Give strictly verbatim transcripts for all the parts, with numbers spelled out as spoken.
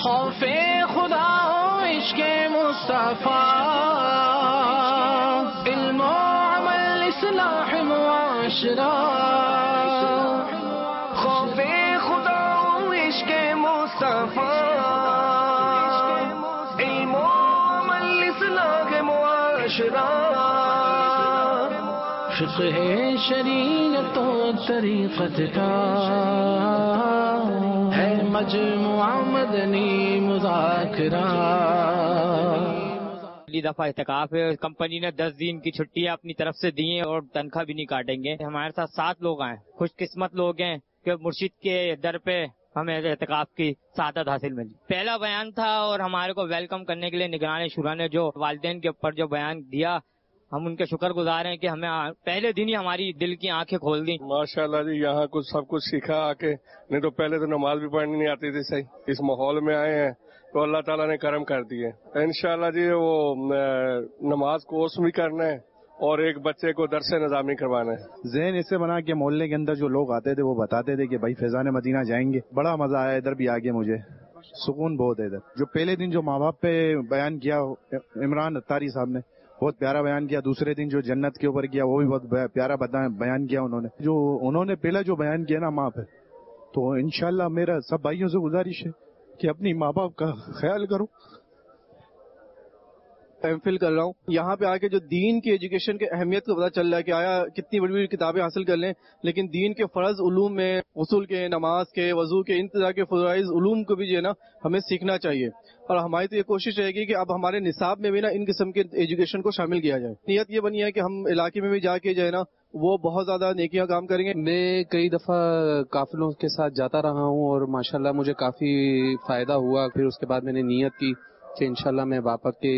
خوف خدا و عشق مصطفیٰ، علم و عمل اصلاح معاشرہ، خوف خدا و عشق مصطفیٰ، علم و عمل اصلاح معاشرہ، فقہ شریعت و طریقت کا ہے مجموعہ مدنی مذاکرہ۔ پہلی دفعہ اعتکاف ہے، کمپنی نے دس دن کی چھٹیاں اپنی طرف سے دی ہیں اور تنخواہ بھی نہیں کاٹیں گے۔ ہمارے ساتھ سات لوگ آئے، خوش قسمت لوگ ہیں کہ مرشد کے در پہ ہمیں اعتکاف کی سعادت حاصل ملی۔ پہلا بیان تھا اور ہمارے کو ویلکم کرنے کے لیے نگران شورا نے جو والدین کے اوپر جو بیان دیا، ہم ان کے شکر گزار ہیں کہ ہمیں پہلے دن ہی ہماری دل کی آنکھیں کھول دی۔ ماشاءاللہ جی، یہاں کچھ سب کچھ سیکھا آ کے، نہیں تو پہلے تو نماز بھی پڑھنی نہیں آتی تھی صحیح۔ اس ماحول میں آئے ہیں تو اللہ تعالیٰ نے کرم کر دیے۔ انشاءاللہ جی وہ نماز کورس بھی کرنا ہے اور ایک بچے کو درس نظامی کروانا ہے۔ ذہن اس سے بنا کہ محلے کے اندر جو لوگ آتے تھے وہ بتاتے تھے کہ بھائی فیضان مدینہ جائیں گے، بڑا مزہ آیا ادھر بھی آگے، مجھے سکون بہت ہے ادھر۔ جو پہلے دن جو ماں باپ پہ بیان کیا عمران اتاری صاحب نے، بہت پیارا بیان کیا۔ دوسرے دن جو جنت کے اوپر کیا وہ بھی بہت پیارا بیان کیا انہوں نے۔ جو انہوں نے پہلا جو بیان کیا نا ماں پہ، تو انشاءاللہ میرا سب بھائیوں سے گزارش ہے کہ اپنی ماں باپ کا خیال کرو۔ ایم فل کر رہا ہوں، یہاں پہ آ کے جو دین کی ایجوکیشن کی اہمیت کو پتہ چل رہا ہے کہ آیا کتنی بڑی بڑی کتابیں حاصل کر لیں، لیکن دین کے فرض علوم میں غسل کے، نماز کے، وضو کے، ان طرح کے فرائض علوم کو بھی جو ہے نا ہمیں سیکھنا چاہیے۔ اور ہماری تو یہ کوشش رہے گی کہ اب ہمارے نصاب میں بھی نا ان قسم کے ایجوکیشن کو شامل کیا جائے۔ نیت یہ بنی ہے کہ ہم علاقے میں بھی جا کے جو ہے نا وہ بہت زیادہ نیکیاں کام کریں گے۔ میں کئی دفعہ قافلوں کے ساتھ جاتا رہا ہوں اور ماشاءاللہ مجھے کافی فائدہ ہوا۔ پھر اس کے بعد میں نے نیت کی کہ انشاءاللہ میں باپا کی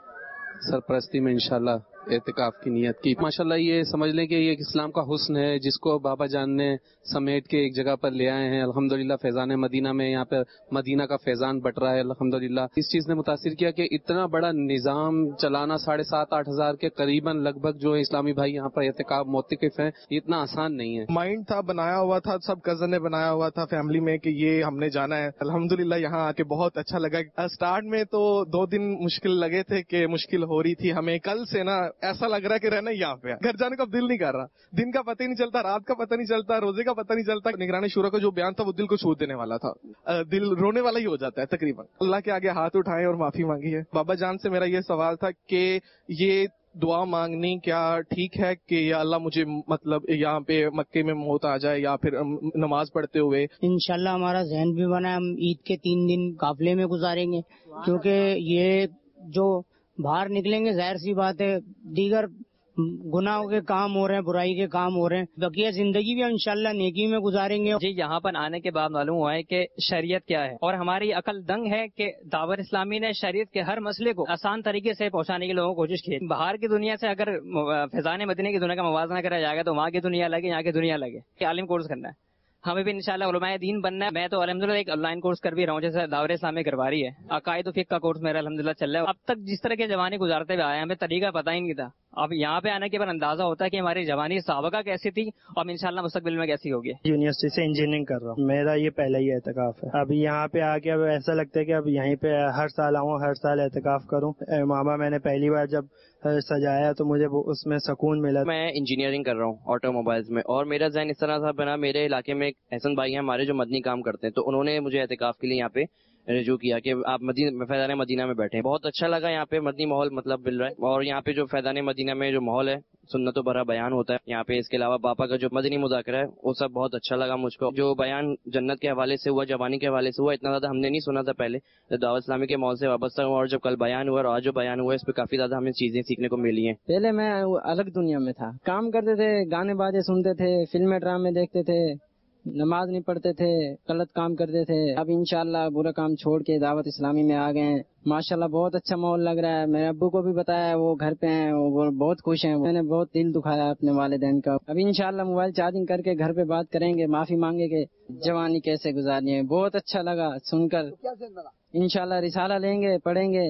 سرپرستی میں انشاءاللہ اعتکاف کی نیت کی۔ ماشاءاللہ یہ سمجھ لیں کہ یہ اسلام کا حسن ہے جس کو بابا جان نے سمیٹ کے ایک جگہ پر لے آئے ہیں۔ الحمدللہ فیضان مدینہ میں یہاں پر مدینہ کا فیضان بٹ رہا ہے الحمدللہ۔ اس چیز نے متاثر کیا کہ اتنا بڑا نظام چلانا، ساڑھے سات آٹھ ہزار کے قریباً لگ بھگ جو اسلامی بھائی یہاں پر اعتکاف معتکف ہیں، اتنا آسان نہیں ہے۔ مائنڈ تھا، بنایا ہوا تھا، سب کزن نے بنایا ہوا تھا فیملی میں کہ یہ ہم نے جانا ہے۔ الحمدللہ یہاں آ کے بہت اچھا لگا۔ اسٹارٹ میں تو دو دن مشکل لگے تھے کہ مشکل ہو رہی تھی ہمیں۔ کل سے نا ایسا لگ رہا ہے کہ رہنا یہاں پہ، گھر جانے کا دل نہیں کر رہا۔ دن کا پتہ ہی نہیں چلتا، رات کا پتہ نہیں چلتا، روزے کا پتہ نہیں چلتا۔ نگران شورا کا جو بیان تھا وہ دل کو چھو دینے والا تھا، دل رونے والا ہی ہو جاتا ہے تقریباً۔ اللہ کے آگے ہاتھ اٹھائے اور معافی مانگی ہے۔ بابا جان سے میرا یہ سوال تھا کہ یہ دعا مانگنی کیا ٹھیک ہے کہ یا اللہ مجھے مطلب یہاں پہ مکے میں موت آ جائے یا پھر نماز پڑھتے ہوئے؟ انشاءاللہ ہمارا ذہن بھی بنا ہے، ہم عید کے تین دن قافلے میں گزاریں گے، کیونکہ یہ جو باہر نکلیں گے ظاہر سی بات ہے دیگر گناہوں کے کام ہو رہے ہیں، برائی کے کام ہو رہے ہیں، بقیہ زندگی بھی انشاءاللہ نیکی میں گزاریں گے۔ جی یہاں پر آنے کے بعد معلوم ہوا ہے کہ شریعت کیا ہے، اور ہماری عقل دنگ ہے کہ دعوت اسلامی نے شریعت کے ہر مسئلے کو آسان طریقے سے پہنچانے کی لوگوں کو کوشش کی۔ باہر کی دنیا سے اگر فیضان مدینہ کی دنیا کا موازنہ کرا جائے گا تو وہاں کی دنیا الگ ہے، یہاں کی دنیا الگ ہے۔ کہ عالم کورس کرنا ہے، ہمیں بھی انشاءاللہ علماء دین بننا ہے۔ میں تو الحمدللہ ایک آن لائن کورس کر بھی رہا ہوں جیسے دعوت اسلامی کروا رہی ہے، عقائد و فقہ کا کورس میرا الحمدللہ چل رہا ہے۔ اب تک جس طرح کے جوانی گزارتے ہوئے آئے ہمیں طریقہ پتہ ہی نہیں تھا، اب یہاں پہ آنے کے بعد اندازہ ہوتا ہے کہ ہماری جوانی سابقہ کیسی تھی اور انشاءاللہ مستقبل میں کیسی ہوگی۔ یونیورسٹی سے انجینئرنگ کر رہا ہوں، میرا یہ پہلا ہی اعتکاف ہے۔ اب یہاں پہ آ کے اب ایسا لگتا ہے کہ اب یہیں پہ ہر سال آؤں، ہر سال اعتکاف کروں۔ ماما میں نے پہلی بار جب سجایا تو مجھے اس میں سکون ملا۔ میں انجینئرنگ کر رہا ہوں آٹو موبائلز میں، اور میرا ذہن اس طرح سے بنا، میرے علاقے میں ایک احسن بھائی ہیں ہمارے جو مدنی کام کرتے ہیں، تو انہوں نے مجھے اعتکاف کے لیے یہاں پہ رجوع کیا کہ آپ مدینہ فیضان مدینہ میں بیٹھے۔ بہت اچھا لگا، یہاں پہ مدنی ماحول مطلب مل رہا ہے، اور یہاں پہ جو فیضان مدینہ میں جو ماحول ہے سنت و برا بیان ہوتا ہے یہاں پہ۔ اس کے علاوہ باپا کا جو مدنی مذاکرہ ہے وہ سب بہت اچھا لگا مجھ کو۔ جو بیان جنت کے حوالے سے ہوا، جوانی کے حوالے سے ہوا، اتنا زیادہ ہم نے نہیں سنا تھا پہلے۔ دعوت اسلامی کے ماحول سے وابستہ ہوا، اور جب کل بیان ہوا اور آج جو بیان ہوا اس پہ کافی زیادہ ہمیں چیزیں سیکھنے کو ملی ہیں۔ پہلے میں الگ دنیا میں تھا، کام کرتے تھے، گانے بازے سنتے تھے، فلمیں ڈرامے دیکھتے تھے، نماز نہیں پڑھتے تھے، غلط کام کرتے تھے۔ اب انشاءاللہ برا کام چھوڑ کے دعوت اسلامی میں آ گئے ہیں۔ ماشاءاللہ بہت اچھا ماحول لگ رہا ہے۔ میرے ابو کو بھی بتایا، وہ گھر پہ ہیں، وہ بہت خوش ہیں۔ میں نے بہت دل دکھایا اپنے والدین کا۔ اب انشاءاللہ موبائل چارجنگ کر کے گھر پہ بات کریں گے، معافی مانگیں گے جوانی کیسے گزارنی ہے۔ بہت اچھا لگا سن کر، انشاءاللہ رسالہ لیں گے، پڑھیں گے،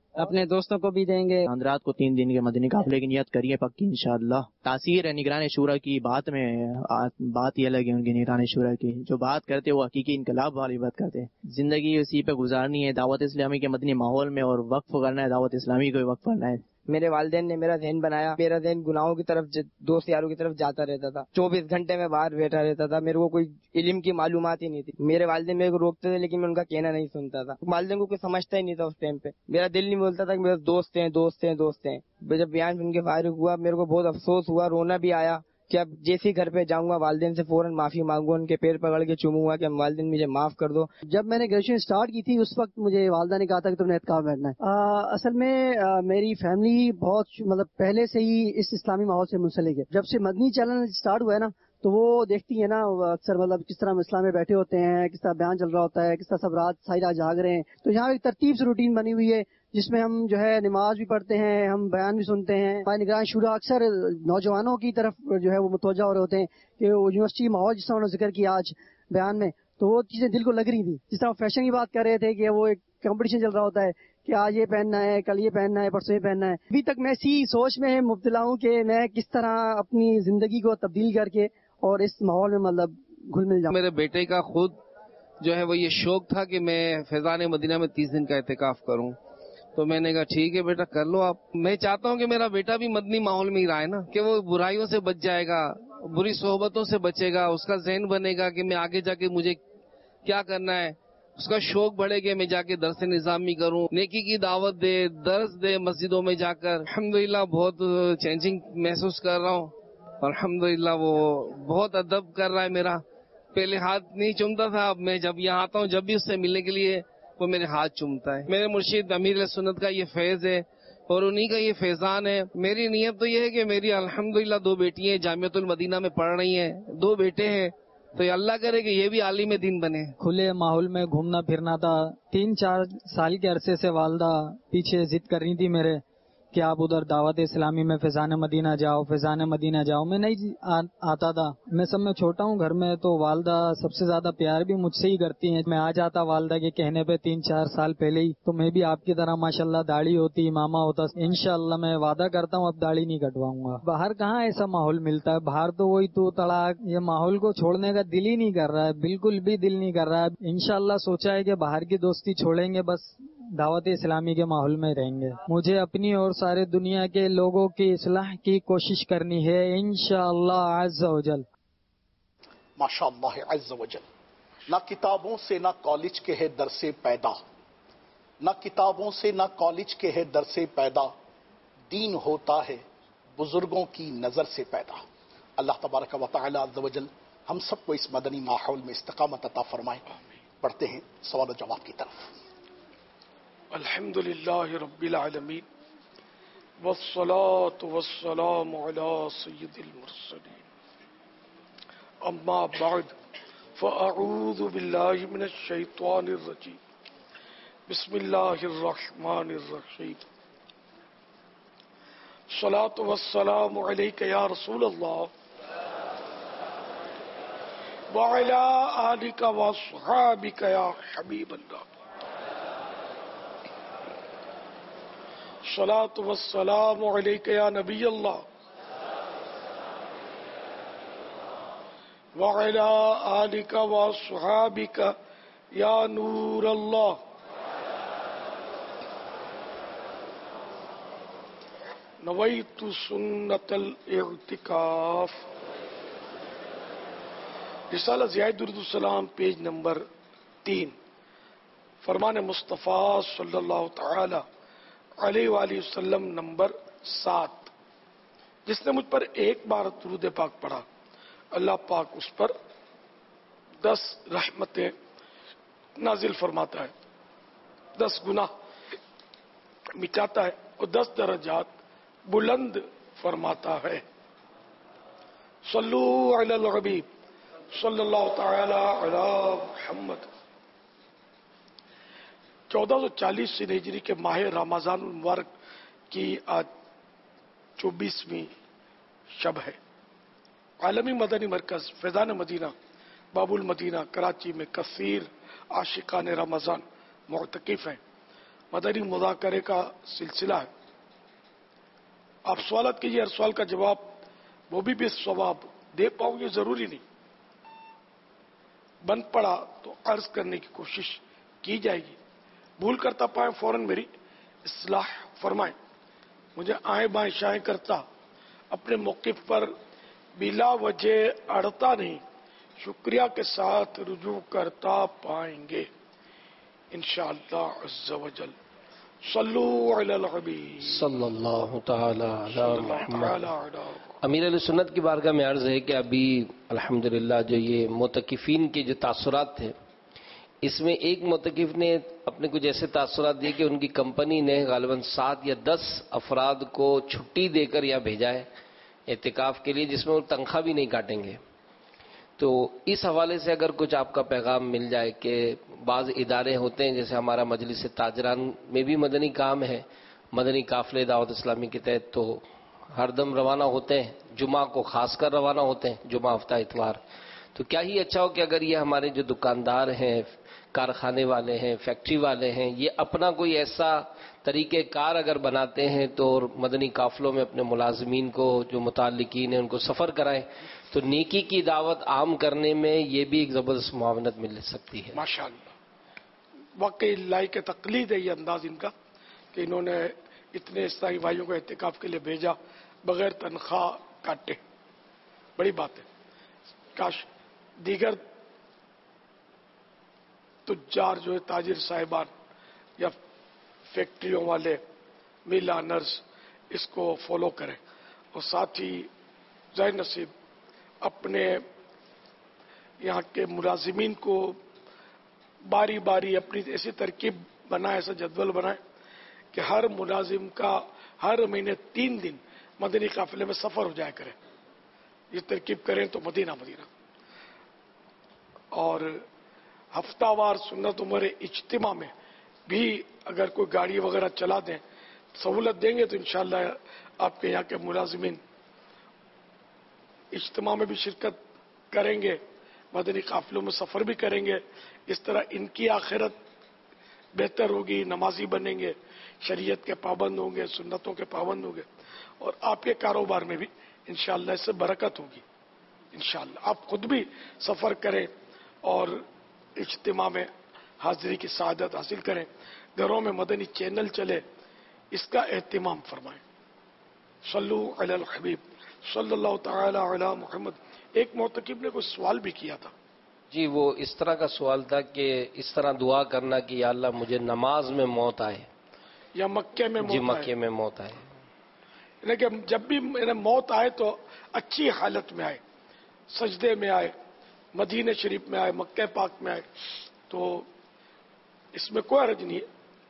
اپنے دوستوں کو بھی دیں گے. حضرات کو تین دن کے مدنی قافلے کی نیت کریے پکی انشاءاللہ. تاثیر ہے نگران شورا کی بات میں، بات یہ لگی ان کی نگران شورا کی، جو بات کرتے وہ حقیقی انقلاب والی بات کرتے. زندگی اسی پہ گزارنی ہے، دعوت اسلامی کے مدنی ماحول میں، اور وقف کرنا ہے دعوت اسلامی کو وقف کرنا ہے. میرے والدین نے میرا ذہن بنایا، میرا ذہن گناہوں کی طرف دوست یاروں کی طرف جاتا رہتا تھا. چوبیس گھنٹے میں باہر بیٹھا رہتا تھا، میرے کو کوئی علم کی معلومات ہی نہیں تھی. میرے والدین میرے کو روکتے تھے لیکن میں ان کا کہنا نہیں سنتا تھا. والدین کو کوئی سمجھتا ہی نہیں تھا اس ٹائم پہ. میرا دل نہیں بولتا تھا کہ میرے دوست ہیں دوست ہیں دوست ہیں. جب بیان سن کے فارغ ہوا میرے کو بہت افسوس ہوا، رونا بھی آیا کہ اب جیسے گھر پہ جاؤں گا والدین سے فوراً معافی مانگوں، ان کے پیر پکڑ کے چوموں گا کہ والدین مجھے معاف کر دو. جب میں نے گریجویشن اسٹارٹ کی تھی اس وقت مجھے والدہ نے کہا تھا کہ تم نے اعتکاف بیٹھنا ہے. اصل میں آ, میری فیملی بہت مطلب پہلے سے ہی اس اسلامی ماحول سے منسلک ہے. جب سے مدنی چینل اسٹارٹ ہوا ہے نا تو وہ دیکھتی ہے نا اکثر مطلب کس طرح ہم اسلام میں بیٹھے ہوتے ہیں، کس طرح بیان چل رہا ہوتا ہے، کس طرح سب رات ساری رات جاگ رہے ہیں. تو یہاں ایک ترتیب سے روٹین بنی ہوئی ہے جس میں ہم جو ہے نماز بھی پڑھتے ہیں، ہم بیان بھی سنتے ہیں. ہمارے نگران شورا اکثر نوجوانوں کی طرف جو ہے وہ متوجہ ہو رہے ہوتے ہیں کہ وہ یونیورسٹی ماحول جس طرح انہوں نے ذکر کیا آج بیان میں، تو وہ چیزیں دل کو لگ رہی تھی. جس طرح فیشن کی بات کر رہے تھے کہ وہ ایک کمپٹیشن چل رہا ہوتا ہے کہ آج یہ پہننا ہے، کل یہ پہننا ہے، پرسوں یہ پہننا ہے. ابھی تک میں اسی سوچ میں مبتلا ہوں کہ میں کس طرح اپنی زندگی کو تبدیل کر کے اور اس ماحول میں مطلب گھل مل جاؤں. میرے بیٹے کا خود جو ہے وہ یہ شوق تھا کہ میں فیضان مدینہ میں تیس دن کا اعتکاف کروں، تو میں نے کہا ٹھیک ہے بیٹا کر لو آپ. میں چاہتا ہوں کہ میرا بیٹا بھی مدنی ماحول میں ہی رہا ہے نا، کہ وہ برائیوں سے بچ جائے گا، بری صحبتوں سے بچے گا، اس کا ذہن بنے گا کہ میں آگے جا کے مجھے کیا کرنا ہے. اس کا شوق بڑھے گا میں جا کے درس نظامی کروں، نیکی کی دعوت دے، درس دے مسجدوں میں جا کر. الحمدللہ بہت چینجنگ محسوس کر رہا ہوں. الحمدللہ وہ بہت ادب کر رہا ہے میرا. پہلے ہاتھ نہیں چومتا تھا، اب میں جب یہاں آتا ہوں جب بھی اس سے ملنے کے لیے وہ میرے ہاتھ چومتا ہے. میرے مرشد امیر سنت کا یہ فیض ہے اور انہی کا یہ فیضان ہے. میری نیت تو یہ ہے کہ میری الحمدللہ دو بیٹی ہیں جامعۃ المدینہ میں پڑھ رہی ہیں، دو بیٹے ہیں، تو یہ اللہ کرے کہ یہ بھی عالم دین بنے. کھلے ماحول میں گھومنا پھرنا تھا. تین چار سال کے عرصے سے والدہ پیچھے ضد کر رہی تھی میرے کہ آپ ادھر دعوت اسلامی میں فیضان مدینہ جاؤ، فیضان مدینہ جاؤ. میں نہیں آتا تھا، میں سب میں چھوٹا ہوں گھر میں، تو والدہ سب سے زیادہ پیار بھی مجھ سے ہی کرتی ہیں. میں آ جاتا والدہ کے کہنے پہ تین چار سال پہلے ہی، تو میں بھی آپ کی طرح ماشاءاللہ داڑھی ہوتی، امامہ ہوتا. انشاءاللہ میں وعدہ کرتا ہوں اب داڑھی نہیں کٹواؤں گا. باہر کہاں ایسا ماحول ملتا ہے، باہر تو وہی تو تڑاک، یہ ماحول کو چھوڑنے کا دل ہی نہیں کر رہا ہے، بالکل بھی دل نہیں کر رہا ہے. انشاءاللہ سوچا ہے کہ باہر کی دوستی چھوڑیں گے، بس دعوت اسلامی کے ماحول میں رہیں گے. مجھے اپنی اور سارے دنیا کے لوگوں کی اصلاح کی کوشش کرنی ہے انشاءاللہ عز و جل. ماشاءاللہ عز و جل. نہ کتابوں سے نہ کالج کے ہے درس پیدا، نہ کتابوں سے نہ کالج کے ہے درس پیدا، دین ہوتا ہے بزرگوں کی نظر سے پیدا. اللہ تبارک و تعالی عز و جل ہم سب کو اس مدنی ماحول میں استقامت عطا فرمائے. پڑھتے ہیں سوال و جواب کی طرف. الحمد للہ رب العالمین والصلاة والسلام علی سید المرسلین، اما بعد فاعوذ باللہ من الشیطان الرجیم، بسم اللہ الرحمن الرحیم. الصلاة والسلام علیک یا رسول اللہ وعلی آلک واصحابک یا حبیب اللہ. الصلاة والسلام علیک یا نبی اللہ وعلی آلک واصحابک یا نور اللہ. نویت سنت الاعتکاف. رسالہ ضیاء درود السلام پیج نمبر تین. فرمان مصطفیٰ صلی اللہ تعالی علیہ وآلہ وسلم نمبر سات. جس نے مجھ پر ایک بار درود پاک پڑھا اللہ پاک اس پر دس رحمتیں نازل فرماتا ہے، دس گناہ مٹاتا ہے اور دس درجات بلند فرماتا ہے. صلو علی الحبیب صلی اللہ تعالی علی محمد. چودہ سو چالیس سے ہجری کے ماہ رمضان المبارک کی آج چوبیسویں شب ہے. عالمی مدنی مرکز فیضان مدینہ باب المدینہ کراچی میں کثیر عاشقان رمضان معتکف ہیں. मदनी मुज़ाकरे का सिलसिला है। आप सवालत कीजिए, हर सवाल का जवाब वो भी भी सवाब दे पाऊं ये जरूरी नहीं, बंद पड़ा तो अर्ज करने की कोशिश की जाएगी। भूल करता पाए फौरन मेरी इस्लाह फरमाएं। मुझे आए बाएं शाएं करता अपने मौक़िफ़ पर बिला वजह अड़ता नहीं, शुक्रिया के साथ रुजू करता पाएंगे इंशाअल्लाह अज़्ज़ व जल। सल्लू अलल हबीब सल्लल्लाहु तआला अला मुहम्मद। अमीर अहले सुन्नत की बारगाह में अर्ज है कि अभी अल्हम्दुलिल्लाह जो ये मोतकिफीन के जो तासुरात थे, इसमें एक मोतकिफ ने अपने कुछ ऐसे तासुरात दिए कि उनकी कंपनी ने गालिबन सात या दस अफराद को छुट्टी देकर यहाँ भेजा है एतिकाफ के लिए, जिसमें वो तनख्वाह भी नहीं काटेंगे। तो इस हवाले से अगर कुछ आपका पैगाम मिल जाए कि बाज़ इदारे होते हैं, जैसे हमारा मजलिस ताजरान में भी मदनी काम है, मदनी काफिले दावत इस्लामी के तहत तो हरदम रवाना होते हैं, जुमा को खासकर रवाना होते हैं, जुमा हफ्ता इतवार। तो क्या ही अच्छा हो कि अगर ये हमारे जो दुकानदार हैं, कारखाने वाले हैं, फैक्ट्री वाले हैं, ये अपना कोई ऐसा तरीके कार अगर बनाते हैं तो मदनी काफिलों में अपने मुलाजमीन को, जो मुताल्लिकीन हैं, उनको सफ़र कराएं, तो नेकी की दावत आम करने में ये भी एक ज़बरदस्त मुआवनत मिल सकती है। माशाअल्लाह, वाकई लायक तकलीद है ये अंदाज इनका कि इन्होंने इतने ईसाई भाइयों को एहतिकाफ के लिए भेजा बगैर तनख्वाह काटे। बड़ी बात है। काश दीगर तुज्जार जो है, ताजिर साहिबान या फैक्ट्रियों वाले, मिल ऑनर्स इसको फॉलो करें, और साथ ही ज़ाहिर नसीब अपने यहाँ के मुलाजिमीन को बारी बारी अपनी ऐसी तरकीब बनाए, ऐसा जदवल बनाए कि हर मुलाजिम का हर महीने तीन दिन मदनी काफिले में सफर हो जाया करे। ये तरकीब करें तो मदीना मदीना। और हफ्तावार सुन्नत उमर इज्तिमा में भी अगर कोई गाड़ी वगैरह चला दें, सहूलत देंगे तो इंशाअल्लाह आपके यहाँ के मुलाजिमीन इज्तिमा में भी शिरकत करेंगे, मदनी काफिलों में सफर भी करेंगे। इस तरह इनकी आखिरत बेहतर होगी, नमाजी बनेंगे, शरीयत के पाबंद होंगे, सुन्नतों के पाबंद होंगे, और आपके कारोबार में भी इंशाअल्लाह इससे बरकत होगी इंशाअल्लाह। आप खुद भी सफर करें और इज्तिमा में हाजिरी की सआदत हासिल करें। घरों में मदनी चैनल चले, इसका एहतिमाम फरमाएं। सल्लू अलल हबीब सल्लल्लाहु तआला अला मुहम्मद। एक मोतकिब ने कोई सवाल भी किया था जी, वो इस तरह का सवाल था कि इस तरह दुआ करना कि या अल्लाह मुझे नमाज में मौत आए या मक्के में मौत जी आए। मक्के में मौत आए, लेकिन जब भी मेरे मौत आए तो अच्छी हालत में आए, सजदे में आए, मदीने शरीफ में आए, मक्के पाक में आए, तो इसमें कोई हर्ज नहीं है,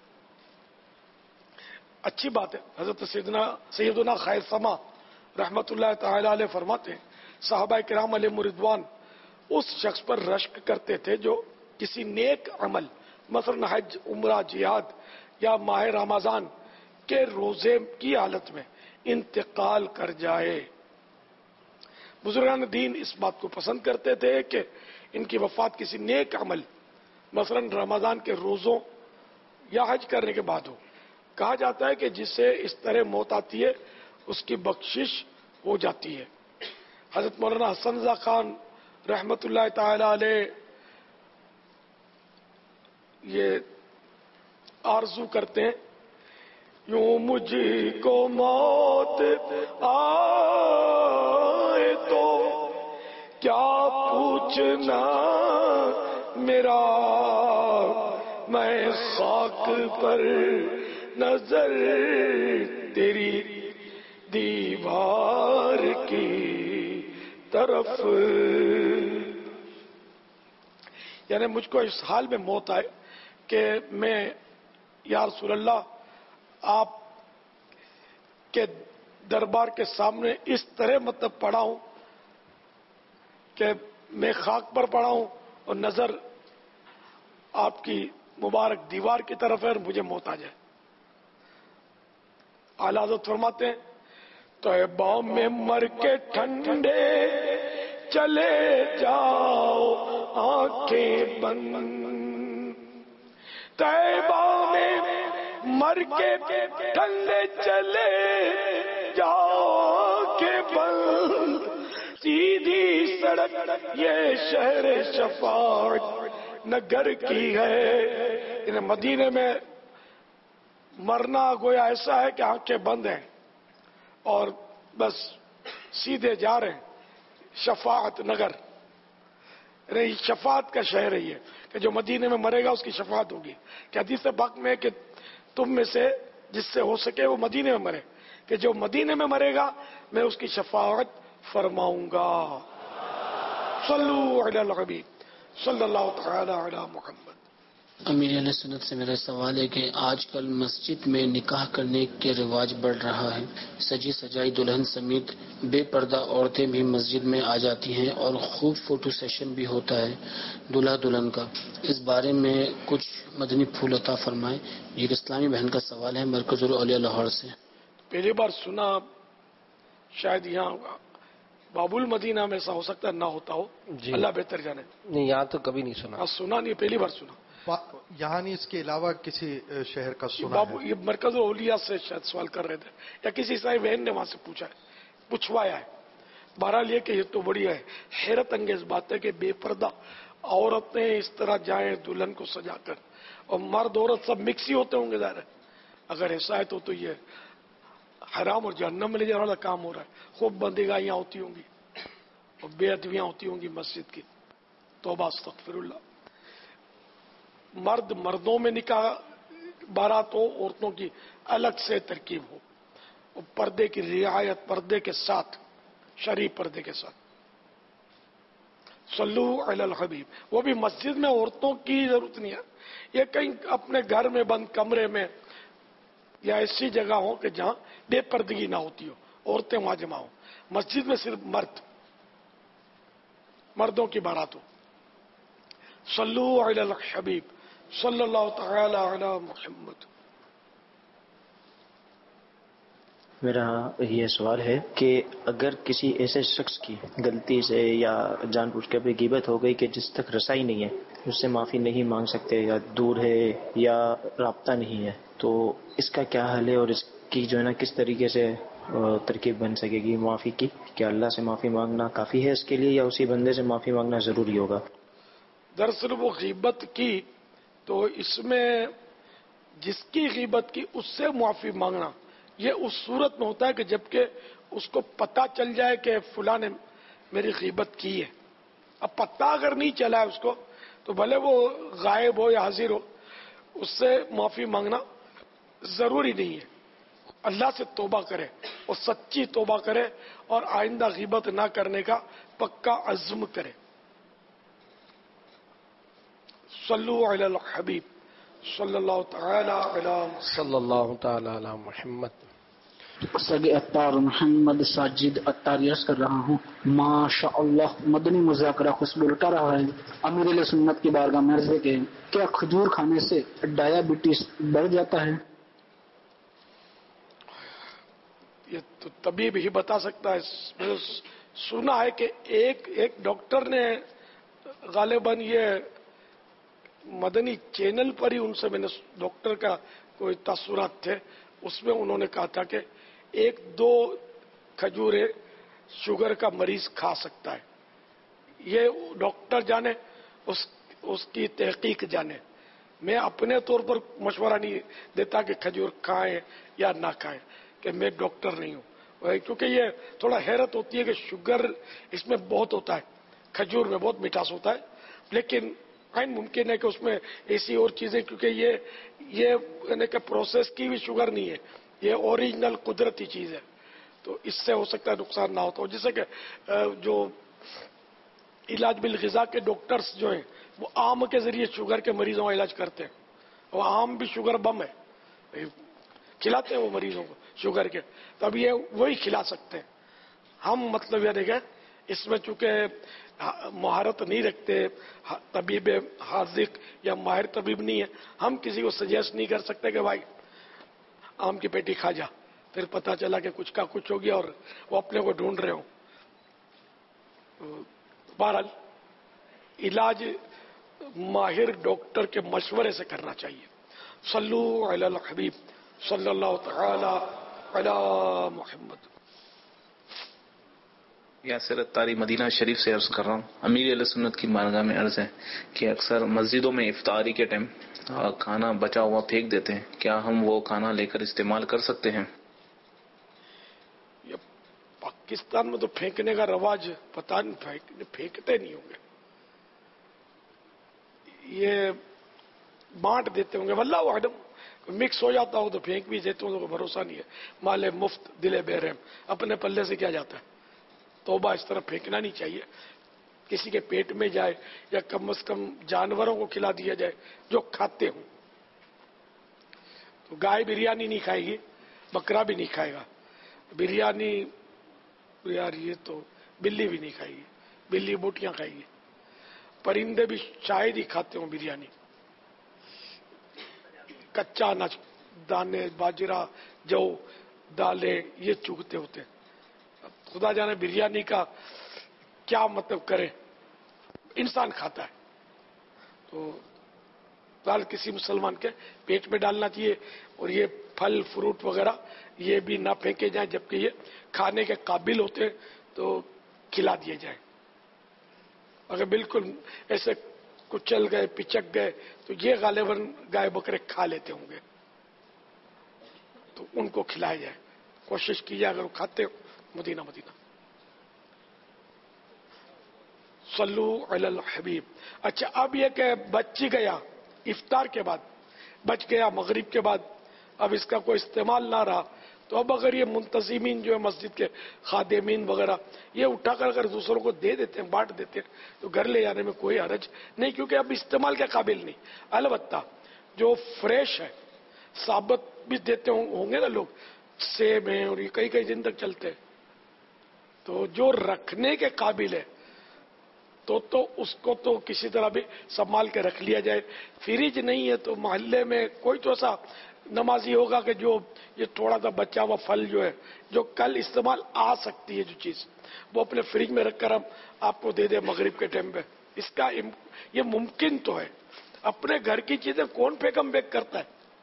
अच्छी बात है। हजरत सैयदना सैयदना खैसमा रहमतुल्लाह तआला अलैह फरमाते हैं, सहाबा किराम अलैहिम रिदवान उस शख्स पर रश्क करते थे जो किसी नेक अमल, मसलन हज, उम्रा, जिहाद या माह रमजान के रोजे की हालत में इंतकाल कर जाए। बुजुर्गान दीन इस बात को पसंद करते थे कि इनकी वफात किसी नेक अमल, मसलन रमजान के रोजों या हज करने के बाद हो। कहा जाता है कि जिससे इस तरह मौत आती है उसकी बख्शिश हो जाती है। हजरत मौलाना हसन रज़ा खान रहमतुल्लाह ताला अलैह ये आरजू करते हैं, यूं मुझको मौत आए तो क्या पूछना मेरा, मैं खाक पर नजर तेरी दीवार की तरफ, यानी मुझको इस हाल में मौत आए कि मैं या रसूल अल्लाह आप के दरबार के सामने इस तरह मतलब पड़ा हूं कि मैं खाक पर पड़ा हूं और नजर आपकी मुबारक दीवार की तरफ है और मुझे मौत आ जाए। आला हज़रत फरमाते हैं, तैबा में मर के ठंडे चले जाओ आंखें बंद, तैबा में مر کے ٹھنڈے چلے جاؤ کے بند سیدھی سڑک یہ شہر شفاعت نگر کی ہے. مدینے میں مرنا گویا ایسا ہے کہ آنکھیں بند ہیں اور بس سیدھے جا رہے ہیں شفاعت نگر. شفاعت کا شہر ہے یہ کہ جو مدینے میں مرے گا اس کی شفاعت ہوگی. کہ حدیث پاک میں کہ تم میں سے جس سے ہو سکے وہ مدینے میں مرے, کہ جو مدینے میں مرے گا میں اس کی شفاعت فرماؤں گا. صلو علی الحبیب صلی اللہ تعالی علی محمد. امیر علیہ سنت سے میرا سوال ہے کہ آج کل مسجد میں نکاح کرنے کے رواج بڑھ رہا ہے. سجی سجائی دلہن سمیت بے پردہ عورتیں بھی مسجد میں آ جاتی ہیں اور خوب فوٹو سیشن بھی ہوتا ہے دلہا دلہن کا. اس بارے میں کچھ مدنی پھول عطا فرمائیں. یہ ایک اسلامی بہن کا سوال ہے مرکز الاولیاء لاہور سے. پہلی بار سنا, شاید یہاں باب المدینہ میں ایسا ہو سکتا ہے نہ ہوتا ہو, جی اللہ بہتر جانے. نہیں یہاں تو کبھی نہیں سنا. سنا نہیں, پہلی بار سنا. یہاں نہیں, اس کے علاوہ کسی شہر کا سنا بابو یہ مرکز الاولیاء سے شاید سوال کر رہے تھے یا کسی عیسائی بہن نے وہاں سے پوچھا ہے, پوچھوایا ہے. بہرحال یہ کہ یہ تو بڑی ہے حیرت انگیز بات ہے کہ بے پردہ عورتیں اس طرح جائیں دلہن کو سجا کر, اور مرد عورت سب مکس ہی ہوتے ہوں گے. ظاہر ہے اگر ایسا ہے تو تو یہ حرام اور جہنم میں لے جانے والا کام ہو رہا ہے. خوب بندگاہیاں ہوتی ہوں گی اور بے ادبیاں ہوتی ہوں گی مسجد کی. توبہ استغفر اللہ. مرد مردوں میں نکاح بارات ہو, عورتوں کی الگ سے ترکیب ہو, اور پردے کی رعایت, پردے کے ساتھ, شرعی پردے کے ساتھ. صلو علی الحبیب. وہ بھی مسجد میں عورتوں کی ضرورت نہیں ہے, یہ کہیں اپنے گھر میں بند کمرے میں یا ایسی جگہ ہو کہ جہاں بے پردگی نہ ہوتی ہو, عورتیں وہاں جمع ہو. مسجد میں صرف مرد, مردوں کی بارات ہو. صلو علی الحبیب صلی اللہ تعالی علی محمد. میرا یہ سوال ہے کہ اگر کسی ایسے شخص کی غلطی سے یا جان بوجھ کے بھی غیبت ہو گئی کہ جس تک رسائی نہیں ہے, اس سے معافی نہیں مانگ سکتے, یا دور ہے یا رابطہ نہیں ہے, تو اس کا کیا حل ہے اور اس کی جو ہے نا کس طریقے سے ترکیب بن سکے گی معافی کی؟ کیا اللہ سے معافی مانگنا کافی ہے اس کے لیے یا اسی بندے سے معافی مانگنا ضروری ہوگا؟ دراصل وہ غیبت کی تو اس میں جس کی غیبت کی اس سے معافی مانگنا یہ اس صورت میں ہوتا ہے کہ جبکہ اس کو پتہ چل جائے کہ فلاں نے میری غیبت کی ہے. اب پتہ اگر نہیں چلا ہے اس کو تو بھلے وہ غائب ہو یا حاضر ہو, اس سے معافی مانگنا ضروری نہیں ہے. اللہ سے توبہ کرے اور سچی توبہ کرے اور آئندہ غیبت نہ کرنے کا پکا عزم کرے. صلو علی الحبیب صلی اللہ تعالی علی صلی اللہ تعالی علی محمد. سگے اتار محمد ساجد اتار یس کر رہا ہوں. ماشاء اللہ مدنی مذاکرہ خوشبو لٹا رہا ہے. امیر علیہ سنت کی بارگاہ میں عرض ہے کہ کیا کھجور کھانے سے ڈائبٹیز بڑھ جاتا ہے؟ یہ تو طبیب ہی بتا سکتا ہے. میں نے سنا ہے کہ ایک ایک ڈاکٹر نے غالباً یہ مدنی چینل پر ہی ان سے میں نے ڈاکٹر کا کوئی تاثرات تھے, اس میں انہوں نے کہا تھا کہ ایک دو کھجوریں شوگر کا مریض کھا سکتا ہے. یہ ڈاکٹر جانے, اس اس کی تحقیق جانے. میں اپنے طور پر مشورہ نہیں دیتا کہ کھجور کھائیں یا نہ کھائیں, کہ میں ڈاکٹر نہیں ہوں. کیونکہ یہ تھوڑا حیرت ہوتی ہے کہ شوگر اس میں بہت ہوتا ہے, کھجور میں بہت مٹھاس ہوتا ہے, لیکن عین ممکن ہے کہ اس میں ایسی اور چیزیں, کیونکہ یہ یہ یعنی کہ پروسیس کی بھی شوگر نہیں ہے, یہ اوریجنل قدرتی چیز ہے, تو اس سے ہو سکتا ہے نقصان نہ ہوتا ہو. جیسے کہ جو علاج بالغذا کے ڈاکٹرز جو ہیں وہ آم کے ذریعے شوگر کے مریضوں کا علاج کرتے ہیں, اور آم بھی شوگر بم ہے, کھلاتے ہیں وہ مریضوں کو شوگر کے, تو اب یہ وہی کھلا سکتے ہیں. ہم مطلب یہ دیکھیں اس میں چونکہ مہارت نہیں رکھتے, طبیب حاذق یا ماہر طبیب نہیں ہے, ہم کسی کو سجیسٹ نہیں کر سکتے کہ بھائی آم کی پیٹی کھا جا, پھر پتہ چلا کہ کچھ کا کچھ ہو گیا اور وہ اپنے کو ڈھونڈ رہے ہوں. بہرحال علاج ماہر ڈاکٹر کے مشورے سے کرنا چاہیے. सल्लू अलल हबीब सल्लल्लाहु तआला अला मुहम्मद। यासिर अत्तारी मदीना शरीफ से अर्ज कर रहा हूँ। अमीर अहले सुन्नत की बारगाह में अर्ज है कि अक्सर मस्जिदों में इफ्तारी के टाइम खाना बचा हुआ फेंक देते हैं, क्या हम वो खाना लेकर इस्तेमाल कर सकते हैं? ये पाकिस्तान में तो फेंकने का रवाज पता नहीं, फेंक, फेंकते नहीं होंगे, ये बांट देते होंगे। वल्लाह आलम, मिक्स हो जाता हो तो फेंक भी देते हो तो भरोसा नहीं है। माले मुफ्त दिले बेरहम, अपने पल्ले से क्या जाता है। तौबा, इस तरह फेंकना नहीं चाहिए। किसी के पेट में जाए या कम से कम जानवरों को खिला दिया जाए जो खाते हो। तो गाय बिरयानी नहीं खाएगी, बकरा भी नहीं खाएगा। बिरयानी यार ये तो बिल्ली भी नहीं खाएगी, बिल्ली बोटियां खाएगी। परिंदे भी शायद ही खाते हो बिरयानी। कच्चा अनाज, दाने, बाजरा, जौ, दालें ये चुगते होते हैं। अब खुदा जाने बिरयानी का क्या मतलब करे, इंसान खाता है तो दाल किसी मुसलमान के पेट में डालना चाहिए। और ये फल फ्रूट वगैरह ये भी ना फेंके जाए, जबकि ये खाने के काबिल होते हैं तो खिला दिए जाए। अगर बिल्कुल ऐसे कुचल गए, पिचक गए तो ये गालिबन गाय बकरे खा लेते होंगे, तो उनको खिलाया जाए। कोशिश की जाए अगर वो खाते हो। मदीना मदीना सल्लू अलल हबीब। अच्छा, अब ये कि बच गया इफ्तार के बाद, बच गया मगरिब के बाद, अब इसका कोई इस्तेमाल ना रहा, तो अब अगर ये मुंतजिमीन जो है मस्जिद के खादिमीन वगैरह ये उठाकर अगर दूसरों को दे देते हैं, बांट देते हैं, तो घर ले जाने में कोई हरज नहीं, क्योंकि अब इस्तेमाल के काबिल नहीं। अलबत्ता जो फ्रेश है, साबत भी देते होंगे ना लोग, सेब हैं और ये कई कई दिन तक चलते हैं, तो जो रखने के काबिल है तो तो उसको तो किसी तरह भी संभाल के रख लिया जाए। फ्रिज नहीं है तो मोहल्ले में कोई तो ऐसा नमाजी होगा कि जो ये थोड़ा सा बचा हुआ फल जो है, जो कल इस्तेमाल आ सकती है जो चीज, वो अपने फ्रिज में रखकर हम आपको दे दे मगरिब के टाइम पे, इसका ये मुमकिन तो है। अपने घर की चीजें कौन फेंकम फेंक करता है।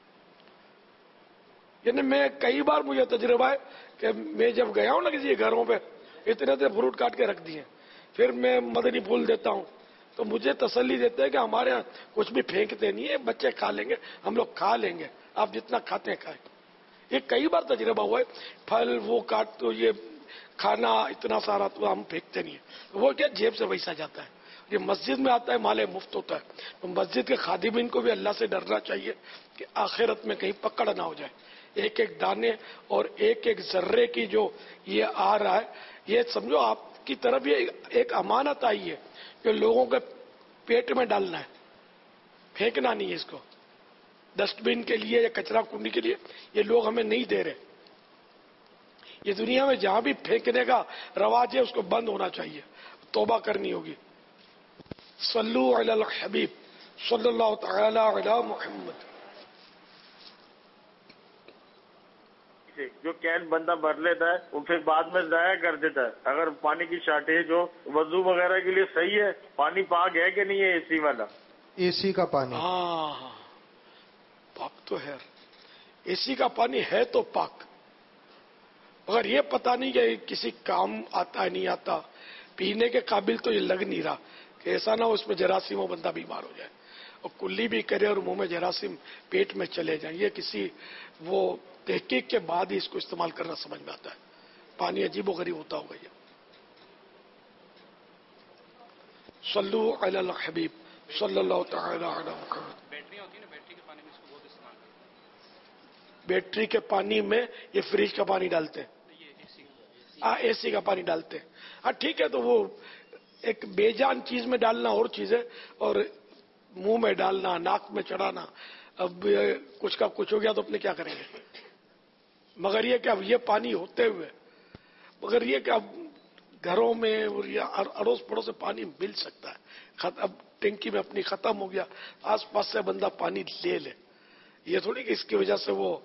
यानी मैं कई बार मुझे तजुर्बा है कि मैं जब गया हूं ना किसी घरों पे, इतने इतने फ्रूट काट के रख दिए, फिर मैं मदनी फूल देता हूं तो मुझे तसल्ली देते हैं कि हमारे यहाँ कुछ भी फेंकते नहीं है, बच्चे खा लेंगे, हम लोग खा लेंगे, आप जितना खाते हैं खाए। ये कई बार तजुर्बा हुआ है। फल वो काट तो ये खाना इतना सारा तो हम फेंकते नहीं है, तो वो क्या जेब से वैसा जाता है। ये मस्जिद में आता है, माले मुफ्त होता है। तो मस्जिद के खादिमीन को भी अल्लाह से डरना चाहिए कि आखिरत में कहीं पकड़ ना हो जाए। एक एक दाने और एक एक जर्रे की जो ये आ रहा है, ये समझो आपकी तरफ ये एक अमानत आई है कि लोगों के पेट में डालना है, फेंकना नहीं है इसको। डस्टबिन के लिए या कचरा कुंडी के लिए ये लोग हमें नहीं दे रहे। ये दुनिया में जहां भी फेंकने का रवाज है उसको बंद होना चाहिए, तौबा करनी होगी। सल्लू अलल हबीब सल्लल्लाहु तआला अला मुहम्मद। जो कैन बंदा भर लेता है वो फिर बाद में जाया कर देता है। अगर पानी की शॉर्टेज हो, वजू वगैरह के लिए सही है, पानी पाक है कि नहीं है एसी वाला? एसी का पानी हाँ पाक तो है, एसी का पानी है तो पाक। मगर ये पता नहीं कि किसी काम आता है नहीं आता, पीने के काबिल तो ये लग नहीं रहा कि ऐसा ना हो उसमें जरासीम हो बंदा बीमार हो जाए और कुल्ली भी करे और मुंह में जरासीम पेट में चले जाए। ये किसी वो तहकीक के बाद ही इसको इस्तेमाल करना समझ में आता है। पानी अजीबो गरीब होता होगा ये। सल्लू अलल हबीब सल्लल्लाहु तआला अलैहि वसल्लम। बैटरी होती है ना, बैटरी के पानी में इसको बहुत इस्तेमाल करते हैं। बैटरी के पानी में ये फ्रिज का पानी डालते हैं, हाँ एसी का पानी डालते हैं। हाँ ठीक है, तो वो एक बेजान चीज में डालना और चीज है, और मुंह में डालना, नाक में चढ़ाना, अब कुछ का कुछ हो गया तो अपने क्या करेंगे। मगर ये कि अब ये पानी होते हुए, मगर ये कि अब घरों में और या अड़ोस पड़ोस से पानी मिल सकता है। अब टंकी में अपनी खत्म हो गया, आस पास से बंदा पानी ले ले, ये थोड़ी कि इसकी वजह से वो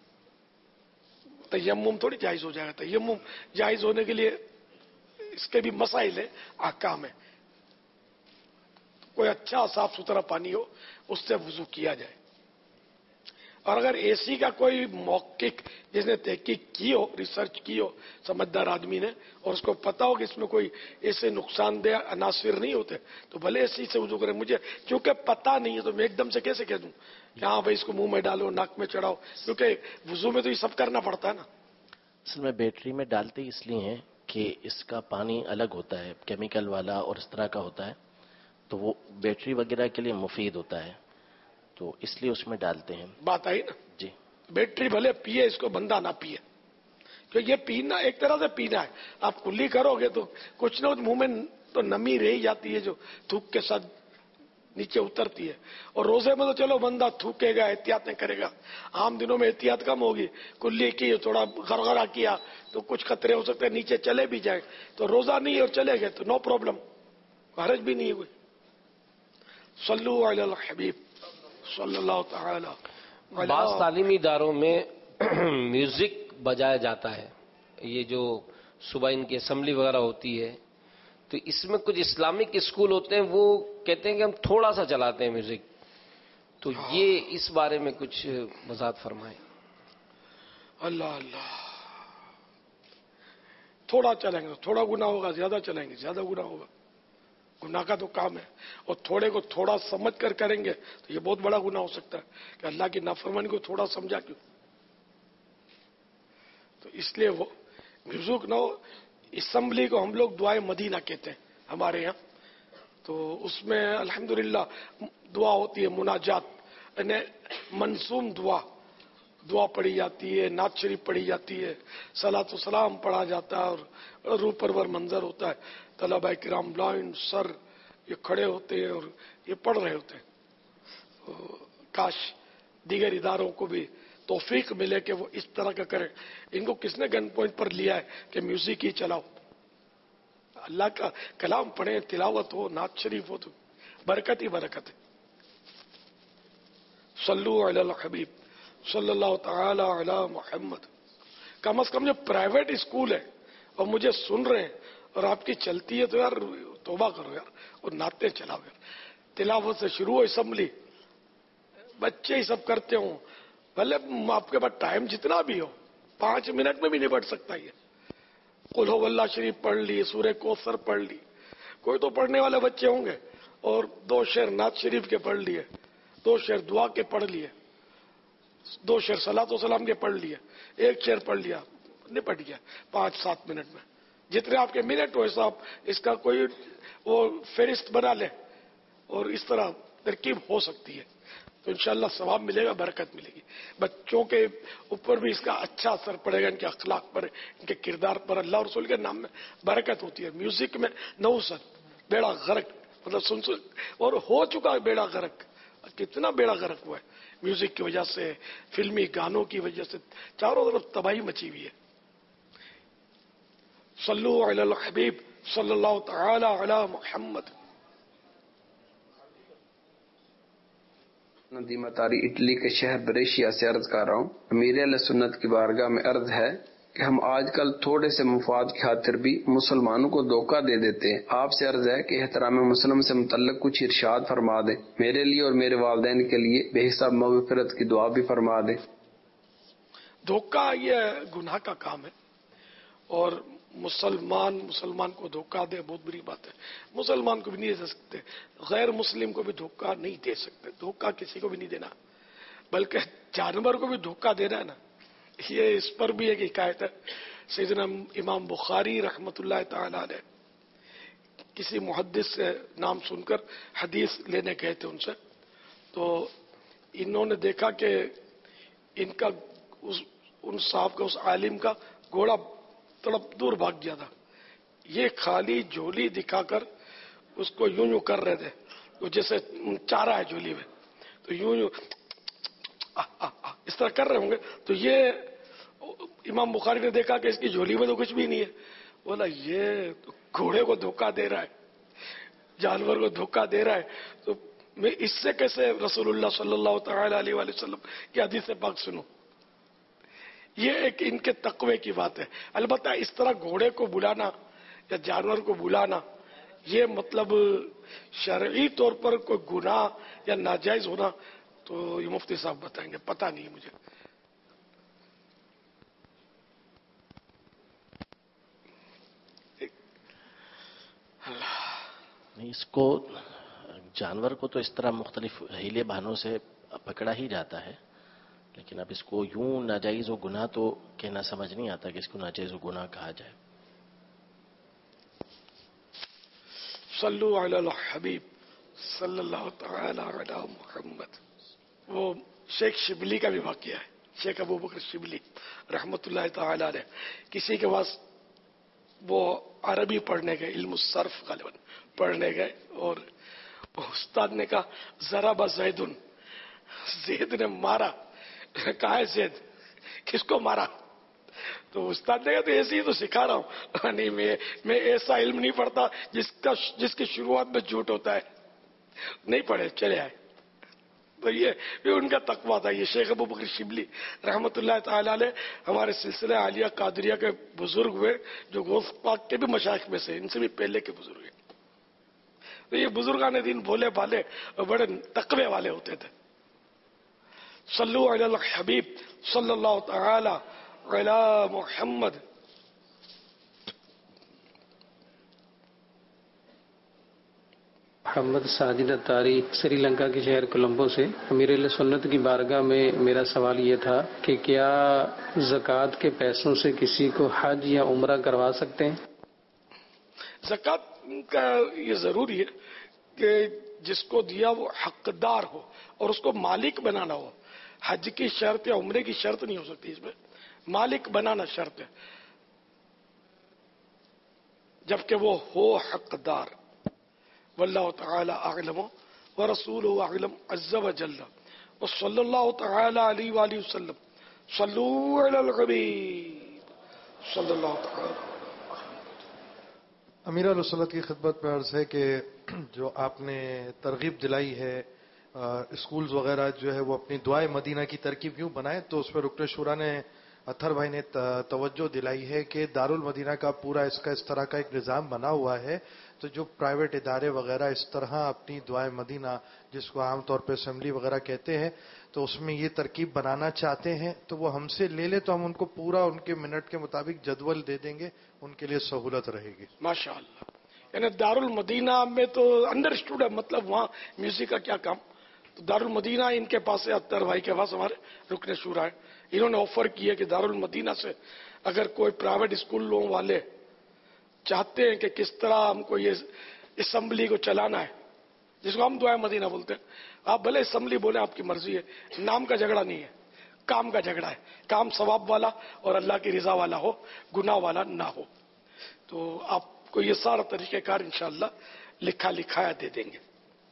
तयम्मुम थोड़ी जायज हो जाएगा। तयम्मुम जायज होने के लिए इसके भी मसाइल है, अहकाम है। कोई अच्छा साफ सुथरा पानी हो उससे वुजू किया जाए। اور اگر اے سی کا کوئی محقق جس نے تحقیق کی ہو، ریسرچ کی ہو، سمجھدار آدمی نے، اور اس کو پتا ہو کہ اس میں کوئی ایسے نقصان دہ عناصر نہیں ہوتے، تو بھلے اے سی سے وضو کرے. مجھے چونکہ پتا نہیں ہے تو میں ایک دم سے کیسے کہہ دوں کہ ہاں بھائی اس کو منہ میں ڈالو، ناک میں چڑھاؤ، کیونکہ وضو میں تو یہ سب کرنا پڑتا ہے نا. اصل میں بیٹری میں ڈالتے اس لیے ہیں کہ اس کا پانی الگ ہوتا ہے، کیمیکل والا اور اس طرح کا ہوتا ہے، تو وہ بیٹری وغیرہ کے لیے مفید ہوتا ہے، تو اس لیے اس میں ڈالتے ہیں. بات آئی نا جی. بیٹری بھلے پیے، اس کو بندہ نہ پیے، کیونکہ یہ پینا ایک طرح سے پینا ہے. آپ کلی کرو گے تو کچھ نہ کچھ منہ میں تو نمی رہ جاتی ہے جو تھوک کے ساتھ نیچے اترتی ہے. اور روزے میں تو چلو بندہ تھوکے گا، احتیاطیں کرے گا. عام دنوں میں احتیاط کم ہوگی، کلی کی تھوڑا غرغرہ کیا تو کچھ خطرے ہو سکتے ہیں، نیچے چلے بھی جائیں. تو روزہ نہیں اور چلے گئے تو نو پرابلم، حرج بھی نہیں ہوئی. صلو علی الحبیب صلی اللہ تعالی. بعض تعلیمی اداروں میں میوزک بجایا جاتا ہے، یہ جو صبح ان کی اسمبلی وغیرہ ہوتی ہے، تو اس میں کچھ اسلامک اسکول ہوتے ہیں، وہ کہتے ہیں کہ ہم تھوڑا سا چلاتے ہیں میوزک، تو یہ اس بارے میں کچھ وضاحت فرمائیں. اللہ اللہ، تھوڑا چلیں گے تھوڑا گناہ ہوگا، زیادہ چلیں گے زیادہ گناہ ہوگا. گناہ کا تو کام ہے، اور تھوڑے کو تھوڑا سمجھ کر کریں گے تو یہ بہت بڑا گناہ ہو سکتا ہے کہ اللہ کی نافرمانی کو تھوڑا سمجھا کیوں. تو اس لیے وہ میوزک نہ ہو. اسمبلی کو ہم لوگ دعائیں مدینہ کہتے ہیں ہمارے یہاں، تو اس میں الحمدللہ دعا ہوتی ہے، مناجات یعنی منظوم دعا دعا پڑھی جاتی ہے، نعت شریف پڑھی جاتی ہے، صلاۃ و سلام پڑھا جاتا ہے، اور روح پرور منظر ہوتا ہے. طلبہ کرام لائن سر یہ کھڑے ہوتے ہیں اور یہ پڑھ رہے ہوتے ہیں. کاش دیگر اداروں کو بھی توفیق ملے کہ وہ اس طرح کا کریں. ان کو کس نے گن پوائنٹ پر لیا ہے کہ میوزک ہی چلاؤ؟ اللہ کا کلام پڑھیں، تلاوت ہو، نعت شریف ہو، تو برکت ہی برکت ہے. صلو علی الحبیب صلی اللہ تعالی علی محمد. کم از کم جو پرائیویٹ اسکول ہے اور مجھے سن رہے ہیں اور آپ کی چلتی ہے تو یار توبہ کرو یار، اور نعتیں چلاؤ یار. تلاوت سے شروع ہو اسمبلی، بچے ہی سب کرتے ہوں، بھلے آپ کے پاس ٹائم جتنا بھی ہو، پانچ منٹ میں بھی نہیں پڑھ سکتا. یہ قل ہو اللہ شریف پڑھ لی، سورہ کوثر پڑھ لی، کوئی تو پڑھنے والے بچے ہوں گے، اور دو شعر نعت شریف کے پڑھ لیے، دو شعر دعا کے پڑھ لیے، دو شعر صلاۃ و سلام کے پڑھ لیے، ایک شعر پڑھ لیا، نپٹ گیا پانچ سات منٹ میں. جتنے آپ کے منٹ ہو صاحب اس کا کوئی وہ فہرست بنا لے، اور اس طرح ترکیب ہو سکتی ہے تو انشاءاللہ ثواب ملے گا، برکت ملے گی. بچوں کے اوپر بھی اس کا اچھا اثر پڑے گا، ان کے اخلاق پر، ان کے کردار پر. اللہ رسول کے نام میں برکت ہوتی ہے. میوزک میں نوسط بیڑا غرق، مطلب سن سن اور ہو چکا ہے بیڑا غرق. کتنا بیڑا غرق ہوا ہے میوزک کی وجہ سے، فلمی گانوں کی وجہ سے، چاروں طرف تباہی مچی ہوئی ہے. صلو علی الحبیب صلی اللہ تعالی علی محمد. ندیمہ تاری اٹلی کے شہر بریشیا سے عرض کر رہا ہوں. امیر اہل سنت کی بارگاہ میں عرض ہے کہ ہم آج کل تھوڑے سے مفاد کی خاطر بھی مسلمانوں کو دھوکہ دے دیتے ہیں. آپ سے عرض ہے کہ احترام مسلم سے متعلق کچھ ارشاد فرما دیں، میرے لیے اور میرے والدین کے لیے بے حساب مغفرت کی دعا بھی فرما دیں. دھوکہ یہ گناہ کا کام ہے، اور مسلمان مسلمان کو دھوکہ دے بہت بری بات ہے. مسلمان کو بھی نہیں دے سکتے، غیر مسلم کو بھی دھوکہ نہیں دے سکتے. دھوکہ کسی کو بھی نہیں دینا، بلکہ جانور کو بھی دھوکہ دینا ہے نا. یہ اس پر بھی ایک حکایت ہے. سیدنا امام بخاری رحمت اللہ تعالی علیہ کسی محدث سے نام سن کر حدیث لینے گئے تھے ان سے، تو انہوں نے دیکھا کہ ان کا اس ان صاحب کا اس عالم کا گھوڑا تڑپ دور بھاگ گیا تھا. یہ خالی جھولی دکھا کر اس کو یوں یوں کر رہے تھے، تو جیسے چارہ ہے جھولی میں، تو یوں یوں اس طرح کر رہے ہوں گے. تو یہ امام بخاری نے دیکھا کہ اس کی جھولی میں تو کچھ بھی نہیں ہے. بولا یہ گھوڑے کو دھوکہ دے رہا ہے، جانور کو دھوکہ دے رہا ہے، تو میں اس سے کیسے رسول اللہ صلی اللہ تعالی علیہ وآلہ وسلم کی حدیث پاک سنوں. یہ ایک ان کے تقوی کی بات ہے. البتہ اس طرح گھوڑے کو بلانا یا جانور کو بلانا یہ مطلب شرعی طور پر کوئی گناہ یا ناجائز ہونا تو یہ مفتی صاحب بتائیں گے، پتہ نہیں مجھے. نہیں، اس کو جانور کو تو اس طرح مختلف ہیلے بہانوں سے پکڑا ہی جاتا ہے، لیکن اب اس کو یوں ناجائز و گناہ تو کہنا سمجھ نہیں آتا کہ اس کو ناجائز و گناہ کہا جائے. صلو علی الحبیب صلی اللہ تعالی علی محمد. وہ شیخ شبلی کا بھی واقعہ ہے. شیخ ابو بکر شبلی رحمت اللہ تعالی علیہ، کسی کے پاس وہ عربی پڑھنے گئے، علم الصرف غالباً پڑھنے گئے، اور استاد نے کہا ضرب زید، زید نے مارا. کہا ہے زید، کس کو مارا؟ تو استاد نے کہا تو ایسے ہی تو سکھا رہا ہوں. نہیں، میں میں ایسا علم نہیں پڑھتا جس کا جس کی شروعات میں جھوٹ ہوتا ہے. نہیں پڑھے، چلے آئے. تو یہ یہ ان کا تقویٰ تھا. یہ شیخ ابو بکر شبلی رحمت اللہ تعالی علیہ ہمارے سلسلہ عالیہ قادریہ کے بزرگ ہوئے، جو غوث پاک کے بھی مشائخ میں سے، ان سے بھی پہلے کے بزرگ ہیں. تو یہ بزرگان دین بھولے بھالے اور بڑے تقوی والے ہوتے تھے. صلو علی الحبیب صلی اللہ تعالی علی محمد. محمد ساجد اتاری، سری لنکا کے شہر کولمبو سے. امیر اہل سنت کی بارگاہ میں میرا سوال یہ تھا کہ کیا زکوٰۃ کے پیسوں سے کسی کو حج یا عمرہ کروا سکتے ہیں؟ زکوٰۃ کا یہ ضروری ہے کہ جس کو دیا وہ حقدار ہو اور اس کو مالک بنانا ہو. حج کی شرط یا عمرے کی شرط نہیں ہو سکتی، اس میں مالک بنانا شرط ہے، جبکہ وہ ہو حقدار. واللہ تعالی اعلم ورسولہ اعلم عز وجل وصلی اللہ تعالی علیہ وآلہ وسلم. صلو علی الحبیب صلی اللہ تعالی. امیر اہل سنت کی خدمت میں عرض ہے کہ جو آپ نے ترغیب دلائی ہے اسکولز وغیرہ جو ہے وہ اپنی دعائے مدینہ کی ترکیب یوں بنائیں، تو اس پہ رکن شورا نے اطہر بھائی نے توجہ دلائی ہے کہ دارالمدینہ کا پورا اس کا اس طرح کا ایک نظام بنا ہوا ہے. تو جو پرائیویٹ ادارے وغیرہ اس طرح اپنی دعائے مدینہ، جس کو عام طور پہ اسمبلی وغیرہ کہتے ہیں، تو اس میں یہ ترکیب بنانا چاہتے ہیں تو وہ ہم سے لے لیں، تو ہم ان کو پورا ان کے منٹ کے مطابق جدول دے دیں گے، ان کے لیے سہولت رہے گی. ماشاء اللہ. یعنی دارالمدینہ میں تو انڈر اسٹوڈ ہے، مطلب وہاں میوزک کا کیا کام. تو دارالمدینہ ان کے پاس ہے، اطہر بھائی کے پاس ہمارے رکن شورا ہے. انہوں نے آفر کیا کہ دارالمدینہ سے اگر کوئی پرائیویٹ اسکولوں والے چاہتے ہیں کہ کس طرح ہم کو یہ اسمبلی کو چلانا ہے، جس کو ہم دعائے مدینہ بولتے ہیں، آپ بھلے اسمبلی بولیں، آپ کی مرضی ہے، نام کا جھگڑا نہیں ہے، کام کا جھگڑا ہے. کام ثواب والا اور اللہ کی رضا والا ہو، گناہ والا نہ ہو. تو آپ کو یہ سارا طریقہ کار انشاءاللہ لکھا لکھایا دے دیں گے.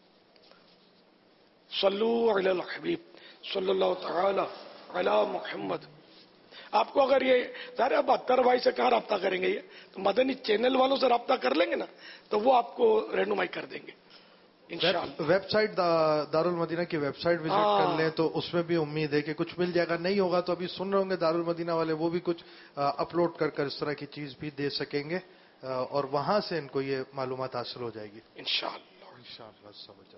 صلو علی الحبیب صلی اللہ تعالی علی محمد. آپ کو اگر یہ ظاہر اب اطہر بھائی سے کہاں رابطہ کریں گے، یہ تو مدنی چینل والوں سے رابطہ کر لیں گے نا، تو وہ آپ کو رہنمائی کر دیں گے انشاءاللہ. ویب سائٹ دارالمدینہ کی ویب سائٹ وزٹ کر لیں تو اس میں بھی امید ہے کہ کچھ مل جائے گا. نہیں ہوگا تو ابھی سن رہے ہوں گے دارالمدینہ والے، وہ بھی کچھ اپلوڈ کر کر اس طرح کی چیز بھی دے سکیں گے، اور وہاں سے ان کو یہ معلومات حاصل ہو جائے گی انشاءاللہ. انشاءاللہ.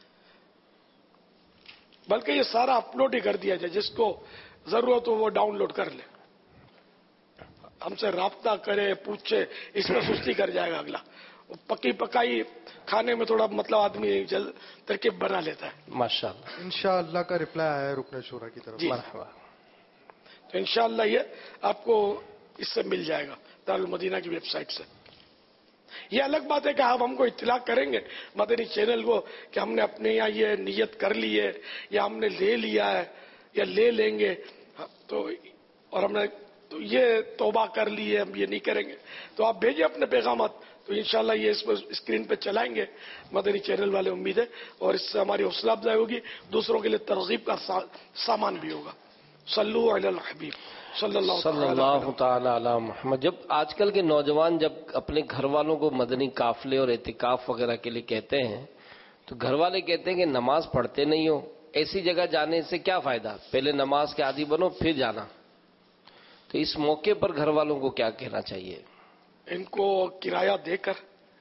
بلکہ یہ سارا اپلوڈ ہی کر دیا جائے، جس کو ضرورت ہو وہ ڈاؤن لوڈ کر لے، ہم سے رابطہ کرے، پوچھے. اس میں سستی کر جائے گا اگلا. پکی پکائی کھانے میں تھوڑا مطلب آدمی جلد ترکیب بنا لیتا ہے. ماشاءاللہ. انشاءاللہ کا رپلائی آیا ہے رکن شورا کی طرف. جی. تو انشاءاللہ یہ آپ کو اس سے مل جائے گا دارالمدینہ کی ویب سائٹ سے. یہ الگ بات ہے کہ آپ ہم کو اطلاع کریں گے مدنی چینل کو کہ ہم نے اپنے یہاں یہ نیت کر لی ہے، یا ہم نے لے لیا ہے، یا لے لیں گے، تو اور ہم نے تو یہ توبہ کر لی ہے، ہم یہ نہیں کریں گے. تو آپ بھیجیں اپنے پیغامات، تو انشاءاللہ یہ اس پر اسکرین پہ چلائیں گے مدنی چینل والے، امید ہے. اور اس سے ہماری حوصلہ افزائی ہوگی، دوسروں کے لیے ترغیب کا سامان بھی ہوگا. صلو علی الحبیب صلی اللہ صلی اللہ تعالی علی محمد. جب آج کل کے نوجوان جب اپنے گھر والوں کو مدنی قافلے اور اعتکاف وغیرہ کے لیے کہتے ہیں، تو گھر والے کہتے ہیں کہ نماز پڑھتے نہیں ہو، ایسی جگہ جانے سے کیا فائدہ، پہلے نماز کے عادی بنو پھر جانا. تو اس موقع پر گھر والوں کو کیا کہنا چاہیے؟ ان کو کرایہ دے کر،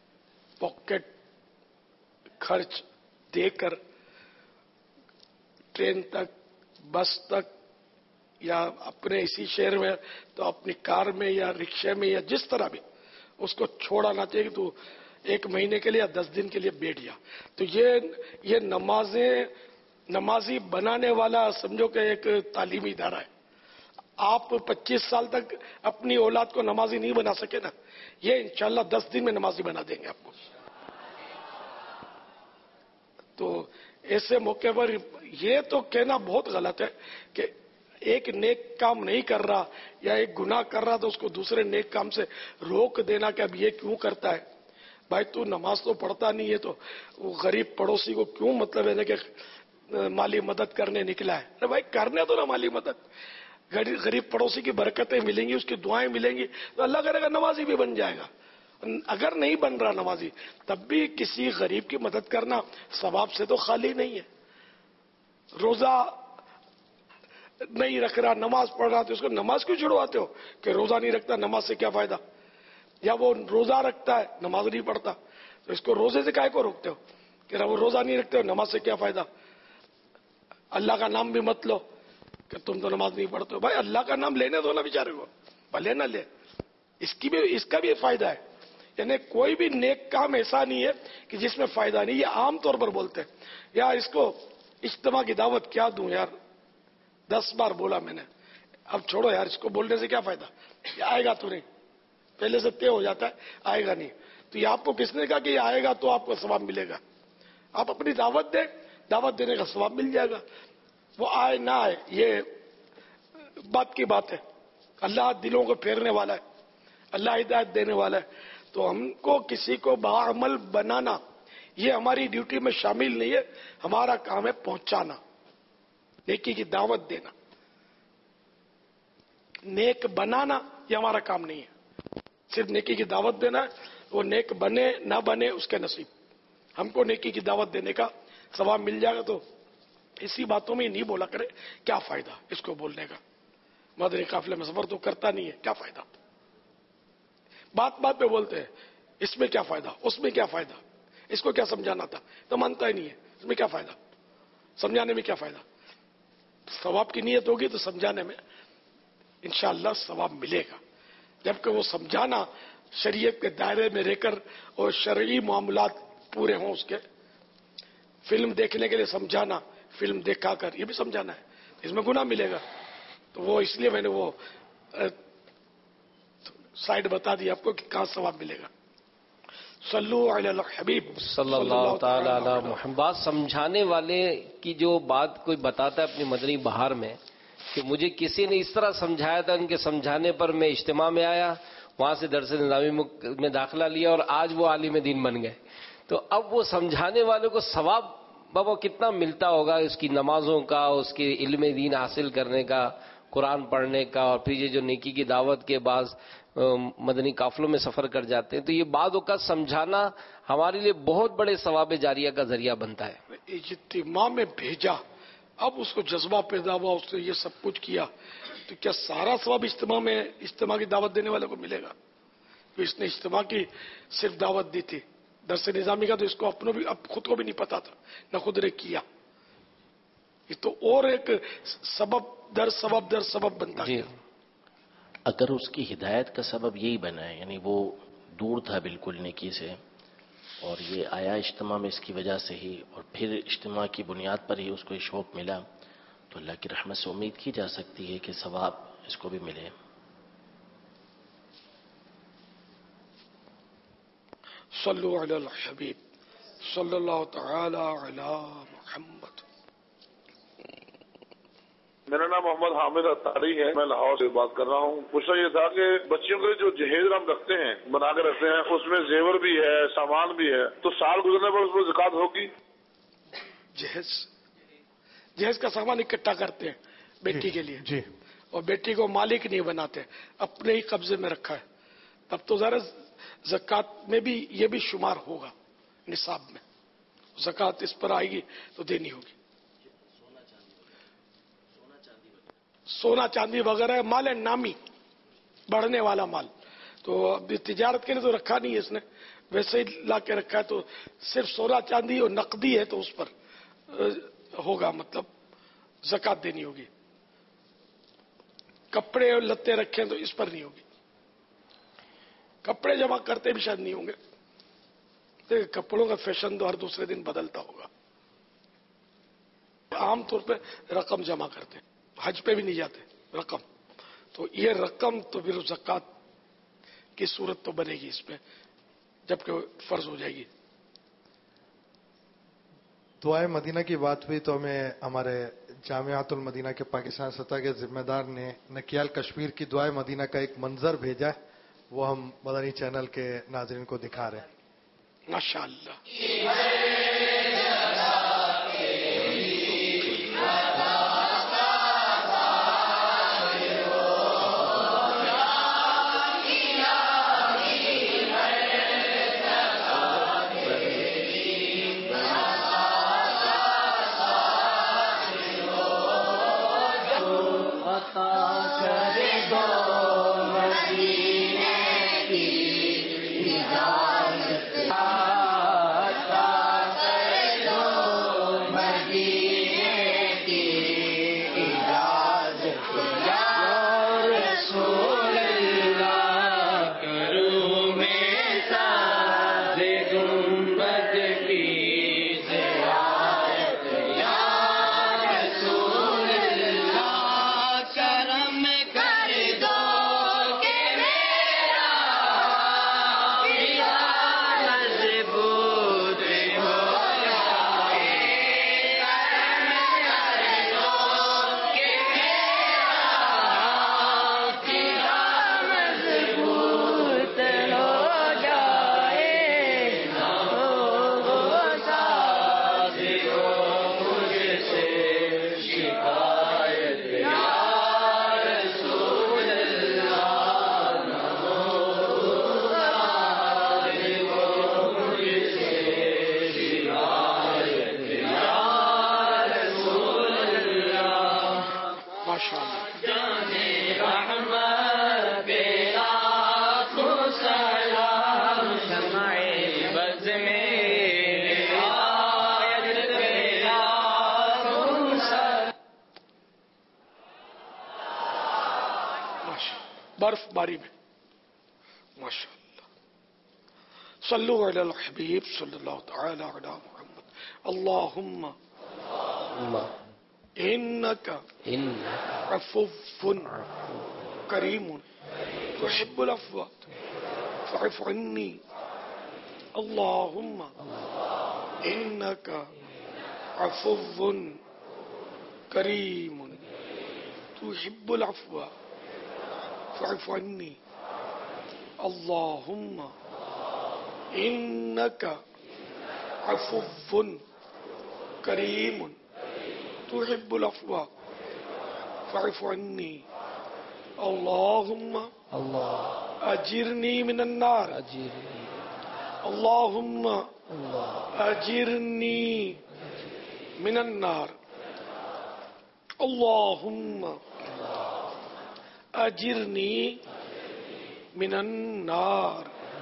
پاکٹ خرچ دے کر ट्रेन तक, बस तक, या अपने इसी शहर में तो अपनी कार में या रिक्शे में या जिस तरह भी उसको छोड़ाना चाहिए। तो एक महीने के लिए या दस दिन के लिए बैठ गया तो ये ये नमाजें नमाजी बनाने वाला समझो कि एक तालीमी इदारा है। आप पच्चीस साल तक अपनी औलाद को नमाजी नहीं बना सके ना, ये इंशाल्लाह दस दिन में नमाजी बना देंगे आपको। तो ऐसे मौके पर ये तो कहना बहुत गलत है कि एक नेक काम नहीं कर रहा या एक गुनाह कर रहा तो उसको दूसरे नेक काम से रोक देना कि अब ये क्यों करता है। भाई तू नमाज तो पढ़ता नहीं है तो वो गरीब पड़ोसी को क्यों मतलब है कि माली मदद करने निकला है। अरे भाई करने दो ना माली मदद, गरीब पड़ोसी की बरकतें मिलेंगी, उसकी दुआएं मिलेंगी तो अल्लाह करेगा नमाजी भी बन जाएगा। अगर नहीं बन रहा नमाजी तब भी किसी गरीब की मदद करना सवाब से तो खाली नहीं है। रोजा नहीं रख रहा, नमाज पढ़ रहा तो उसको नमाज क्यों छुड़वाते हो कि रोजा नहीं रखता नमाज से क्या फायदा, या वो रोजा रखता है नमाज नहीं पढ़ता तो इसको रोजे से काहे को रोकते हो कि वो रोजा नहीं रखते हो नमाज से क्या फायदा। अल्लाह का नाम भी मत लो कि तुम तो नमाज नहीं पढ़ते हो। भाई अल्लाह का नाम लेने दो ना बेचारे को, भले ना ले, इसकी भी इसका भी फायदा है। यानी कोई भी नेक काम ऐसा नहीं है कि जिसमें फायदा नहीं। ये आम तौर पर बोलते हैं यार इसको इज्तिमा की दावत क्या दूं यार, दस बार बोला मैंने, अब छोड़ो यार इसको बोलने से क्या फायदा, ये आएगा तो नहीं, पहले से तय हो जाता है आएगा नहीं। तो ये आपको किसने कहा कि ये आएगा तो आपको सवाब मिलेगा। आप अपनी दावत दें, दावत देने का सवाब मिल जाएगा। वो आए ना आए ये बात की बात है। अल्लाह दिलों को फेरने वाला है, अल्लाह हिदायत देने वाला है। तो हमको किसी को बाअमल बनाना ये हमारी ड्यूटी में शामिल नहीं है। हमारा काम है पहुंचाना, नेकी की दावत देना। नेक बनाना ये हमारा काम नहीं है, सिर्फ नेकी की दावत देना है। वो नेक बने ना बने उसके नसीब, हमको नेकी की दावत देने का सवाब मिल जाएगा। तो इसी बातों में नहीं बोला करे, क्या फायदा इसको बोलने का। मदनी काफिले में सफर तो करता नहीं है, क्या फायदा। बात बात पे बोलते हैं इसमें क्या फायदा, उसमें क्या फायदा, इसको क्या समझाना था, तो मानता ही नहीं है। इसमें क्या फायदा, समझाने में क्या फायदा। सवाब की नीयत होगी तो समझाने में इंशाअल्लाह सवाब मिलेगा। जबकि वो समझाना शरीयत के दायरे में रहकर और शरई मामलात पूरे हों उसके। फिल्म देखने के लिए समझाना, फिल्म देखा कर ये भी समझाना है, इसमें गुनाह मिलेगा। तो वो इसलिए मैंने वो साइड बता दी आपको कि कहां सवाब मिलेगा। सल्लु अला हबीब सल्लल्लाहु ताला अला मुहम्मद। समझाने वाले की जो बात कोई बताता है अपनी मदनी बहार में कि मुझे किसी ने इस तरह समझाया था, उनके समझाने पर मैं इज्तिमा में आया, वहां से दरस निज़ामी में दाखिला लिया और आज वो आलिम दीन बन गए। तो अब वो समझाने वालों को सवाब बाबा कितना मिलता होगा उसकी नमाजों का, उसके इल्म दीन हासिल करने का, कुरान पढ़ने का, और फिर ये जो नेकी की दावत के बाद मदनी काफिलों में सफर कर जाते हैं। तो ये बातों का समझाना हमारे लिए बहुत बड़े सवाब जारिया का जरिया बनता है। इज्तिमा में भेजा, अब उसको जज्बा पैदा हुआ, उसने ये सब कुछ किया, तो क्या सारा सवाब इज्तिमा में इज्तिमा की दावत देने वाले को मिलेगा। तो इसने इज्तिमा की सिर्फ दावत दी थी, दरस निजामी का तो इसको अपनों भी अब खुद को भी नहीं पता था, न खुद ने किया। ये तो और एक सबब दर सबब दर सबब बनता है। अगर उसकी हिदायत का सबब यही बना है, यानी वो दूर था बिल्कुल नेकी से और ये आया इज्तिमा में इसकी वजह से ही, और फिर इज्तिमा की बुनियाद पर ही उसको ये शौक मिला, तो अल्लाह की रहमत से उम्मीद की जा सकती है कि सवाब इसको भी मिले। सल्लु अला हबीब सल्लल्लाहु तआला अला मुहम्मद। मेरा नाम मोहम्मद हामिद अत्तारी है, मैं लाहौर से बात कर रहा हूँ। पूछना ये था कि बच्चियों के जो जहेज हम रखते हैं, बना के रखते हैं, उसमें जेवर भी है, सामान भी है, तो साल गुजरने पर उसमें ज़कात होगी। जहेज जहेज का सामान इकट्ठा करते हैं बेटी के लिए जी, और बेटी को मालिक नहीं बनाते, अपने ही कब्जे में रखा है, तब तो जरा ज़कात में भी ये भी शुमार होगा, निसाब में ज़कात इस पर आएगी तो देनी होगी। सोना चांदी वगैरह माल है नामी, बढ़ने वाला माल, तो अभी तिजारत के लिए तो रखा नहीं है इसने, वैसे ही ला के रखा है। तो सिर्फ सोना चांदी और नकदी है तो उस पर होगा, मतलब زکات دینی ہوگی. کپڑے اور لتے رکھیں تو اس پر نہیں ہوگی. کپڑے جمع کرتے بھی شاید نہیں ہوں گے. دیکھیں کپڑوں کا فیشن تو ہر دوسرے دن بدلتا ہوگا. عام طور پہ رقم جمع کرتے ہیں, حج پہ بھی نہیں جاتے رقم. تو یہ رقم تو پھر زکات کی صورت تو بنے گی اس پہ جبکہ فرض ہو جائے گی. دعائے مدینہ کی بات ہوئی تو ہمیں ہمارے جامعات المدینہ کے پاکستان سطح کے ذمہ دار نے نکیال کشمیر کی دعائے مدینہ کا ایک منظر بھیجا ہے, وہ ہم مدنی چینل کے ناظرین کو دکھا رہے ہیں. ماشاءاللہ. برف باری میں ماشاءاللہ. صلو علی الحبیب صلی اللہ تعالی علی محمد. اللہم انک عفو کریم تحب العفو فاعف عنی. اللہم انک عفو کریم تحب العفو فاعف عني. اللهم إنك عفو كريم تحب العفو فاعف عني. اللهم أجرني من النار. اللهم أجرني من النار. اللهم اجرنی من النار.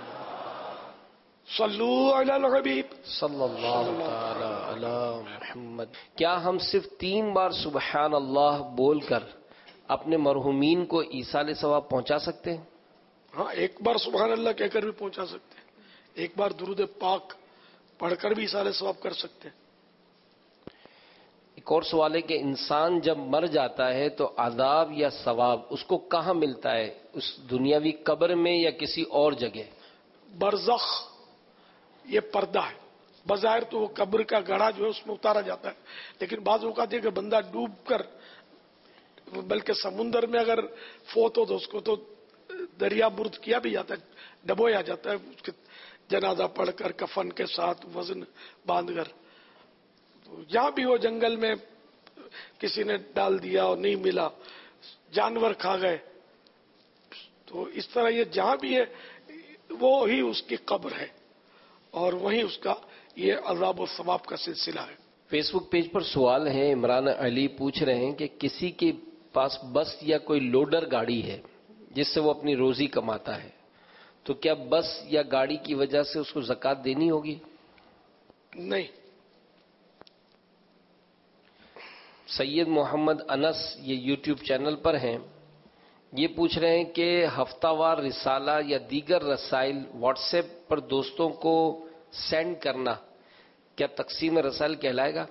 صلو علی الحبیب صلی اللہ تعالی علی محمد. کیا ہم صرف تین بار سبحان اللہ بول کر اپنے مرحومین کو ایصال ثواب پہنچا سکتے ہیں؟ ہاں, ایک بار سبحان اللہ کہہ کر بھی پہنچا سکتے ہیں. ایک بار درود پاک پڑھ کر بھی ایصال ثواب کر سکتے ہیں. ایک اور سوال ہے کہ انسان جب مر جاتا ہے تو عذاب یا ثواب اس کو کہاں ملتا ہے, اس دنیاوی قبر میں یا کسی اور جگہ؟ برزخ یہ پردہ ہے. بظاہر تو وہ قبر کا گڑھا جو ہے اس میں اتارا جاتا ہے, لیکن بعض اوقات یہ کہ بندہ ڈوب کر بلکہ سمندر میں اگر فوت ہو تو اس کو تو دریا برد کیا بھی جاتا ہے, ڈبویا جاتا ہے اس کے جنازہ پڑھ کر کفن کے ساتھ وزن باندھ کر. جہاں بھی وہ جنگل میں کسی نے ڈال دیا اور نہیں ملا, جانور کھا گئے, تو اس طرح یہ جہاں بھی ہے وہ ہی اس کی قبر ہے اور وہیں اس کا یہ عذاب و ثواب کا سلسلہ ہے. فیس بک پیج پر سوال ہے, عمران علی پوچھ رہے ہیں کہ کسی کے پاس بس یا کوئی لوڈر گاڑی ہے جس سے وہ اپنی روزی کماتا ہے, تو کیا بس یا گاڑی کی وجہ سے اس کو زکوٰۃ دینی ہوگی؟ نہیں. سید محمد انس یہ یوٹیوب چینل پر ہیں. یہ پوچھ رہے ہیں کہ ہفتہ وار رسالہ یا دیگر رسائل واٹس ایپ پر دوستوں کو سینڈ کرنا کیا تقسیم رسائل کہلائے گا؟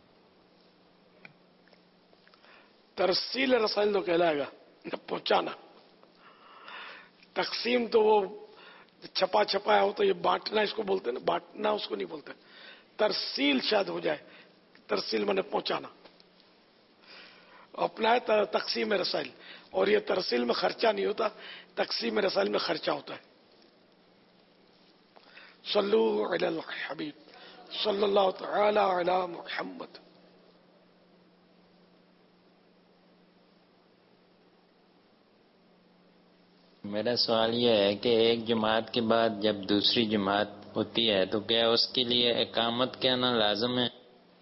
ترسیل رسائل تو کہلائے گا، پہنچانا. تقسیم تو وہ چھپا چھپایا ہو تو یہ بانٹنا اس کو بولتے ہیں نا، بانٹنا اس کو نہیں بولتے. ترسیل شاید ہو جائے، ترسیل میں نے پہنچانا. اپنا ہے تقسیم رسائل، اور یہ ترسیل میں خرچہ نہیں ہوتا، تقسیم رسائل میں خرچہ ہوتا ہے. صلو علی الحبیب صلی اللہ تعالی علی محمد. میرا سوال یہ ہے کہ ایک جماعت کے بعد جب دوسری جماعت ہوتی ہے تو کیا اس کے لیے اقامت کہنا لازم ہے؟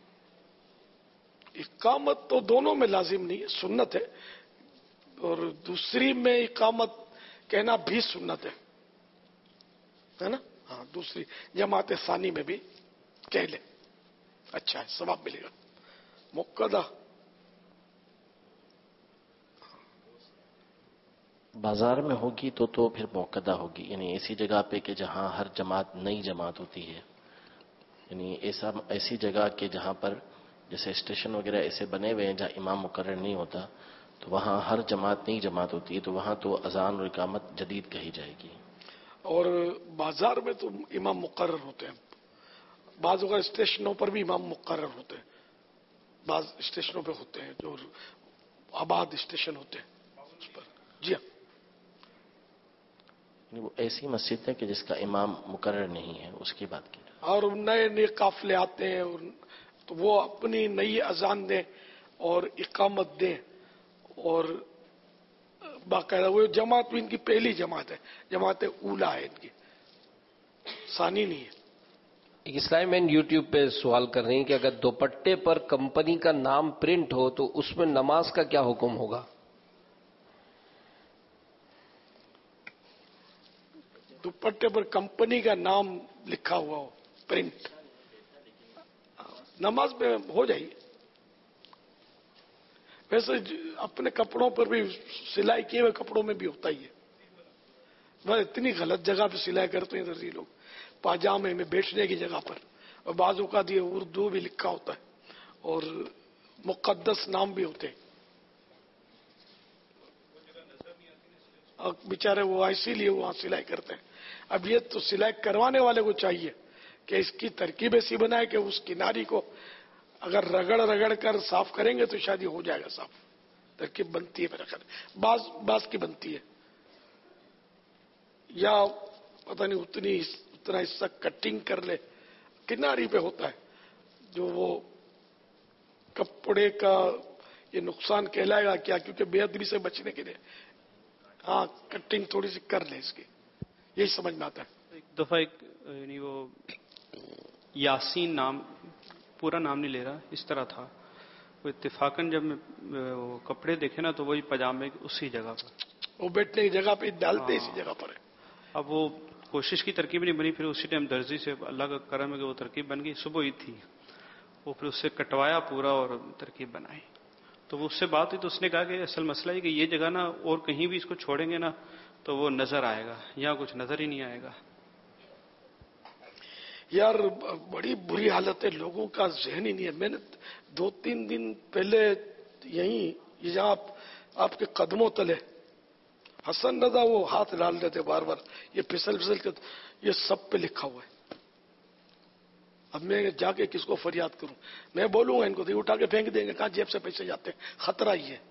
اقامت تو دونوں میں لازم نہیں ہے، سنت ہے، اور دوسری میں اقامت کہنا بھی سنت ہے ہے نا. ہاں، دوسری جماعت ثانی میں بھی کہہ لے، اچھا ہے، ثواب ملے گا. مقدہ بازار میں ہوگی تو تو پھر موقدہ ہوگی، یعنی ایسی جگہ پہ کہ جہاں ہر جماعت نئی جماعت ہوتی ہے، یعنی ایسا ایسی جگہ کہ جہاں پر جیسے اسٹیشن وغیرہ ایسے بنے ہوئے ہیں جہاں امام مقرر نہیں ہوتا، تو وہاں ہر جماعت نئی جماعت ہوتی ہے، تو وہاں تو اذان اور اقامت جدید کہی جائے گی. اور بازار میں تو امام مقرر ہوتے ہیں، بعض اوقات اسٹیشنوں پر بھی امام مقرر ہوتے ہیں، بعض اسٹیشنوں پہ ہوتے ہیں جو آباد اسٹیشن ہوتے ہیں اس پر. جی ہاں، وہ ایسی مسجد ہے کہ جس کا امام مقرر نہیں ہے، اس کی بات کی. اور نئے نئے قافلے آتے ہیں اور تو وہ اپنی نئی اذان دیں اور اقامت دیں، اور باقاعدہ وہ جماعت بھی ان کی پہلی جماعت ہے، جماعت اولا ہے ان کی، ثانی نہیں ہے. ایک اسلام مین یوٹیوب پہ سوال کر رہی ہیں کہ اگر دوپٹے پر کمپنی کا نام پرنٹ ہو تو اس میں نماز کا کیا حکم ہوگا؟ دوپٹے پر کمپنی کا نام لکھا ہوا ہو پرنٹ، نماز میں ہو جائے. ویسے اپنے کپڑوں پر بھی سلائی کیے ہوئے کپڑوں میں بھی ہوتا ہی ہے. بس اتنی غلط جگہ پہ سلائی کرتے ہیں درزی لوگ، پاجامے میں بیٹھنے کی جگہ پر، اور بعض اوقات یہ اردو بھی لکھا ہوتا ہے اور مقدس نام بھی ہوتے ہیں. بیچارے وہ اسی لیے وہاں سلائی کرتے ہیں. اب یہ تو سلائی کروانے والے کو چاہیے کہ اس کی ترکیب ایسی بنائے کہ اس کناری کو اگر رگڑ رگڑ کر صاف کریں گے تو شاید یہ ہو جائے گا صاف. ترکیب بنتی ہے میرا خیال، بعض بعض کی بنتی ہے، یا پتہ نہیں اتنی اتنا حصہ کٹنگ کر لے، کناری پہ ہوتا ہے جو وہ کپڑے کا یہ نقصان کہلائے گا کیا، کیونکہ بے ادبی سے بچنے کے لیے ہاں کٹنگ تھوڑی سی کر لیں اس کی، یہی سمجھ میں آتا ہے. ایک دفعہ ایک یعنی وہ یاسین نام، پورا نام نہیں لے رہا، اس طرح تھا، وہ اتفاقاً جب میں وہ کپڑے دیکھے نا تو وہی پاجامے اسی جگہ پر، وہ بیٹھنے کی جگہ پہ ڈالتے اسی جگہ پر ہے. اب وہ کوشش کی ترکیب نہیں بنی، پھر اسی ٹائم درزی سے اللہ کا کرم ہے کہ وہ ترکیب بن گئی. صبح ہی تھی وہ، پھر اس سے کٹوایا پورا اور ترکیب بنائی. تو وہ اس سے بات ہوئی تو اس نے کہا کہ اصل مسئلہ ہے کہ یہ جگہ نا اور کہیں بھی اس کو چھوڑیں گے نا تو وہ نظر آئے گا، یہاں کچھ نظر ہی نہیں آئے گا. یار بڑی بری حالت ہے، لوگوں کا ذہن ہی نہیں ہے. میں نے دو تین دن پہلے یہیں یہاں آپ, آپ کے قدموں تلے حسن رضا وہ ہاتھ ڈال دیتے بار بار، یہ پھسل پھسل کے یہ سب پہ لکھا ہوا ہے. اب میں جا کے کس کو فریاد کروں؟ میں بولوں گا ان کو تو اٹھا کے پھینک دیں گے، کہاں جیب سے پیسے جاتے ہیں. خطرہ ہی ہے،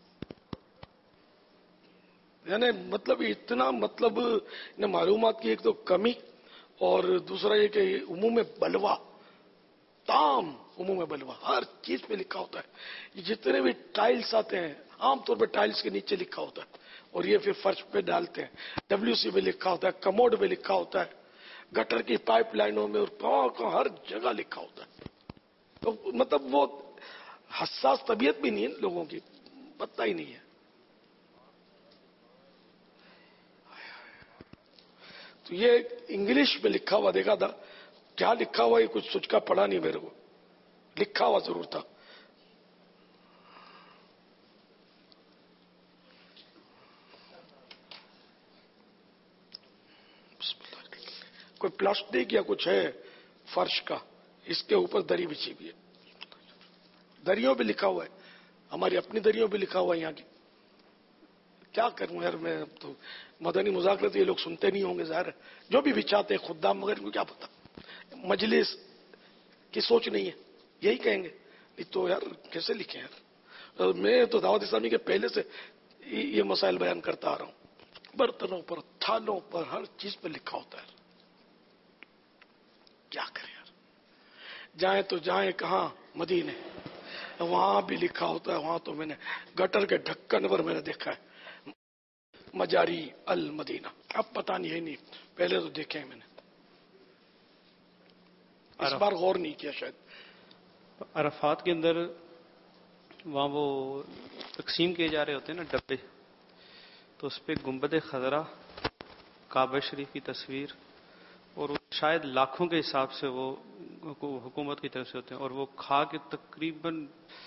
یعنی مطلب اتنا مطلب معلومات کی ایک تو کمی، اور دوسرا یہ کہ عموم بلوا، تام عموم بلوا ہر چیز پہ لکھا ہوتا ہے. جتنے بھی ٹائلز آتے ہیں عام طور پہ ٹائلز کے نیچے لکھا ہوتا ہے، اور یہ پھر فرش پہ ڈالتے ہیں. ڈبلیو سی پہ لکھا ہوتا ہے، کموڈ پہ لکھا ہوتا ہے، گٹر کی پائپ لائنوں میں، اور کہاں کہاں ہر جگہ لکھا ہوتا ہے. تو مطلب وہ حساس طبیعت بھی نہیں ہے لوگوں کی، پتہ ہی نہیں ہے. تو یہ انگلش میں لکھا ہوا دیکھا تھا، کیا لکھا ہوا یہ کچھ سوچ کا پڑھا نہیں میرے کو، لکھا ہوا ضرور تھا. कोई प्लास्टिक या कुछ है फर्श का, इसके ऊपर दरी बिछी हुई है, दरियों पे लिखा हुआ है, हमारी अपनी दरियों पे लिखा हुआ है यहाँ की। क्या करूं यार मैं, तो मदनी मुज़ाकरत ये लोग सुनते नहीं होंगे ज़ाहिर है, जो भी बिछाते हैं खुद्दाम, मगर इनको क्या पता मजलिस की सोच नहीं है, यही कहेंगे। नहीं तो यार कैसे लिखे यार, मैं तो दावत इस्लामी के पहले से ये मसाइल बयान करता आ रहा हूँ, बर्तनों पर, थालों पर, हर चीज पर लिखा होता है। क्या करें यार, जाए तो जाए कहाँ, मदीने, वहां भी लिखा होता है। वहां तो मैंने गटर के ढक्कन पर मैंने देखा है मजारी अल मदीना, अब पता नहीं है, नहीं पहले तो देखे हैं मैंने, इस बार गौर नहीं किया शायद। अरफात के अंदर वहां वो तकसीम किए जा रहे होते हैं ना डब्बे, तो उस पर गुंबद खजरा, काबा शरीफ की तस्वीर, और शायद लाखों के हिसाब से वो हुकूमत की तरफ से होते हैं, और वो खा के तकरीबन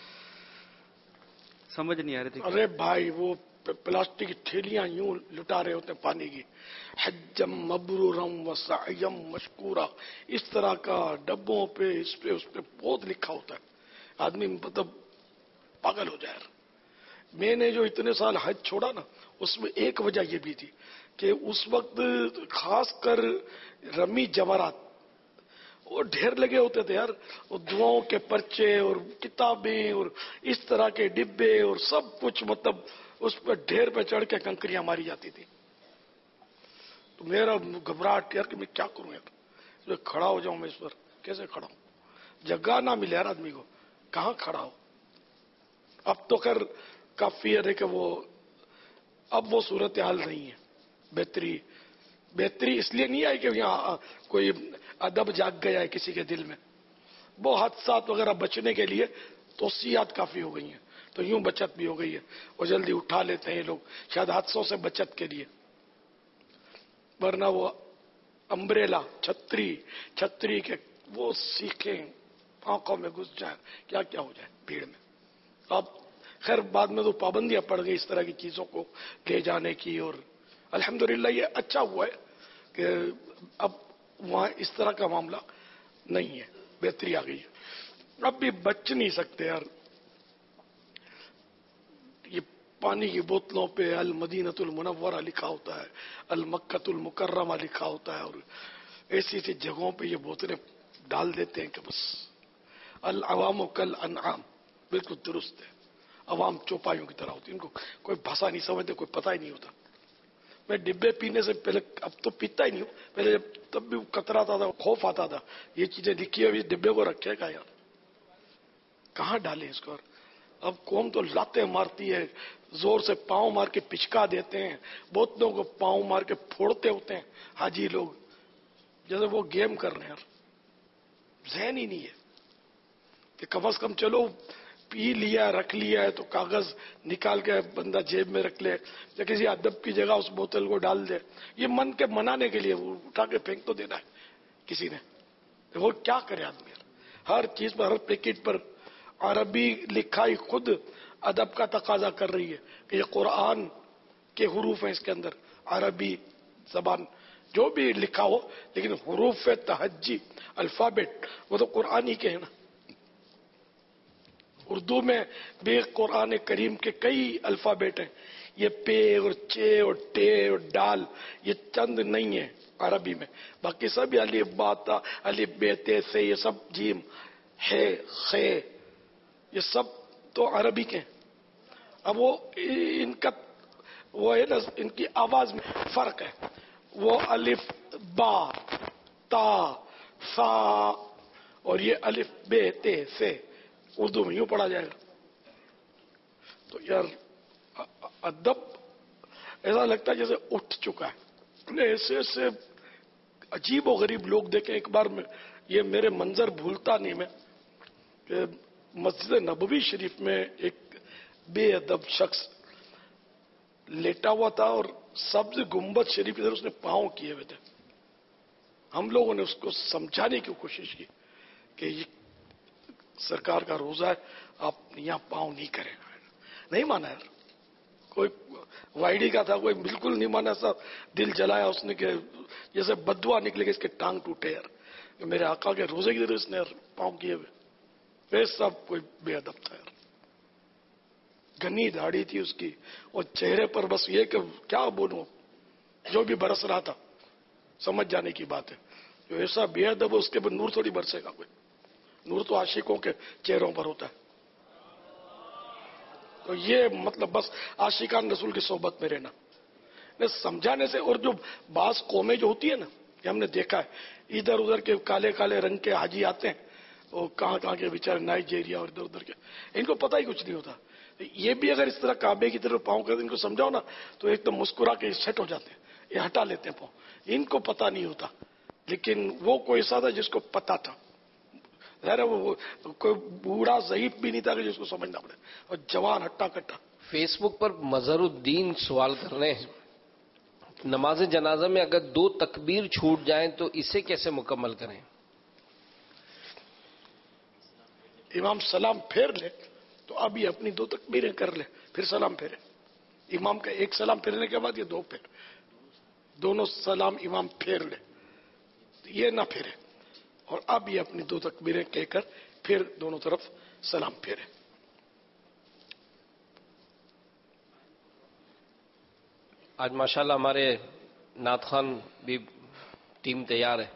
समझ नहीं आ रही थी। अरे भाई वो प्लास्टिक की थैलियां यूं लुटा रहे होते हैं पानी की, हज्जम मबरूरम व सअयम मशकूरा, इस तरह का डब्बों पे, इस पे उस पे बहुत लिखा होता है, आदमी मतलब पागल हो जाए। मैंने जो इतने साल हज छोड़ा ना, उसमें एक वजह ये भी थी कि उस वक्त खासकर रमी जवारात वो ढेर लगे होते थे यार, वो दुआओं के पर्चे और किताबें और इस तरह के डिब्बे और सब कुछ, मतलब उस पर ढेर पे चढ़ के कंकरियां मारी जाती थी। तो मेरा घबराहट यार कि मैं क्या करूं यार, तो खड़ा हो जाऊं मैं इस पर, कैसे खड़ा हूं, जगह ना मिले यार आदमी को, कहाँ खड़ा हो। अब तो खैर काफी है कि वो अब वो सूरत हाल नहीं है, बेहतरी बेहतरी इसलिए नहीं आई कि यहाँ कोई अदब जाग गया है किसी के दिल में, वो हादसात वगैरह बचने के लिए तोसियात काफी हो गई हैं, तो यूं बचत भी हो गई है, वो जल्दी उठा लेते हैं लोग शायद हादसों से बचत के लिए, वरना वो अम्ब्रेला छतरी छतरी के वो सीखें आंखों में घुस जाए, क्या क्या हो जाए भीड़ में। अब खैर बाद में तो पाबंदियां पड़ गई इस तरह की चीजों को ले जाने की, और अल्हम्दुलिल्लाह ये अच्छा हुआ है कि अब वहां इस तरह का मामला नहीं है, बेहतरी आ गई है। अब भी बच नहीं सकते यार, ये पानी की बोतलों पे अल मदीनतुल मुनव्वरा लिखा होता है, अल मक्कतुल मुकर्रमा लिखा होता है, और ऐसी ऐसी जगहों पे ये बोतलें डाल देते हैं कि बस अल अवाम कल अनआम, बिल्कुल दुरुस्त है, अवाम चौपाइयों की तरह होती, इनको कोई भाषा नहीं समझते, कोई पता ही नहीं होता। मैं डिब्बे पीने से पहले, अब तो पीता ही नहीं हूँ, पहले तब भी कतराता था, खौफ आता था, ये चीजें लिखी हुई डिब्बे को रखेगा यार, कहाँ डाले इसको। अब कौन तो लाते मारती है, जोर से पांव मार के पिचका देते हैं, बोतलों को पांव मार के फोड़ते होते हैं हाजी लोग, जैसे वो गेम कर रहे हैं यार। जहन ही नहीं है कि कम से कम चलो पी लिया रख लिया है तो कागज निकाल के बंदा जेब में रख ले, या किसी अदब की जगह उस बोतल को डाल दे, ये मन के मनाने के लिए वो उठा के फेंक तो देना है किसी ने, तो वो क्या करे आदमी। हर चीज पर, हर पैकेट पर अरबी लिखाई खुद अदब का तकाजा कर रही है कि ये कुरान के हुरूफ हैं, इसके अंदर अरबी जबान जो भी लिखा हो, लेकिन हुरूफ तहज्जी अल्फाबेट वो तो कुरान ही के है ना। उर्दू में भी कुरान करीम के कई अल्फाबेट हैं, ये पे और चे और टे और डाल ये चंद नहीं है अरबी में, बाकी सब अलिफ बाता अलिफ बेते से ये सब जीम है खे ये सब तो अरबी के। अब वो इनका वो है ना, इनकी आवाज में फर्क है, वो अलिफ बा ता सा और ये अलिफ बे ते से उर्दू में यूं पढ़ा जाएगा। तो यार अदब ऐसा लगता है जैसे उठ चुका है, ऐसे ऐसे अजीब और गरीब लोग देखे। एक बार में ये मेरे मंजर भूलता नहीं मैं कि मस्जिद नबवी शरीफ में एक बेअदब शख्स लेटा हुआ था और सब्ज गुम्बद शरीफ इधर उसने पांव किए हुए थे। हम लोगों ने उसको समझाने की कोशिश की कि ये सरकार का रोजा है, आप यहाँ पांव नहीं करें, नहीं माना यार। कोई वाईडी का था, कोई बिल्कुल नहीं माना, सा दिल जलाया उसने कि जैसे बदुआ निकलेगी इसके टांग टूटे यार, मेरे आका के रोजे की तरह इसने यार पाँव किए हुए, वे सब कोई बेअदब था यार। घनी दाढ़ी थी उसकी और चेहरे पर बस ये कि क्या बोलूं, जो भी बरस रहा था समझ जाने की बात है। जो ऐसा बेअदब उसके पर नूर थोड़ी बरसेगा कोई, नूर तो आशिकों के चेहरों पर होता है। तो ये मतलब बस आशिकान रसूल की सोहबत में रहना ने समझाने से। और जो बास कौमें जो होती है ना, ये हमने देखा है, इधर उधर के काले काले रंग के हाजी आते हैं, वो कहाँ कहाँ के बेचारे नाइजीरिया और इधर उधर के, इनको पता ही कुछ नहीं होता। ये भी अगर इस तरह काबे की तरफ पाँव कर इनको समझाओ ना तो एक तो मुस्कुरा के सेट हो जाते हैं, ये हटा लेते हैं पाँव, इनको पता नहीं होता। लेकिन वो कोई ऐसा था जिसको पता था, वो, वो कोई बूढ़ा ज़ईफ भी नहीं था कि जिसको समझना पड़े, और जवान हट्टा कट्टा। फेसबुक पर मजहरुद्दीन सवाल कर रहे हैं, नमाज जनाजा में अगर दो तकबीर छूट जाएं तो इसे कैसे मुकम्मल करें? इमाम सलाम फेर ले तो अभी अपनी दो तकबीरें कर ले, फिर सलाम फेरे। इमाम का एक सलाम फेरने के बाद ये दो फेर, दोनों सलाम इमाम फेर ले, तो ये ना फेरे, और अब ये अपनी दो तकबीरें कहकर फिर दोनों तरफ सलाम फेरे। आज माशाल्लाह हमारे नात खान भी टीम तैयार है।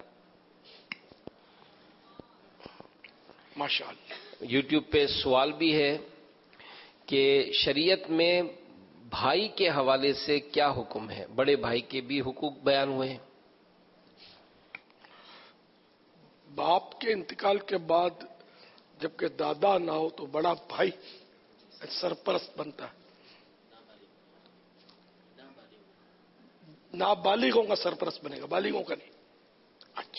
माशाल्लाह। यूट्यूब पे सवाल भी है कि शरीयत में भाई के हवाले से क्या हुक्म है? बड़े भाई के भी हुकूक बयान हुए हैं। बाप के इंतकाल के बाद जबकि दादा ना हो तो बड़ा भाई सरपरस्त बनता है, नाबालिगों का सरपरस्त बनेगा, बालिगों का नहीं। अच्छा,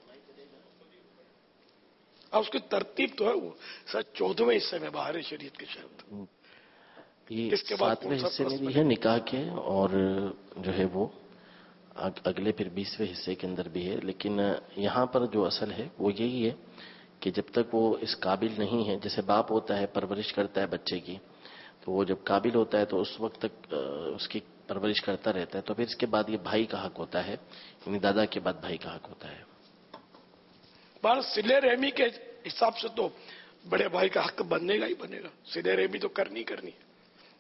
अब उसकी तरतीब तो है, वो सर चौदहवें हिस्से में बाहर है शरीयत के शर्त, ये सातवें हिस्से में भी है निकाह के, और जो है वो अगले फिर बीसवें हिस्से के अंदर भी है। लेकिन यहाँ पर जो असल है वो यही है कि जब तक वो इस काबिल नहीं है, जैसे बाप होता है परवरिश करता है बच्चे की, तो वो जब काबिल होता है तो उस वक्त तक उसकी परवरिश करता रहता है, तो फिर इसके बाद ये भाई का हक होता है, यानी दादा के बाद भाई का हक होता है। बार सिले रहमी के हिसाब से तो बड़े भाई का हक बनेगा ही बनेगा, सिले रहमी तो करनी करनी है,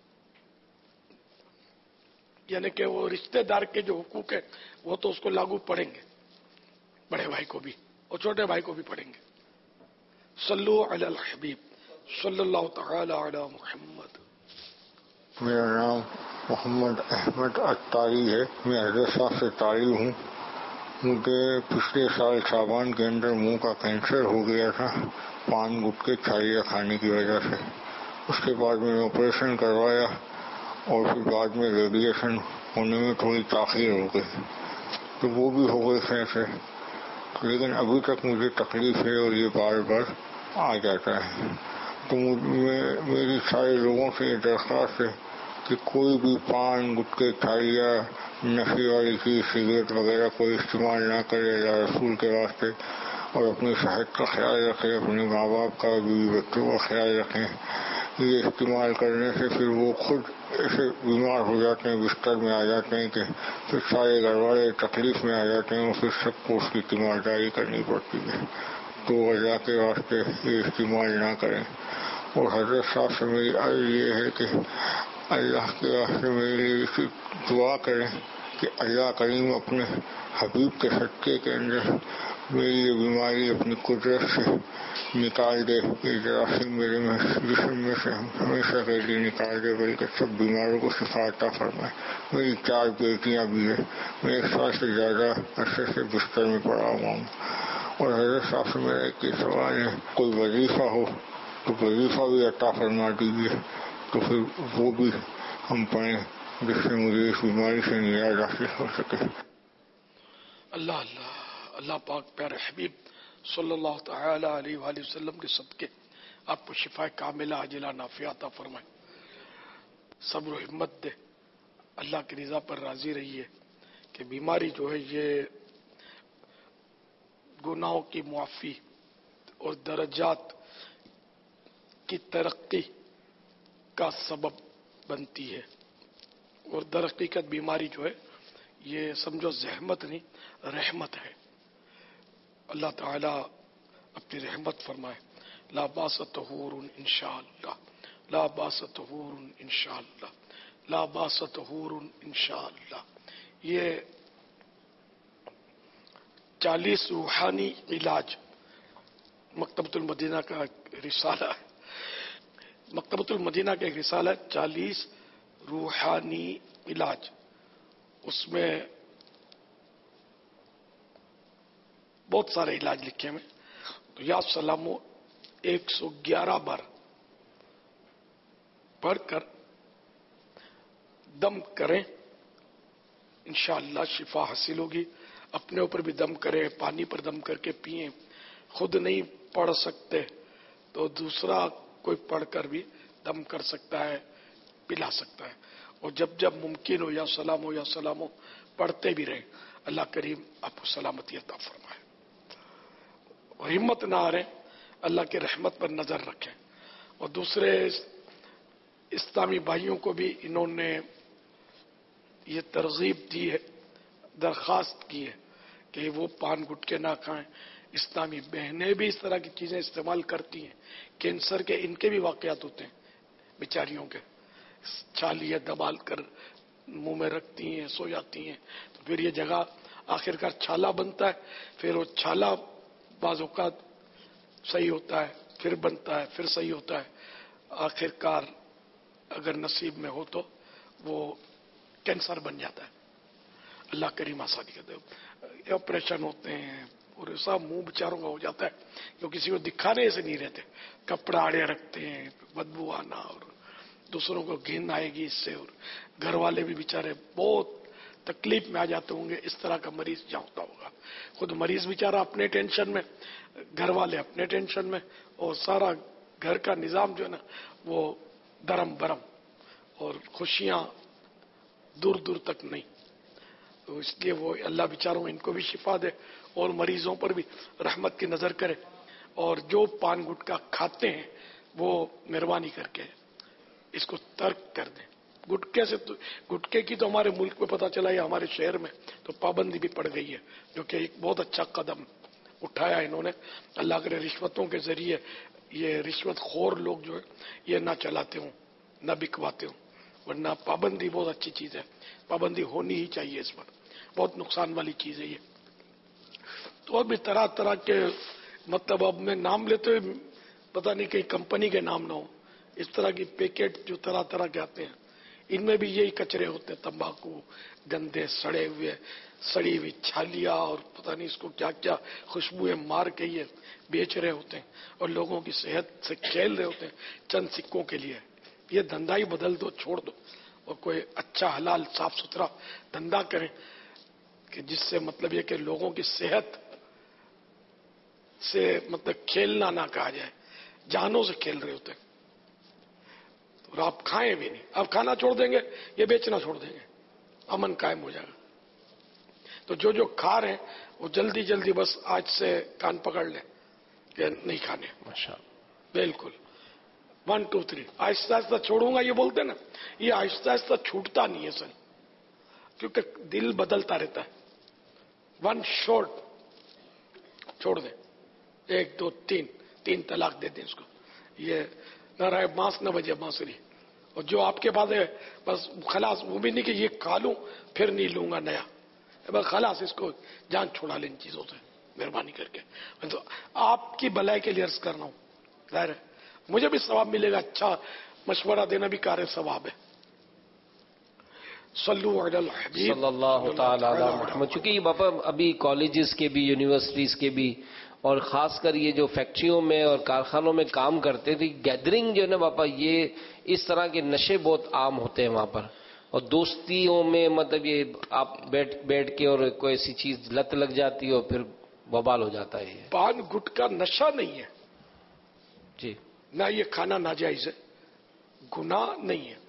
यानी कि वो रिश्तेदार के जो हुकूक है वो तो उसको लागू पड़ेंगे, बड़े भाई को भी और छोटे भाई को भी पड़ेंगे। सल्लु अलल हबीब सल्लल्लाहु तआला अला मुहम्मद। मेरा नाम मोहम्मद अहमद अत्तारी है, मैं हजरत साहब से तारी हूँ। मुझे पिछले साल शाबान के अंदर मुंह का कैंसर हो गया था, पान गुटके छाइया खाने की वजह से। उसके बाद मैंने ऑपरेशन करवाया और फिर बाद में रेडिएशन होने में थोड़ी ताख़ीर हो गई, तो वो भी हो गई से, लेकिन अभी तक मुझे तकलीफ है और ये बार बार आ जाता है। तो मुझे मेरी सारे लोगों से दरख्वास्त है कि कोई भी पान गुटके छाइया नशे वाली चीज़ सिगरेट वगैरह कोई इस्तेमाल ना करे या रसूल के वास्ते, और अपनी सेहत का ख्याल रखें, अपने माँ बाप का बीवी बच्चों का ख्याल रखें। ये इस्तेमाल करने से फिर वो खुद ऐसे बीमार हो जाते हैं, बिस्तर में आ जाते हैं कि फिर सारे घर वाले तकलीफ में आ जाते हैं और फिर सबको उसकी तीमारदारी करनी पड़ती है। तो वजह के वास्ते ये इस्तेमाल ना करें। और हजरत साहब से मेरी अर्ज़ ये है कि अल्लाह के वास्ते मेरे लिए दुआ करें कि अल्लाह करीम अपने हबीब के सदक़े के अंदर मेरी ये बीमारी अपनी कुदरत से निकाल दे, ये जरासीम मेरे में जिस्म में से हमेशा के लिए निकाल दे, बल्कि सब बीमारों को शिफा अता फरमाए। मेरी चार बेटियां भी है, मैं एक साल से ज़्यादा अरसे से बिस्तर में पड़ा हुआ हूँ। और हज़रत साहब से मेरा एक ही सवाल है, कोई वजीफ़ा हो तो वजीफ़ा भी अता फरमा दीजिए, तो फिर वो भी हम पढ़ें जिससे मुझे इस बीमारी से निजात हासिल हो सके। अल्लाह अल्लाह अल्लाह पाक प्यारे हबीब सल्लल्लाहु तआला अलैहि वसल्लम के सदके आपको शिफा कामिला आजिला नाफिया अता फरमाए, सब्र और हिम्मत दे, अल्लाह की रज़ा पर राजी रहिए कि बीमारी जो है ये गुनाहों की मुआफ़ी और दर्जात की तरक्की का सबब बनती है। اور در حقیقت بیماری جو ہے یہ سمجھو زحمت نہیں رحمت ہے. اللہ تعالی اپنی رحمت فرمائے. لا باس طہور انشاءاللہ، لا باس طہور انشاءاللہ، لا باس طہور انشاءاللہ. یہ چالیس روحانی علاج مکتبۃ المدینہ کا رسالہ ہے. مکتبۃ المدینہ کا ایک رسالہ ہے چالیس روحانی علاج. اس میں بہت سارے علاج لکھے ہوئے. تو یا سلامو ایک سو گیارہ بار پڑھ کر دم کریں، انشاءاللہ شفا حاصل ہوگی. اپنے اوپر بھی دم کریں، پانی پر دم کر کے پئیں. خود نہیں پڑھ سکتے تو دوسرا کوئی پڑھ کر بھی دم کر سکتا ہے، پلا سکتا ہے. اور جب جب ممکن ہو یا سلام ہو یا سلام ہو پڑھتے بھی رہیں. اللہ کریم آپ کو سلامتی عطا فرمائے. اور ہمت نہ ہاریں، اللہ کی رحمت پر نظر رکھیں. اور دوسرے اسلامی بھائیوں کو بھی انہوں نے یہ ترغیب دی ہے، درخواست کی ہے کہ وہ پان گٹکے نہ کھائیں. اسلامی بہنیں بھی اس طرح کی چیزیں استعمال کرتی ہیں. کینسر کے ان کے بھی واقعات ہوتے ہیں بیچاریوں کے. چھالیاں دبال کر منہ میں رکھتی ہیں، سو جاتی ہیں، تو پھر یہ جگہ آخرکار چھالا بنتا ہے. پھر وہ چھالا بعض اوقات صحیح ہوتا ہے، پھر بنتا ہے، پھر صحیح ہوتا ہے. آخرکار اگر نصیب میں ہو تو وہ کینسر بن جاتا ہے. اللہ کریم آسانی کرتے. آپریشن ہوتے ہیں اور ایسا منہ بیچاروں کا ہو جاتا ہے جو کسی کو دکھانے سے نہیں رہتے. کپڑا آڑے رکھتے ہیں، بدبو آنا، اور دوسروں کو گھن آئے گی اس سے. اور گھر والے بھی بیچارے بہت تکلیف میں آ جاتے ہوں گے. اس طرح کا مریض جہاں ہوتا ہوگا، خود مریض بیچارہ اپنے ٹینشن میں، گھر والے اپنے ٹینشن میں، اور سارا گھر کا نظام جو ہے نا وہ درم برم، اور خوشیاں دور دور تک نہیں. تو اس لیے وہ اللہ بیچاروں ان کو بھی شفا دے اور مریضوں پر بھی رحمت کی نظر کرے. اور جو پان گٹکا کھاتے ہیں وہ مہربانی کر کے اس کو ترک کر دیں. گٹکے سے تو گٹکے کی تو ہمارے ملک میں پتہ چلا ہے، ہمارے شہر میں تو پابندی بھی پڑ گئی ہے، جو کہ ایک بہت اچھا قدم اٹھایا انہوں نے. اللہ کرے رشوتوں کے ذریعے یہ رشوت خور لوگ جو ہے یہ نہ چلاتے ہوں، نہ بکواتے ہوں. ورنہ پابندی بہت اچھی چیز ہے، پابندی ہونی ہی چاہیے. اس پر بہت نقصان والی چیز ہے یہ. تو اب بھی طرح طرح کے مطلب اب میں نام لیتے ہوئے پتہ نہیں کہیں کمپنی کے نام نہ ہو. اس طرح کی پیکٹ جو طرح طرح کے آتے ہیں ان میں بھی یہی کچرے ہوتے ہیں، تمباکو، گندے سڑے ہوئے، سڑی ہوئی چھالیاں، اور پتہ نہیں اس کو کیا کیا خوشبوئیں مار کے یہ بیچ رہے ہوتے ہیں اور لوگوں کی صحت سے کھیل رہے ہوتے ہیں چند سکوں کے لیے. یہ دھندا ہی بدل دو، چھوڑ دو، اور کوئی اچھا حلال صاف ستھرا دھندا کریں کہ جس سے مطلب یہ کہ لوگوں کی صحت سے مطلب کھیلنا نہ کہا جائے، جانوں سے کھیل رہے ہوتے ہیں. اور آپ کھائیں بھی نہیں. آپ کھانا چھوڑ دیں گے، یہ بیچنا چھوڑ دیں گے، امن قائم ہو جائے گا. تو جو جو کھا رہے ہیں وہ جلدی جلدی بس آج سے کان پکڑ لیں کہ نہیں کھانے. بالکل ون ٹو تھری آہستہ آہستہ چھوڑوں گا یہ بولتے نا، یہ آہستہ آہستہ چھوٹتا نہیں ہے سر، کیونکہ دل بدلتا رہتا ہے. ون شارٹ چھوڑ دیں، ایک دو تین تین طلاق دے دیں اس کو. یہ نہ رہے ماس نہ بجے بانسری. اور جو آپ کے پاس ہے بس خلاص، وہ بھی نہیں کہ یہ کھا لوں پھر نہیں لوں گا نیا، بس خلاص اس کو جان چھوڑا لیں ان چیزوں سے مہربانی کر کے. تو آپ کی بھلائی کے لیے عرض کر رہا ہوں، ظاہر ہے مجھے بھی ثواب ملے گا، اچھا مشورہ دینا بھی کار ثواب ہے. صلو علی الحبیب صلی اللہ تعالی علی محمد. چونکہ یہ باپا ابھی کالجز کے بھی، یونیورسٹیز کے بھی، اور خاص کر یہ جو فیکٹریوں میں اور کارخانوں میں کام کرتے تھے، گیدرنگ جو ہے نا باپا، یہ اس طرح کے نشے بہت عام ہوتے ہیں وہاں پر. اور دوستیوں میں مطلب یہ آپ بیٹھ بیٹھ کے اور کوئی ایسی چیز لت لگ جاتی ہے اور پھر وبال ہو جاتا ہے. یہ پان گٹکا نشہ نہیں ہے جی، نہ یہ کھانا ناجائز ہے، گناہ نہیں ہے.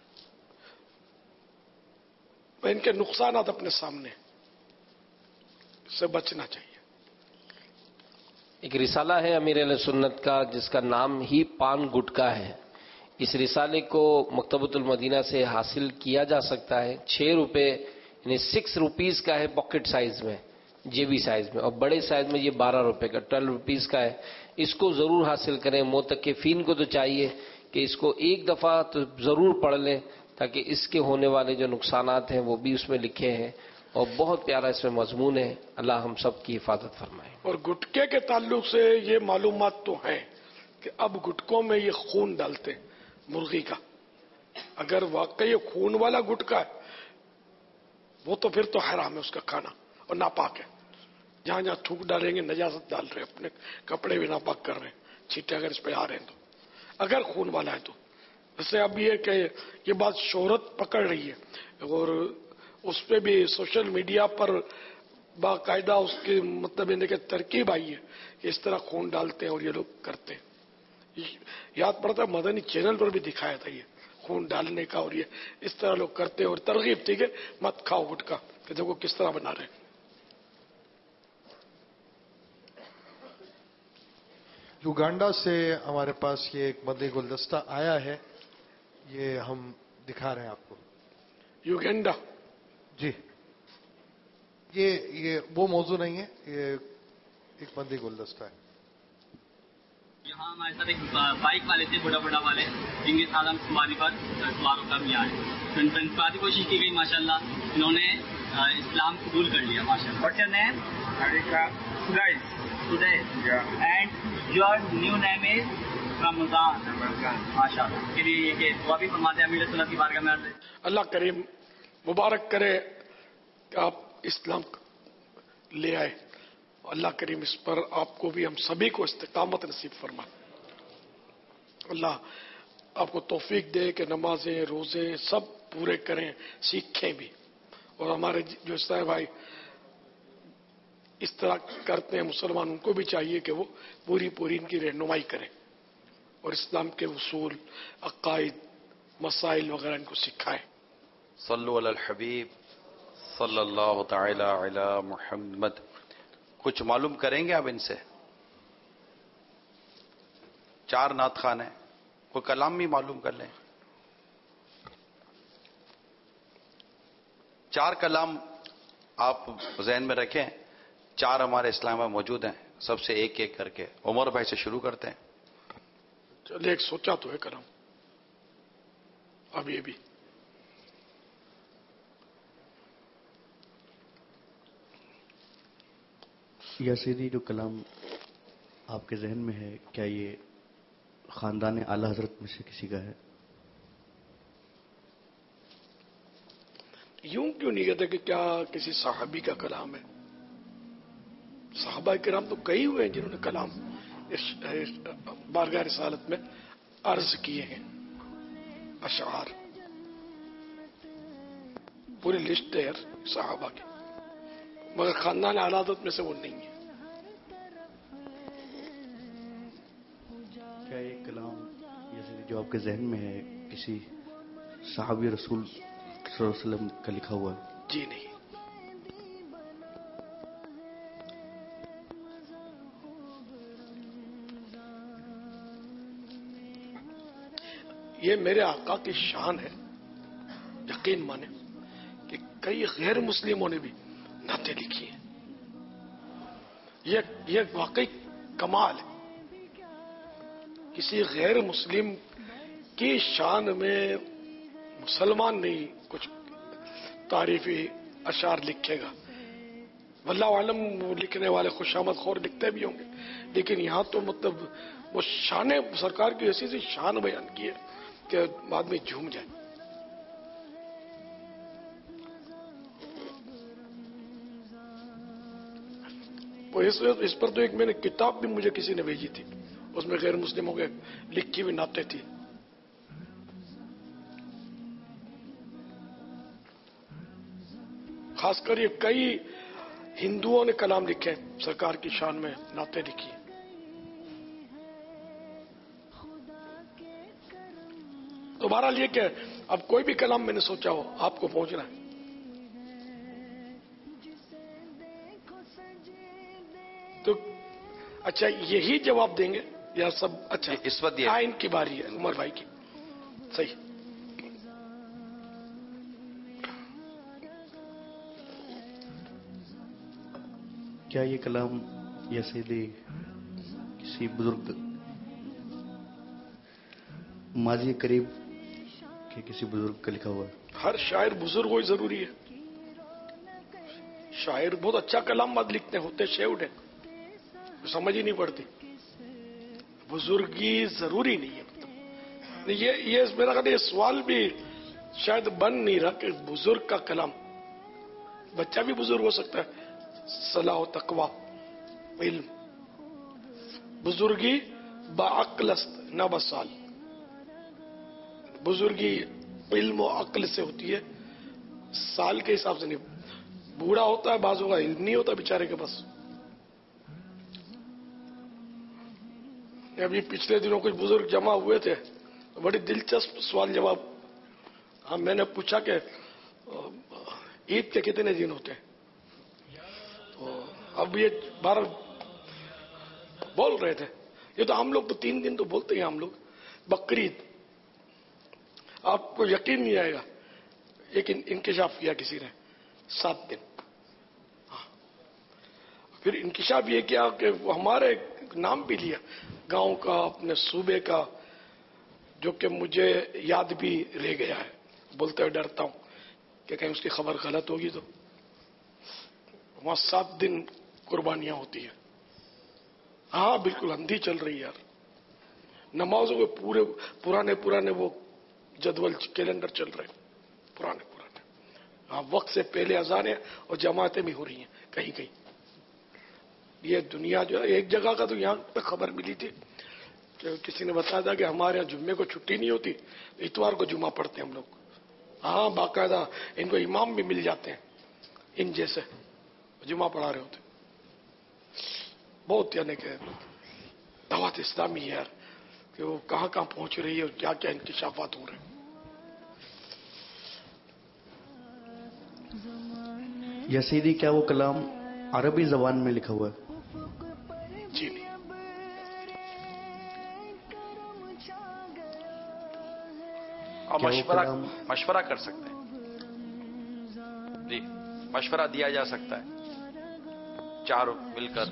ان کے نقصانات اپنے سامنے سے بچنا چاہیے. ایک رسالہ ہے امیر علیہ سنت کا جس کا نام ہی پان گٹکا ہے. اس رسالے کو مکتبۃ المدینہ سے حاصل کیا جا سکتا ہے. چھ روپے یعنی سکس روپیز کا ہے پاکٹ سائز میں، جیبی سائز میں، اور بڑے سائز میں یہ بارہ روپے کا ٹویلو روپیز کا ہے. اس کو ضرور حاصل کریں. معتکفین کو تو چاہیے کہ اس کو ایک دفعہ تو ضرور پڑھ لیں تاکہ اس کے ہونے والے جو نقصانات ہیں وہ بھی اس میں لکھے ہیں، اور بہت پیارا اس میں مضمون ہے. اللہ ہم سب کی حفاظت فرمائے. اور گٹکے کے تعلق سے یہ معلومات تو ہیں کہ اب گٹکوں میں یہ خون ڈالتے ہیں مرغی کا. اگر واقعی خون والا گٹکا ہے وہ تو پھر تو حرام ہے اس کا کھانا اور ناپاک ہے. جہاں جہاں تھوک ڈالیں گے نجاست ڈال رہے ہیں، اپنے کپڑے بھی ناپاک کر رہے ہیں، چھینٹے اگر اس پہ آ رہے ہیں تو. اگر خون والا ہے تو جیسے اب یہ کہ یہ بات شہرت پکڑ رہی ہے اور اس پہ بھی سوشل میڈیا پر باقاعدہ اس کی مطلب یہ کہ ترکیب آئی ہے کہ اس طرح خون ڈالتے ہیں اور یہ لوگ کرتے ہیں. یاد پڑتا ہے مدنی چینل پر بھی دکھایا تھا یہ خون ڈالنے کا، اور یہ اس طرح لوگ کرتے ہیں اور ترغیب ٹھیک ہے مت کھاؤ گٹکا کہ دیکھو کس طرح بنا رہے ہیں. یوگانڈا سے ہمارے پاس یہ ایک مدنی گلدستہ آیا ہے، یہ ہم دکھا رہے ہیں آپ کو. یوگینڈا جی، یہ یہ وہ موضوع نہیں ہے، یہ ایک مدنی گلدستہ ہے. یہاں ہمارے ساتھ ایک بائک والے تھے، بڑا بڑا والے، جن کے ساتھ ہم سواری پر سواروں کا بھی آئے. بڑی کوشش کی گئی ماشاءاللہ، انہوں نے اسلام قبول کر لیا ماشاءاللہ. What's your name? Sudesh. Sudesh. And your new name is Ramzan. ماشاءاللہ. کے لیے یہ کہ دعا بھی فرماتے ہیں امیر سنت کی بارگاہ میں. اللہ کریم مبارک کرے کہ آپ اسلام لے آئے. اللہ کریم اس پر آپ کو بھی ہم سبھی کو استقامت نصیب فرمائے. اللہ آپ کو توفیق دے کہ نمازیں روزے سب پورے کریں، سیکھیں بھی. اور ہمارے جو عیسائی بھائی اس طرح کرتے ہیں مسلمان، ان کو بھی چاہیے کہ وہ پوری پوری ان کی رہنمائی کریں اور اسلام کے اصول، عقائد، مسائل وغیرہ ان کو سکھائیں. صلو علی الحبیب صلی اللہ تعالی علی محمد. کچھ معلوم کریں گے آپ ان سے؟ چار نعت خوان ہیں، کوئی کلام بھی معلوم کر لیں. چار کلام آپ ذہن میں رکھیں. چار ہمارے اسلام میں موجود ہیں، سب سے ایک ایک کر کے. عمر بھائی سے شروع کرتے ہیں. چلیے ایک سوچا تو ہے کلام. اب یہ بھی یا سیدھی جو کلام آپ کے ذہن میں ہے، کیا یہ خاندان اعلی حضرت میں سے کسی کا ہے؟ یوں کیوں نہیں کہتے کہ کیا کسی صحابی کا کلام ہے؟ صحابہ کرام تو کئی ہوئے ہیں جنہوں نے کلام بارگاہ رسالت میں عرض کیے ہیں، اشعار. پوری لسٹ ہے صحابہ کی، مگر خاندان اعلی حضرت میں سے وہ نہیں ہے. کیا یہ کلام جیسے جو آپ کے ذہن میں ہے کسی صحابی رسول صلی اللہ علیہ وسلم کا لکھا ہوا ہے؟ جی نہیں. یہ میرے آقا کی شان ہے. یقین مانے کہ کئی غیر مسلموں نے بھی نعتیں لکھی ہیں. یہ یہ واقعی کمال ہے. کسی غیر مسلم کی شان میں مسلمان نہیں کچھ تعریفی اشعار لکھے گا. واللہ عالم وہ لکھنے والے خوشامد خور لکھتے بھی ہوں گے، لیکن یہاں تو مطلب وہ شان سرکار کی ایسی سی شان بیان کی ہے کہ آدمی جھوم جائے. اس پر تو ایک میں نے کتاب بھی مجھے کسی نے بھیجی تھی، اس میں غیر مسلموں کے لکھی ہوئی نعتیں تھی. خاص کر یہ کئی ہندوؤں نے کلام لکھے سرکار کی شان میں، نعتیں لکھی. تو بہرحال یہ کہ اب کوئی بھی کلام میں نے سوچا ہو آپ کو پہنچنا ہے. تو اچھا یہی جواب دیں گے یا سب؟ اچھا اس وقت آئین کی باری ہے عمر بھائی کی. صحیح. کیا یہ کلام یا سیدھی کسی بزرگ ماضی قریب کے کسی بزرگ کا لکھا ہوا ہے؟ ہر شاعر بزرگ ہوئی ضروری ہے. شاعر بہت اچھا کلام بات لکھتے ہوتے شیوڈ ہے، سمجھ ہی نہیں پڑتی. بزرگی ضروری نہیں ہے. یہ یہ میرا خیال یہ سوال بھی شاید بن نہیں رہا کہ بزرگ کا کلام، بچہ بھی بزرگ ہو سکتا ہے. صلاح و تقوی علم، بزرگی بعقل است نہ بسال. بزرگی علم و عقل سے ہوتی ہے، سال کے حساب سے نہیں. بوڑھا ہوتا ہے بعضوں کا علم نہیں ہوتا بیچارے کے پاس. ابھی پچھلے دنوں کچھ بزرگ جمع ہوئے تھے، بڑی دلچسپ سوال جواب. ہاں میں نے پوچھا کہ عید کے کتنے دن ہوتے ہیں؟ تو اب یہ بارہ بول رہے تھے. یہ تو ہم لوگ تو تین دن تو بولتے ہیں ہم لوگ. بقرعید آپ کو یقین نہیں آئے گا، لیکن انکشاف کیا کسی نے سات دن. پھر انکشاف یہ کیا کہ ہمارے نام بھی لیا گاؤں کا، اپنے صوبے کا، جو کہ مجھے یاد بھی رہ گیا ہے. بولتے ہوئے ڈرتا ہوں کہ کہیں اس کی خبر غلط ہوگی. تو وہاں سات دن قربانیاں ہوتی ہیں. ہاں بالکل اندھی چل رہی ہے یار. نمازوں کے پورے پرانے پرانے وہ جدول کیلنڈر چل رہے ہیں پرانے پرانے. ہاں وقت سے پہلے اذانیں اور جماعتیں بھی ہو رہی ہیں کہیں کہیں. یہ دنیا جو ہے ایک جگہ کا تو یہاں پہ خبر ملی تھی کہ کسی نے بتایا تھا کہ ہمارے یہاں جمعے کو چھٹی نہیں ہوتی، اتوار کو جمعہ پڑھتے ہیں ہم لوگ. ہاں باقاعدہ ان کو امام بھی مل جاتے ہیں ان جیسے جمعہ پڑھا رہے ہوتے. بہت یعنی کہ دعوت اسلامی ہے یار کہ وہ کہاں کہاں پہنچ رہی ہے اور کیا کیا انکشافات ہو رہے ہیں. یا سیدھی کیا وہ کلام عربی زبان میں لکھا ہوا ہے؟ جی نہیں. اور مشورہ مشورہ کر سکتے ہیں جی، مشورہ دیا جا سکتا ہے چاروں مل کر.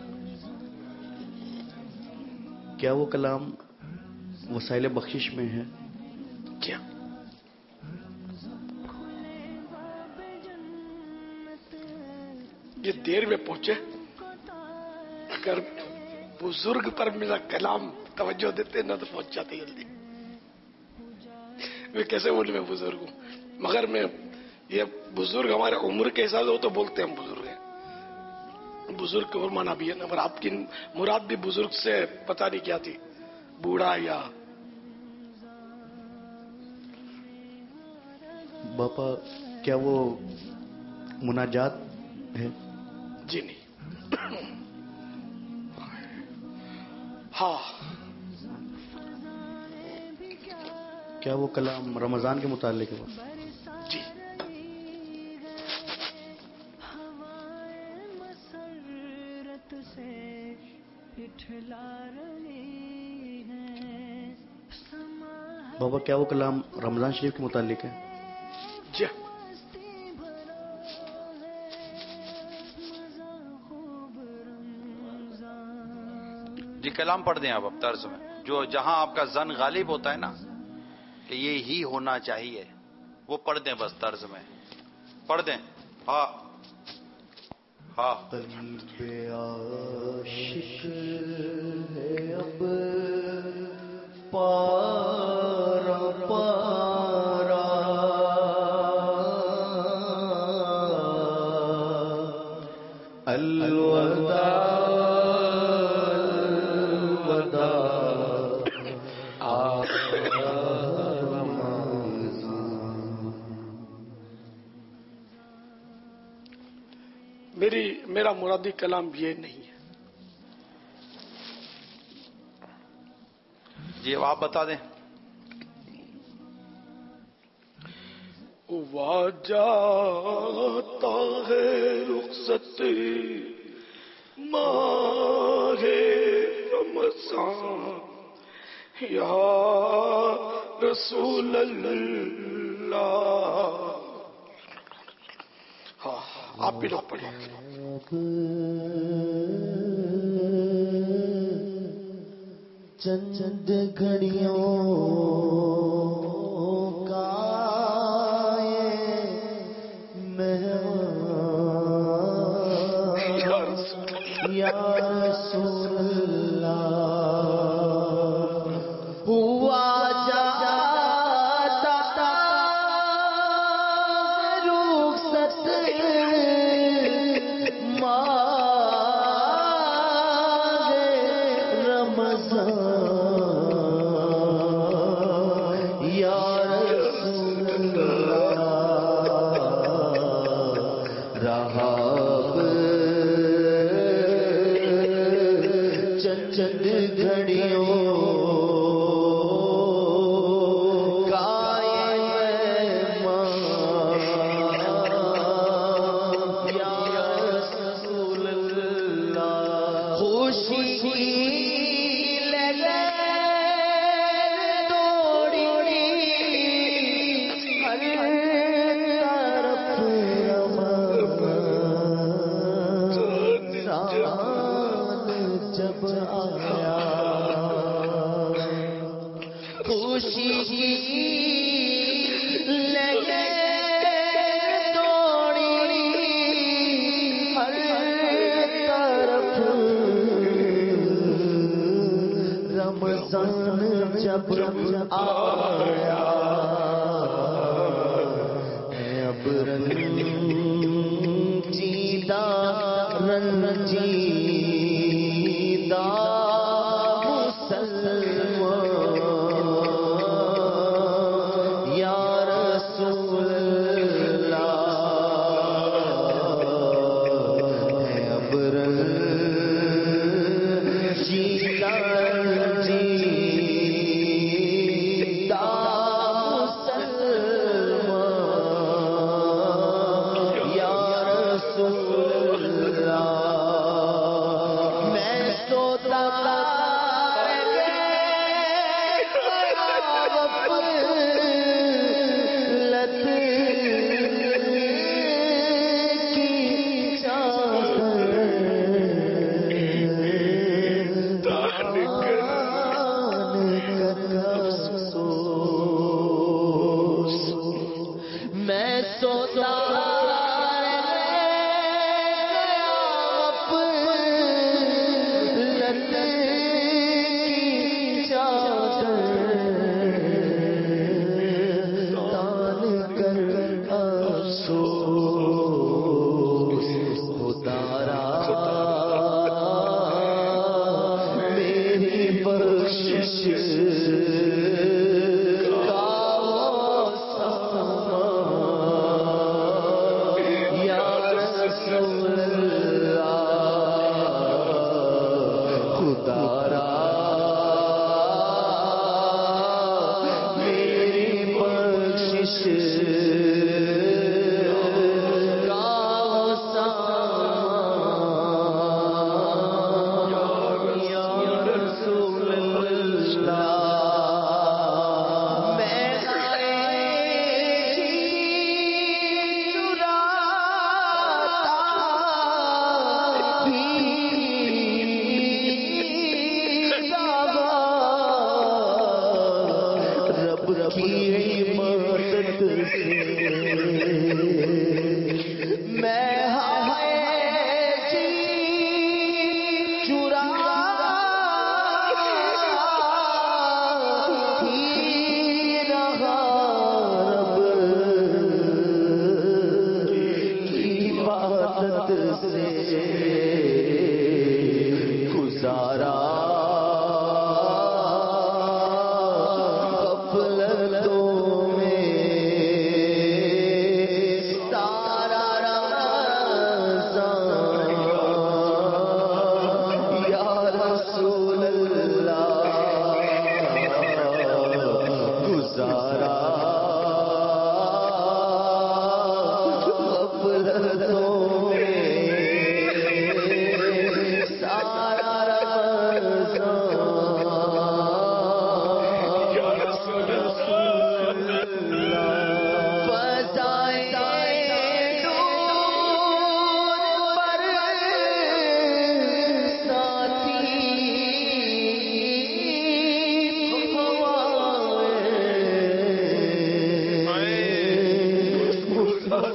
کیا وہ کلام وسائل بخشش میں ہے؟ کیا یہ دیر میں پہنچے؟ اگر بزرگ پر میرا کلام توجہ دیتے نہ تو پہنچ جاتے جلدی. میں کیسے بولوں میں بزرگ ہوں، مگر میں یہ بزرگ ہمارے عمر کے حساب سے ہو تو بولتے ہم بزرگ ہیں. بزرگ کا اور مانا بھی ہے نا. آپ کی مراد بھی بزرگ سے پتہ نہیں کیا تھی، بوڑھا یا باپا کیا وہ مناجات ہے؟ جی نہیں. ہاں کیا وہ کلام رمضان کے متعلق ہے؟ جی بابا کیا وہ کلام رمضان شریف کے متعلق ہے؟ جی جی کلام پڑھ دیں آپ اب طرز میں، جو جہاں آپ کا ظن غالب ہوتا ہے نا کہ یہ ہی ہونا چاہیے، وہ پڑھ دیں بس طرز میں پڑھ دیں. ہاں ہاں قلب عاشق ہے اب پارا پارا الوداع میری میرا مرادی کلام یہ نہیں ہے. جی آپ بتا دیں. واجاتا ہے رخصت ماہ رمضان یا رسول اللہ. ہاں آپ بھی لوگ پڑھیں. چند چند گھڑیوں کا یا رسول اللہ ہوا جاتا رخصت ماہ رمضان یا رسول اللہ رہا چند گھڑیوں قائم یا رسول اللہ خوشی لگے دوڑی ہر طرف جب آیا خوشی لگے دوڑی ہر طرف رمضان جب آیا اب رنجیدہ رنجیدہ مسلمان یا رسول اللہ ہے اب رنجیدہ رنجیدہ مسلمان یا رسول اللہ میں سوتا میں سوتا یا رسول اللہ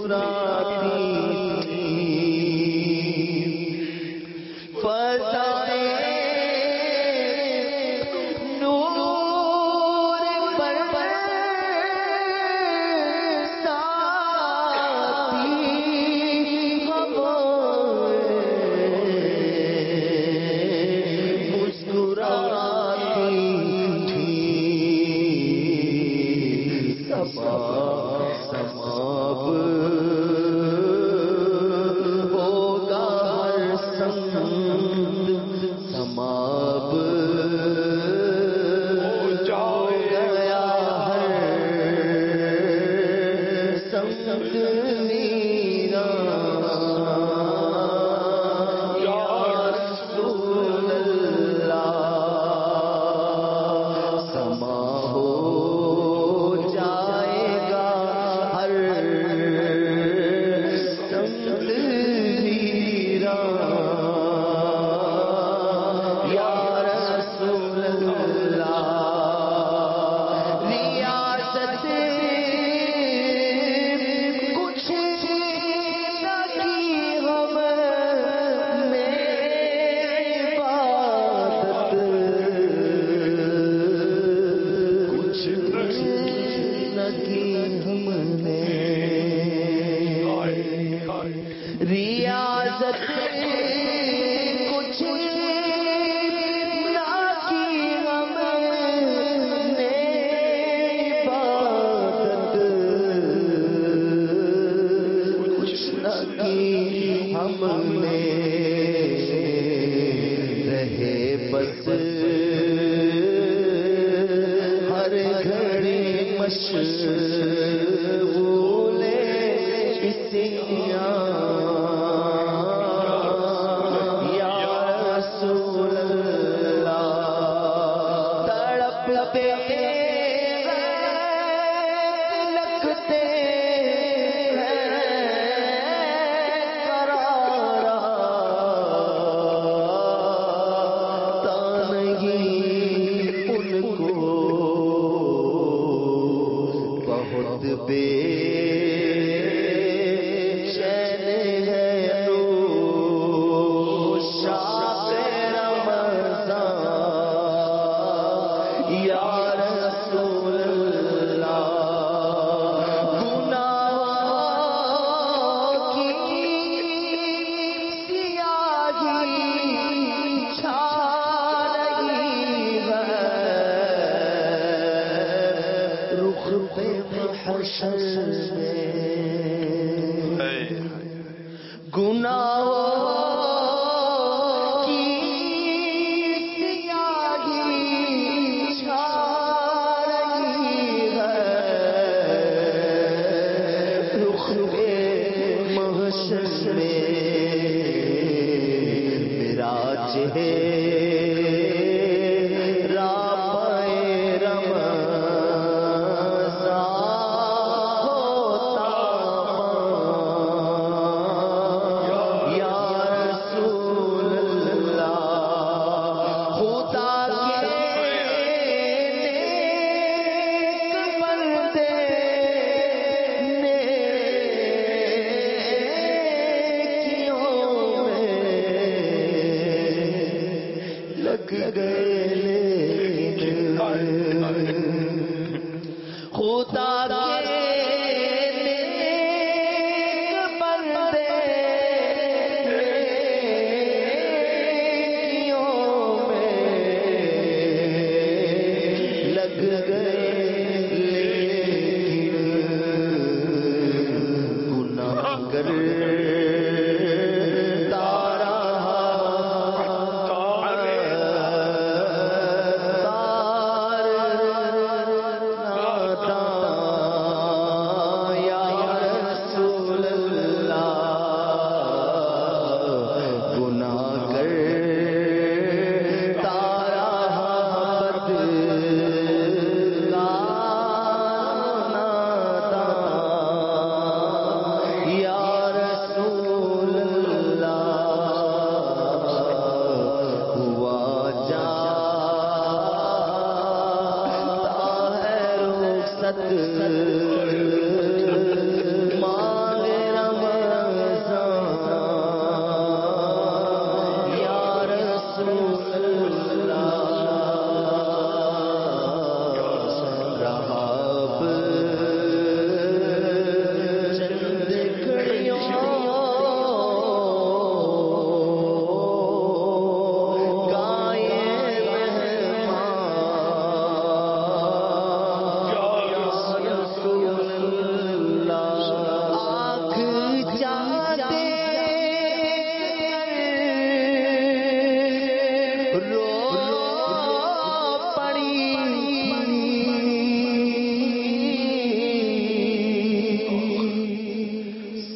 یا رسول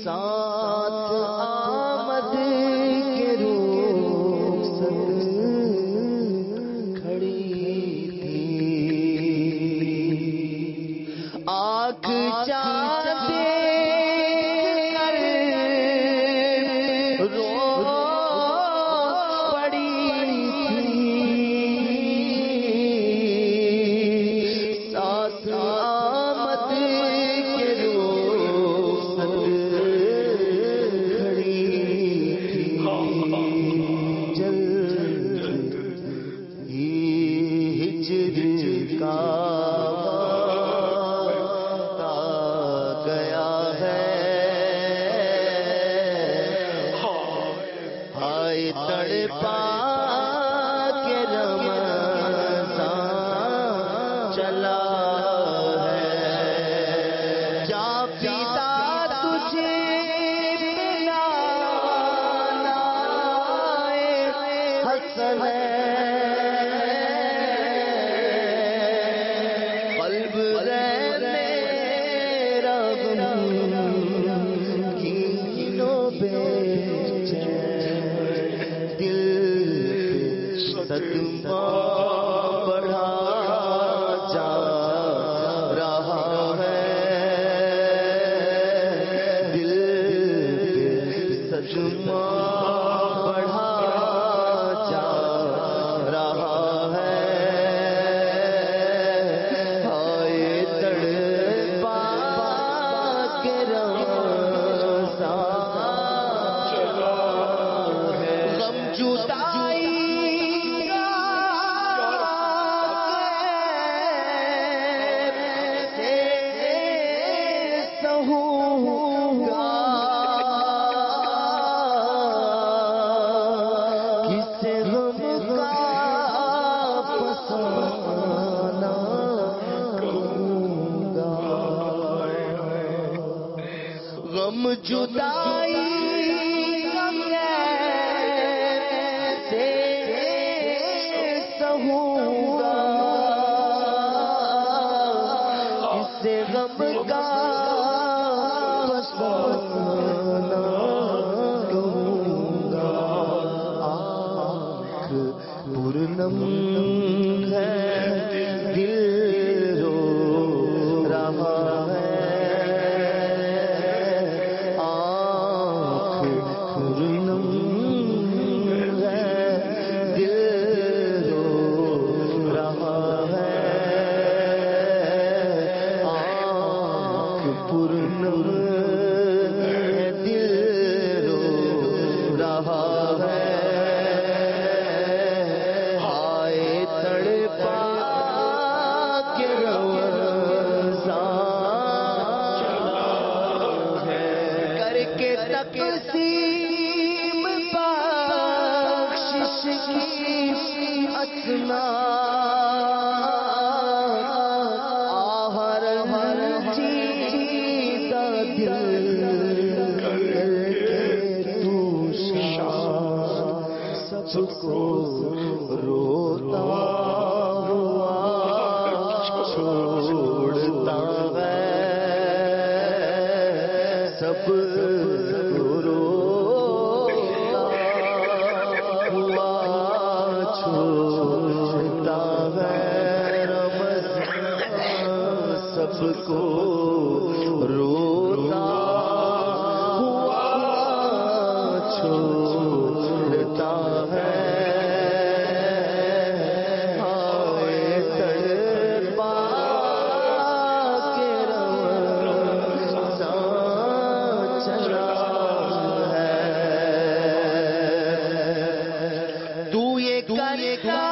ساتھ آمد کے رخصت کھڑی تھی آنکھ چاند دیکھ کر رو پڑی تھی ساتھ آمد کے رخصت کھڑی تھی جلد ہی ہجر کا گیا ہے ہائے تڑپا کے رمضان چلا ہے جا پیتا تجھے ملا حسن قلب رہنے صدمہ بڑھا جا رہا ہے دل صدمہ بڑھا جا رہا ہے ہائے تڑپا کے رمضان غم جدائی غم جدائی سے سہوں گا اس سے غم کا فسانہ کروں گا آنکھ پرنم ہے دل رو رہا ہے تقسیم بخشش کی اسنا ہر ہر چیز دل تو سب کو روتا ہوا چھوڑتا ہے سب سب کو روتا ہوا چھوڑتا ہے ہائے تڑپا کے رمضان چلا ہے تو یہ کرے گا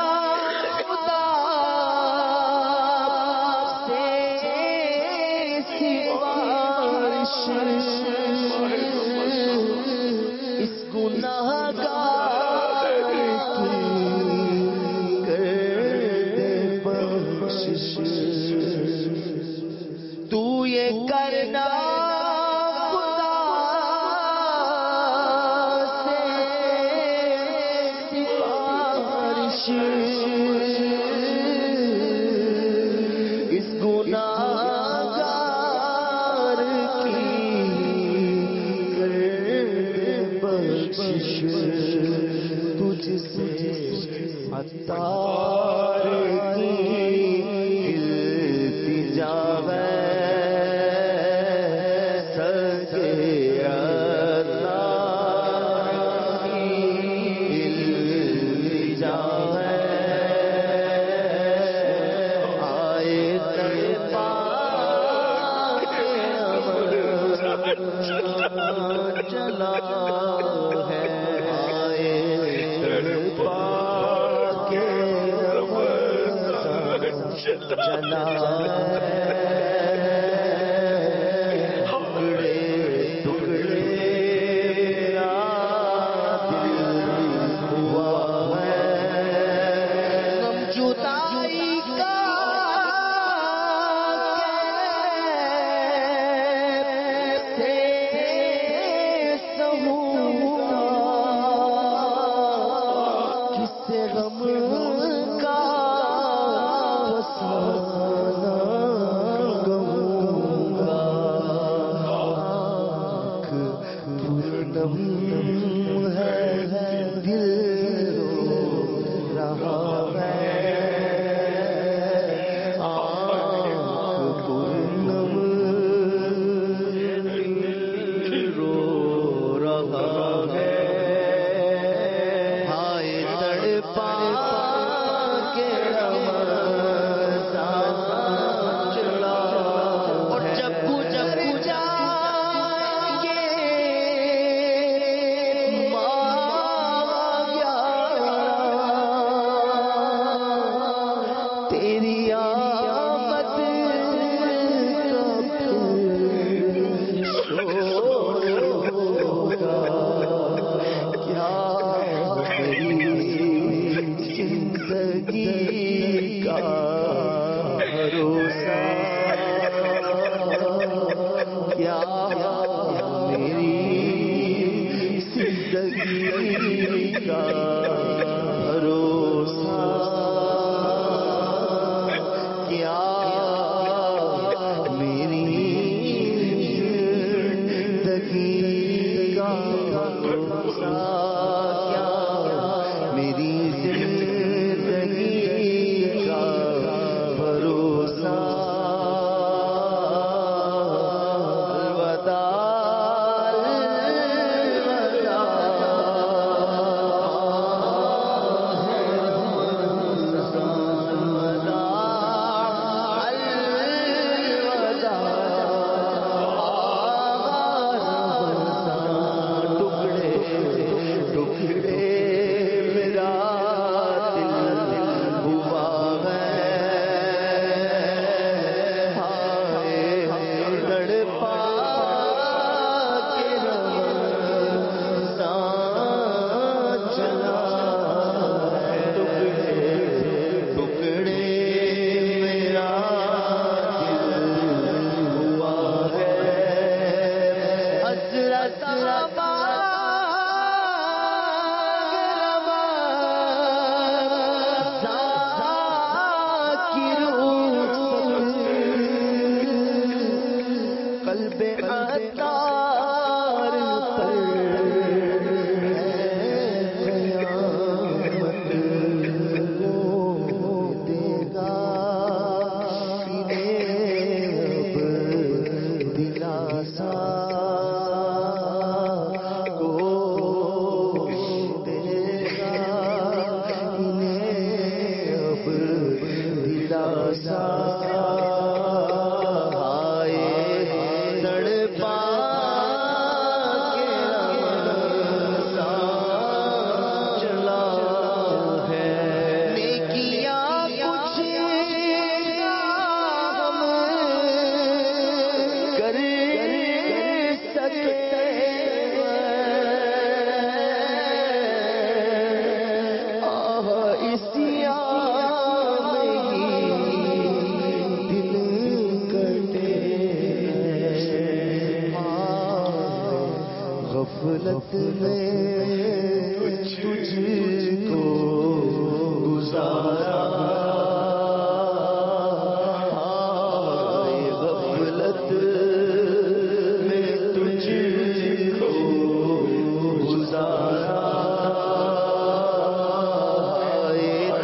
اس گناہگار کی کر دے بخشش تو یہ کرنا خدا سے سفارش اس گناہگار کی عطار کی التجا غفلت میں تجھ کو گزارا غفلت میں تجھ کو گزارا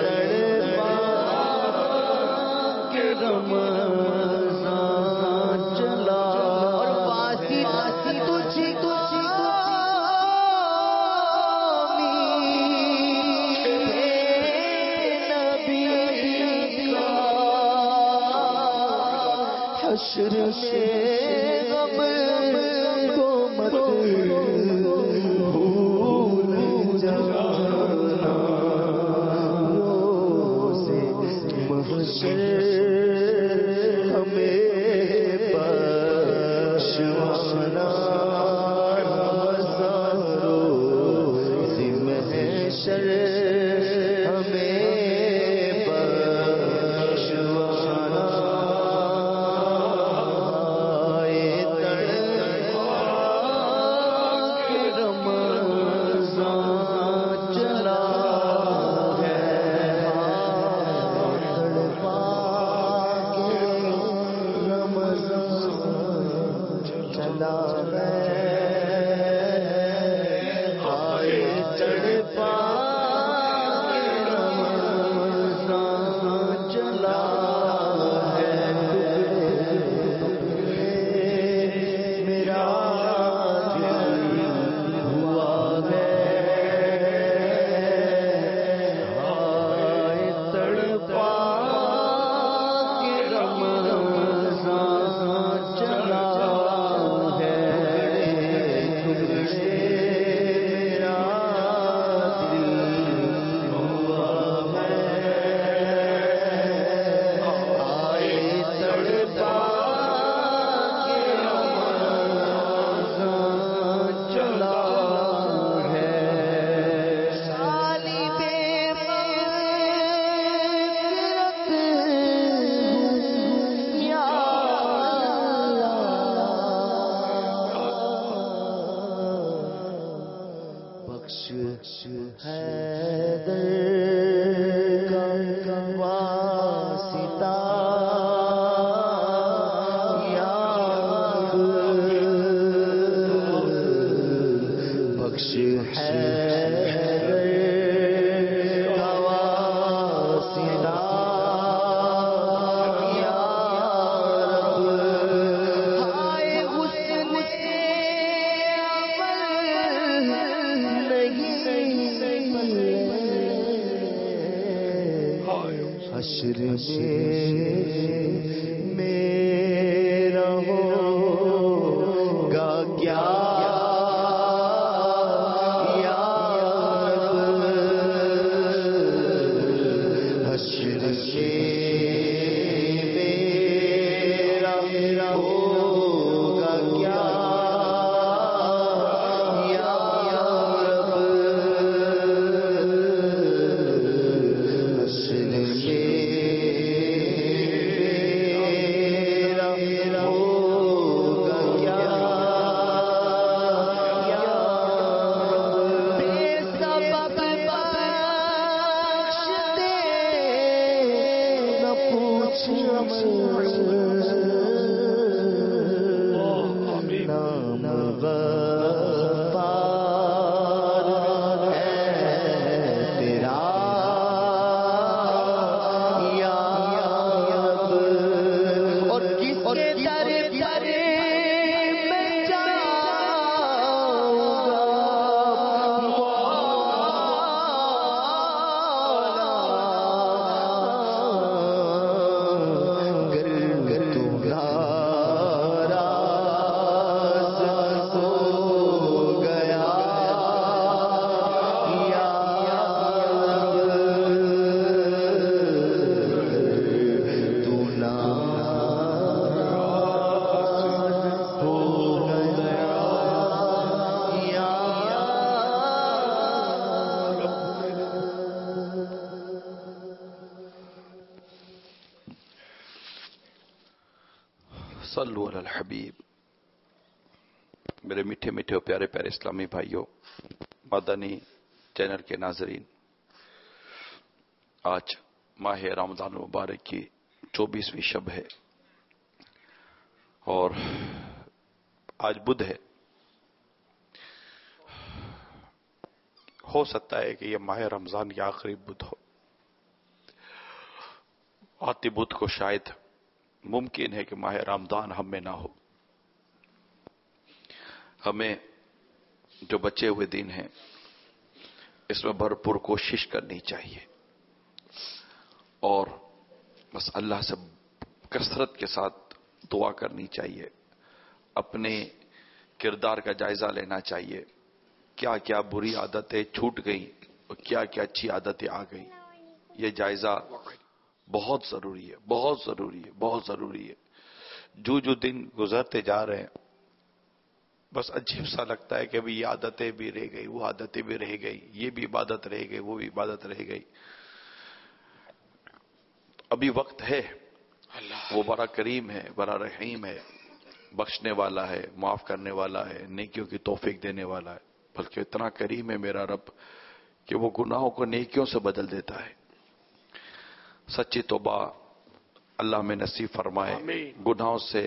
حشر میں غم کو مت بھول جانا، روز محشر ہمیں بخشوانا، روز محشر صلو علی الحبیب۔ میرے میٹھے میٹھے اور پیارے پیارے اسلامی بھائیوں، مدنی چینل کے ناظرین، آج ماہ رمضان المبارک کی چوبیسویں شب ہے اور آج بدھ ہے۔ ہو سکتا ہے کہ یہ ماہ رمضان کی آخری بدھ ہو، آتی بدھ کو شاید ممکن ہے کہ ماہ رمضان ہم میں نہ ہو۔ ہمیں جو بچے ہوئے دن ہیں اس میں بھرپور کوشش کرنی چاہیے اور بس اللہ سے کثرت کے ساتھ دعا کرنی چاہیے، اپنے کردار کا جائزہ لینا چاہیے، کیا کیا بری عادتیں چھوٹ گئی اور کیا کیا اچھی عادتیں آ گئی. یہ جائزہ بہت ضروری ہے، بہت ضروری ہے، بہت ضروری ہے. جو جو دن گزرتے جا رہے ہیں بس عجیب سا لگتا ہے کہ ابھی یہ عادتیں بھی رہ گئی، وہ عادتیں بھی رہ گئی، یہ بھی عبادت رہ گئی، وہ بھی عبادت رہ گئی. ابھی وقت ہے، وہ بڑا کریم ہے، بڑا رحیم ہے، بخشنے والا ہے، معاف کرنے والا ہے، نیکیوں کی توفیق دینے والا ہے. بلکہ اتنا کریم ہے میرا رب کہ وہ گناہوں کو نیکیوں سے بدل دیتا ہے. سچی توبہ اللہ میں نصیب فرمائے، گناہوں سے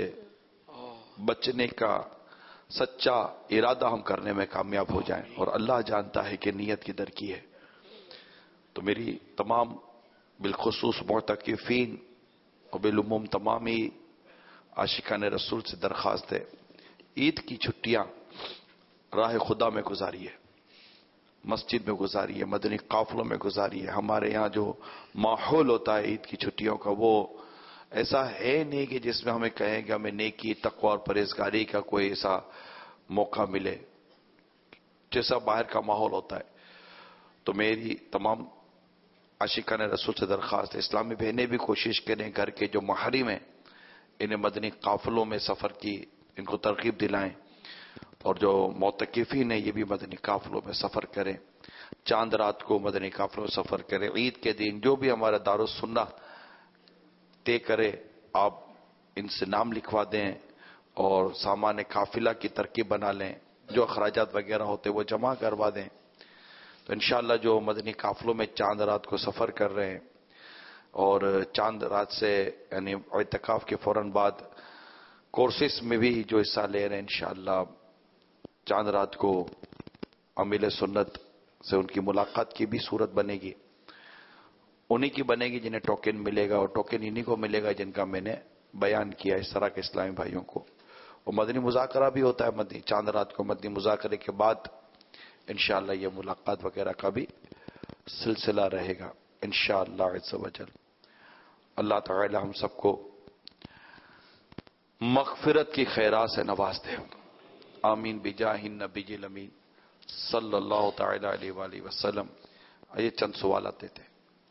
بچنے کا سچا ارادہ ہم کرنے میں کامیاب ہو جائیں، اور اللہ جانتا ہے کہ نیت کی در کی ہے. تو میری تمام بالخصوص معتکفین اور بالعموم تمامی عاشقان رسول سے درخواست ہے، عید کی چھٹیاں راہ خدا میں گزاری ہے، مسجد میں گزاری ہے، مدنی قافلوں میں گزاری ہے. ہمارے یہاں جو ماحول ہوتا ہے عید کی چھٹیوں کا وہ ایسا ہے نہیں کہ جس میں ہمیں کہیں کہ ہمیں نیکی، تقوی اور پرہیزگاری کا کوئی ایسا موقع ملے جیسا باہر کا ماحول ہوتا ہے. تو میری تمام عاشقان رسول سے درخواست ہے، اسلامی بہنیں بھی کوشش کریں گھر کے جو محرم ہیں انہیں مدنی قافلوں میں سفر کی ان کو ترغیب دلائیں، اور جو معتکفین ہیں یہ بھی مدنی قافلوں میں سفر کریں، چاند رات کو مدنی قافلوں میں سفر کریں. عید کے دن جو بھی ہمارا دارالسنہ طے کرے آپ ان سے نام لکھوا دیں اور سامان قافلہ کی ترکیب بنا لیں، جو اخراجات وغیرہ ہوتے وہ جمع کروا دیں. تو انشاءاللہ جو مدنی قافلوں میں چاند رات کو سفر کر رہے ہیں اور چاند رات سے یعنی اعتکاف کے فوراً بعد کورسز میں بھی جو حصہ لے رہے ہیں انشاءاللہ چاند رات کو امیل سنت سے ان کی ملاقات کی بھی صورت بنے گی. انہی کی بنے گی جنہیں ٹوکن ملے گا، اور ٹوکن انہی کو ملے گا جن کا میں نے بیان کیا اس طرح کے اسلامی بھائیوں کو. اور مدنی مذاکرہ بھی ہوتا ہے مدنی چاند رات کو، مدنی مذاکرے کے بعد انشاءاللہ یہ ملاقات وغیرہ کا بھی سلسلہ رہے گا انشاءاللہ عز و جل. اللہ تعالی ہم سب کو مغفرت کی خیرات سے نواز دے، آمین بجاہ النبی الامین صلی اللہ تعالی علیہ وآلہ وسلم. آئیے چند سوالات دیتے ہیں.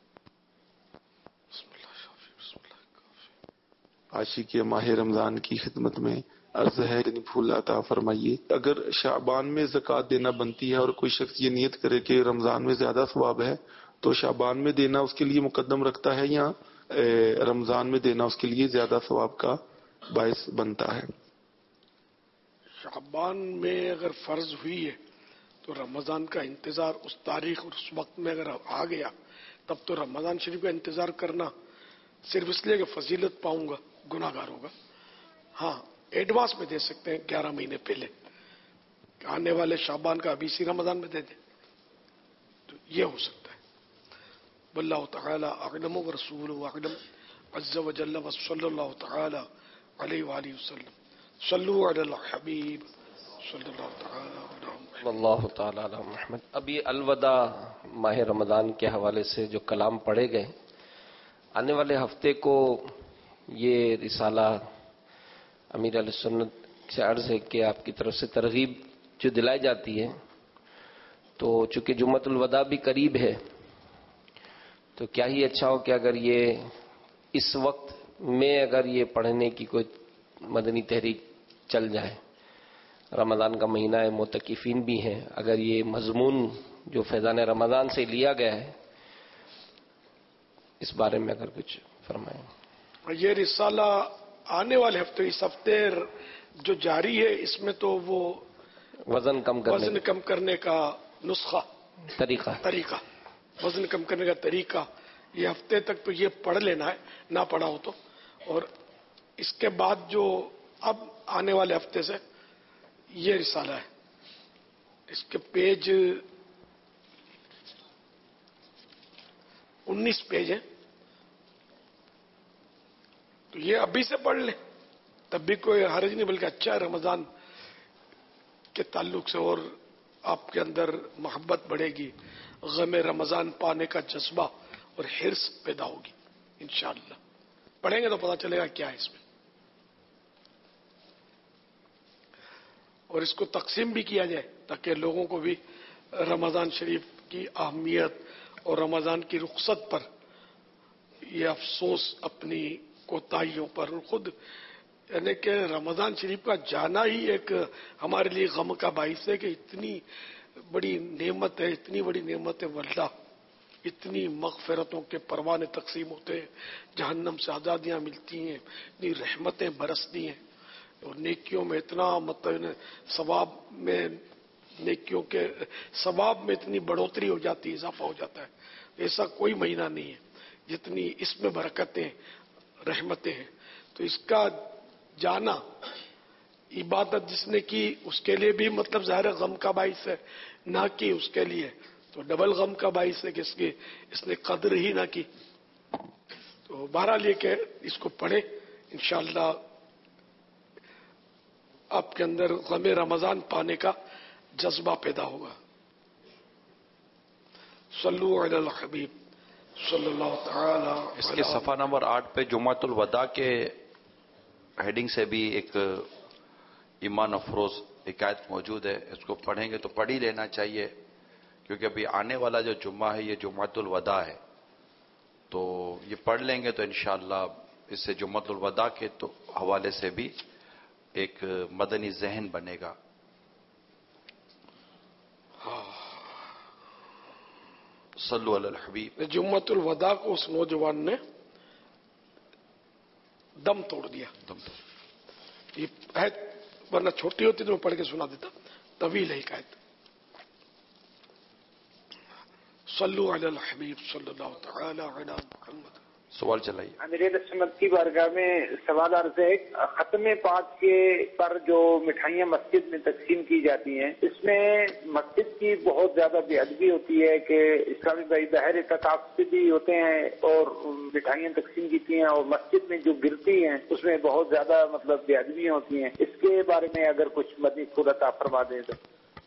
عاشق ماہ رمضان کی خدمت میں عرض ہے یعنی پھول عطا فرمائیے. اگر شعبان میں زکوٰۃ دینا بنتی ہے اور کوئی شخص یہ نیت کرے کہ رمضان میں زیادہ ثواب ہے تو شعبان میں دینا اس کے لیے مقدم رکھتا ہے یا رمضان میں دینا اس کے لیے زیادہ ثواب کا باعث بنتا ہے؟ شعبان میں اگر فرض ہوئی ہے تو رمضان کا انتظار اس تاریخ اور اس وقت میں اگر آ گیا تب تو رمضان شریف کا انتظار کرنا صرف اس لیے کہ فضیلت پاؤں گا گناہ گار ہوگا. ہاں ایڈوانس میں دے سکتے ہیں گیارہ مہینے پہلے، آنے والے شعبان کا ابھی اسی رمضان میں دے دیں تو یہ ہو سکتا ہے. واللہ تعالی اعلم ورسولہ اعلم عز وجل وصلی اللہ تعالی علیہ وآلہ وسلم. صلو علی الحبیب صلی اللہ تعالی علیہ اللہ تعالی علی محمد. ابھی الوداع ماہ رمضان کے حوالے سے جو کلام پڑھے گئے، آنے والے ہفتے کو یہ رسالہ امیر علیہ سنت سے عرض ہے کہ آپ کی طرف سے ترغیب جو دلائی جاتی ہے، تو چونکہ جمعۃ الوداع بھی قریب ہے تو کیا ہی اچھا ہو کہ اگر یہ اس وقت میں اگر یہ پڑھنے کی کوئی مدنی تحریک چل جائے. رمضان کا مہینہ ہے، معتکفین بھی ہیں، اگر یہ مضمون جو فیضان رمضان سے لیا گیا ہے اس بارے میں اگر کچھ فرمائیں. یہ رسالہ آنے والے ہفتے اس ہفتے جو جاری ہے اس میں تو وہ وزن کم کرنے وزن کم کرنے کا نسخہ طریقہ طریقہ وزن کم کرنے کا طریقہ یہ ہفتے تک تو یہ پڑھ لینا ہے نہ پڑھا ہو تو، اور اس کے بعد جو اب آنے والے ہفتے سے یہ رسالہ ہے، اس کے پیج انیس پیج ہیں تو یہ ابھی سے پڑھ لیں تب بھی کوئی حرج نہیں، بلکہ اچھا ہے. رمضان کے تعلق سے اور آپ کے اندر محبت بڑھے گی، غم رمضان پانے کا جذبہ اور حرص پیدا ہوگی انشاءاللہ. پڑھیں گے تو پتہ چلے گا کیا ہے اس میں. اور اس کو تقسیم بھی کیا جائے تاکہ لوگوں کو بھی رمضان شریف کی اہمیت اور رمضان کی رخصت پر یہ افسوس اپنی کوتاہیوں پر، اور خود یعنی کہ رمضان شریف کا جانا ہی ایک ہمارے لیے غم کا باعث ہے کہ اتنی بڑی نعمت ہے، اتنی بڑی نعمت ہے واللہ، اتنی مغفرتوں کے پروانے تقسیم ہوتے ہیں، جہنم سے آزادیاں ملتی ہیں، اتنی رحمتیں برستی ہیں، اور نیکیوں میں اتنا مطلب ثواب میں نیکیوں کے ثواب میں اتنی بڑھوتری ہو جاتی ہے، اضافہ ہو جاتا ہے۔ ایسا کوئی مہینہ نہیں ہے جتنی اس میں برکتیں رحمتیں ہیں۔ تو اس کا جانا عبادت جس نے کی اس کے لیے بھی مطلب ظاہر غم کا باعث ہے، نہ کی اس کے لیے تو ڈبل غم کا باعث ہے کہ اس کی اس نے قدر ہی نہ کی۔ تو بہرحال یہ کہ اس کو پڑھے، انشاءاللہ آپ کے اندر غم رمضان پانے کا جذبہ پیدا ہوگا۔ صلو علی الحبیب صلی اللہ تعالی۔ اس کے صفحہ نمبر آٹھ پہ جمعۃ الوداع کے ہیڈنگ سے بھی ایک ایمان افروز حکایت موجود ہے، اس کو پڑھیں گے تو پڑھ ہی لینا چاہیے، کیونکہ ابھی آنے والا جو جمعہ ہے یہ جمعۃ الوداع ہے، تو یہ پڑھ لیں گے تو انشاءاللہ اس سے جمعۃ الوداع کے تو حوالے سے بھی ایک مدنی ذہن بنے گا۔ صلو علی الحبیب۔ جمعۃ الوداع کو اس نوجوان نے دم توڑ دیا۔ دم توڑ یہ آیت ورنہ چھوٹی ہوتی تو میں پڑھ کے سنا دیتا، طویل ہے حکایت۔ صلو علی الحبیب صلی اللہ تعالی علی محمد۔ سوال چلائیے۔ امیر سنت کی بارگاہ میں سوال عرض ہے، ختم پاک کے پر جو مٹھائیاں مسجد میں تقسیم کی جاتی ہیں، اس میں مسجد کی بہت زیادہ بے ادبی ہوتی ہے کہ اسلامی بھائی بہر تقاصدی ہوتے ہیں اور مٹھائیاں تقسیم کی ہیں، اور مسجد میں جو گرتی ہیں اس میں بہت زیادہ مطلب بے ادبیاں ہوتی ہیں، اس کے بارے میں اگر کچھ مدنی خود عطا فرما دیں تو۔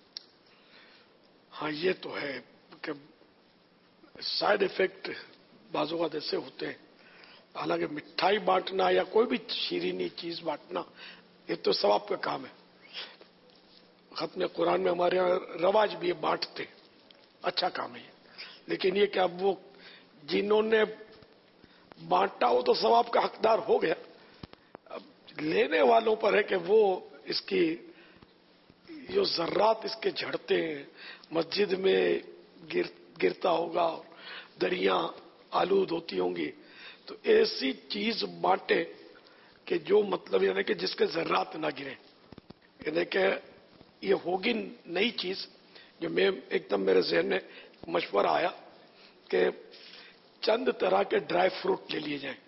ہاں یہ تو ہے کہ سائیڈ افیکٹ بعض اوقات ایسے ہوتے ہیں، حالانکہ مٹھائی بانٹنا یا کوئی بھی شیرینی چیز بانٹنا یہ تو ثواب کا کام ہے۔ ختم قرآن میں ہمارے یہاں رواج بھی ہے، بانٹتے، اچھا کام ہے یہ، لیکن یہ کہ اب وہ جنہوں نے بانٹا ہو تو ثواب کا حقدار ہو گیا، اب لینے والوں پر ہے کہ وہ اس کی جو ذرات اس کے جھڑتے ہیں، مسجد میں گر گرتا ہوگا، دریاں آلود ہوتی ہوں گی، تو ایسی چیز بانٹے کہ جو مطلب یعنی کہ جس کے ذرات نہ گریں، یعنی کہ یہ ہوگی نئی چیز جو میں ایک دم میرے ذہن میں مشورہ آیا کہ چند طرح کے ڈرائی فروٹ لے لیے جائیں،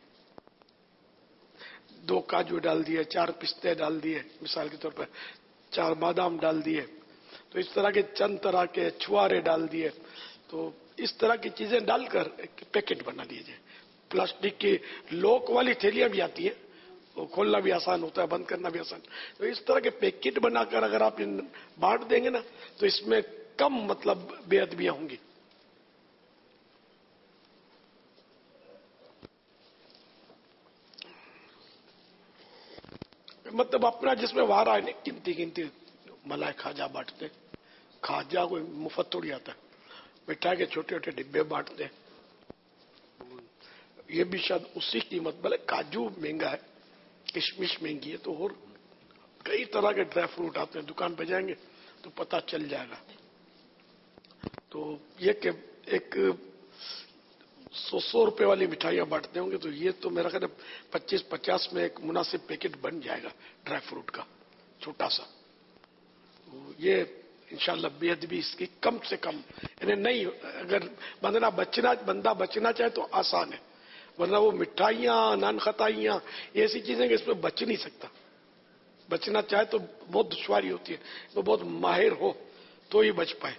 دو کاجو ڈال دیے، چار پستے ڈال دیے، مثال کے طور پر چار بادام ڈال دیے، تو اس طرح کے چند طرح کے چھوارے ڈال دیے، تو اس طرح کی چیزیں ڈال کر ایک پیکٹ بنا لیے جائے۔ پلاسٹک کی لوک والی تھیلیاں بھی آتی ہیں، وہ کھولنا بھی آسان ہوتا ہے، بند کرنا بھی آسان، تو اس طرح کے پیکٹ بنا کر اگر آپ بانٹ دیں گے نا تو اس میں کم مطلب بے ادبیاں ہوں گی۔ مطلب اپنا جس میں وارا ہے نہیں، گنتی گنتی ملائی کھاجا بانٹتے، کھاجا کوئی مفت تھوڑی آتا ہے، مٹھائی کے چھوٹے چھوٹے ڈبے بانٹتے ہیں، یہ بھی شاید اسی قیمت، بھلے کاجو مہنگا ہے، کشمش مہنگی ہے، تو اور کئی طرح کے ڈرائی فروٹ آتے ہیں، دکان پہ جائیں گے تو پتہ چل جائے گا۔ تو یہ کہ ایک سو سو روپے والی مٹھائیاں بانٹتے ہوں گے تو یہ تو میرا خیال ہے پچیس پچاس میں ایک مناسب پیکٹ بن جائے گا ڈرائی فروٹ کا چھوٹا سا۔ یہ انشاءاللہ بے ادبی اس کی کم سے کم، یعنی نہیں، اگر بندہ بچنا بندہ بچنا چاہے تو آسان ہے، ورنہ وہ مٹھائیاں نان خطائیاں ایسی چیزیں کہ اس میں بچ نہیں سکتا، بچنا چاہے تو بہت دشواری ہوتی ہے، وہ بہت ماہر ہو تو ہی بچ پائے۔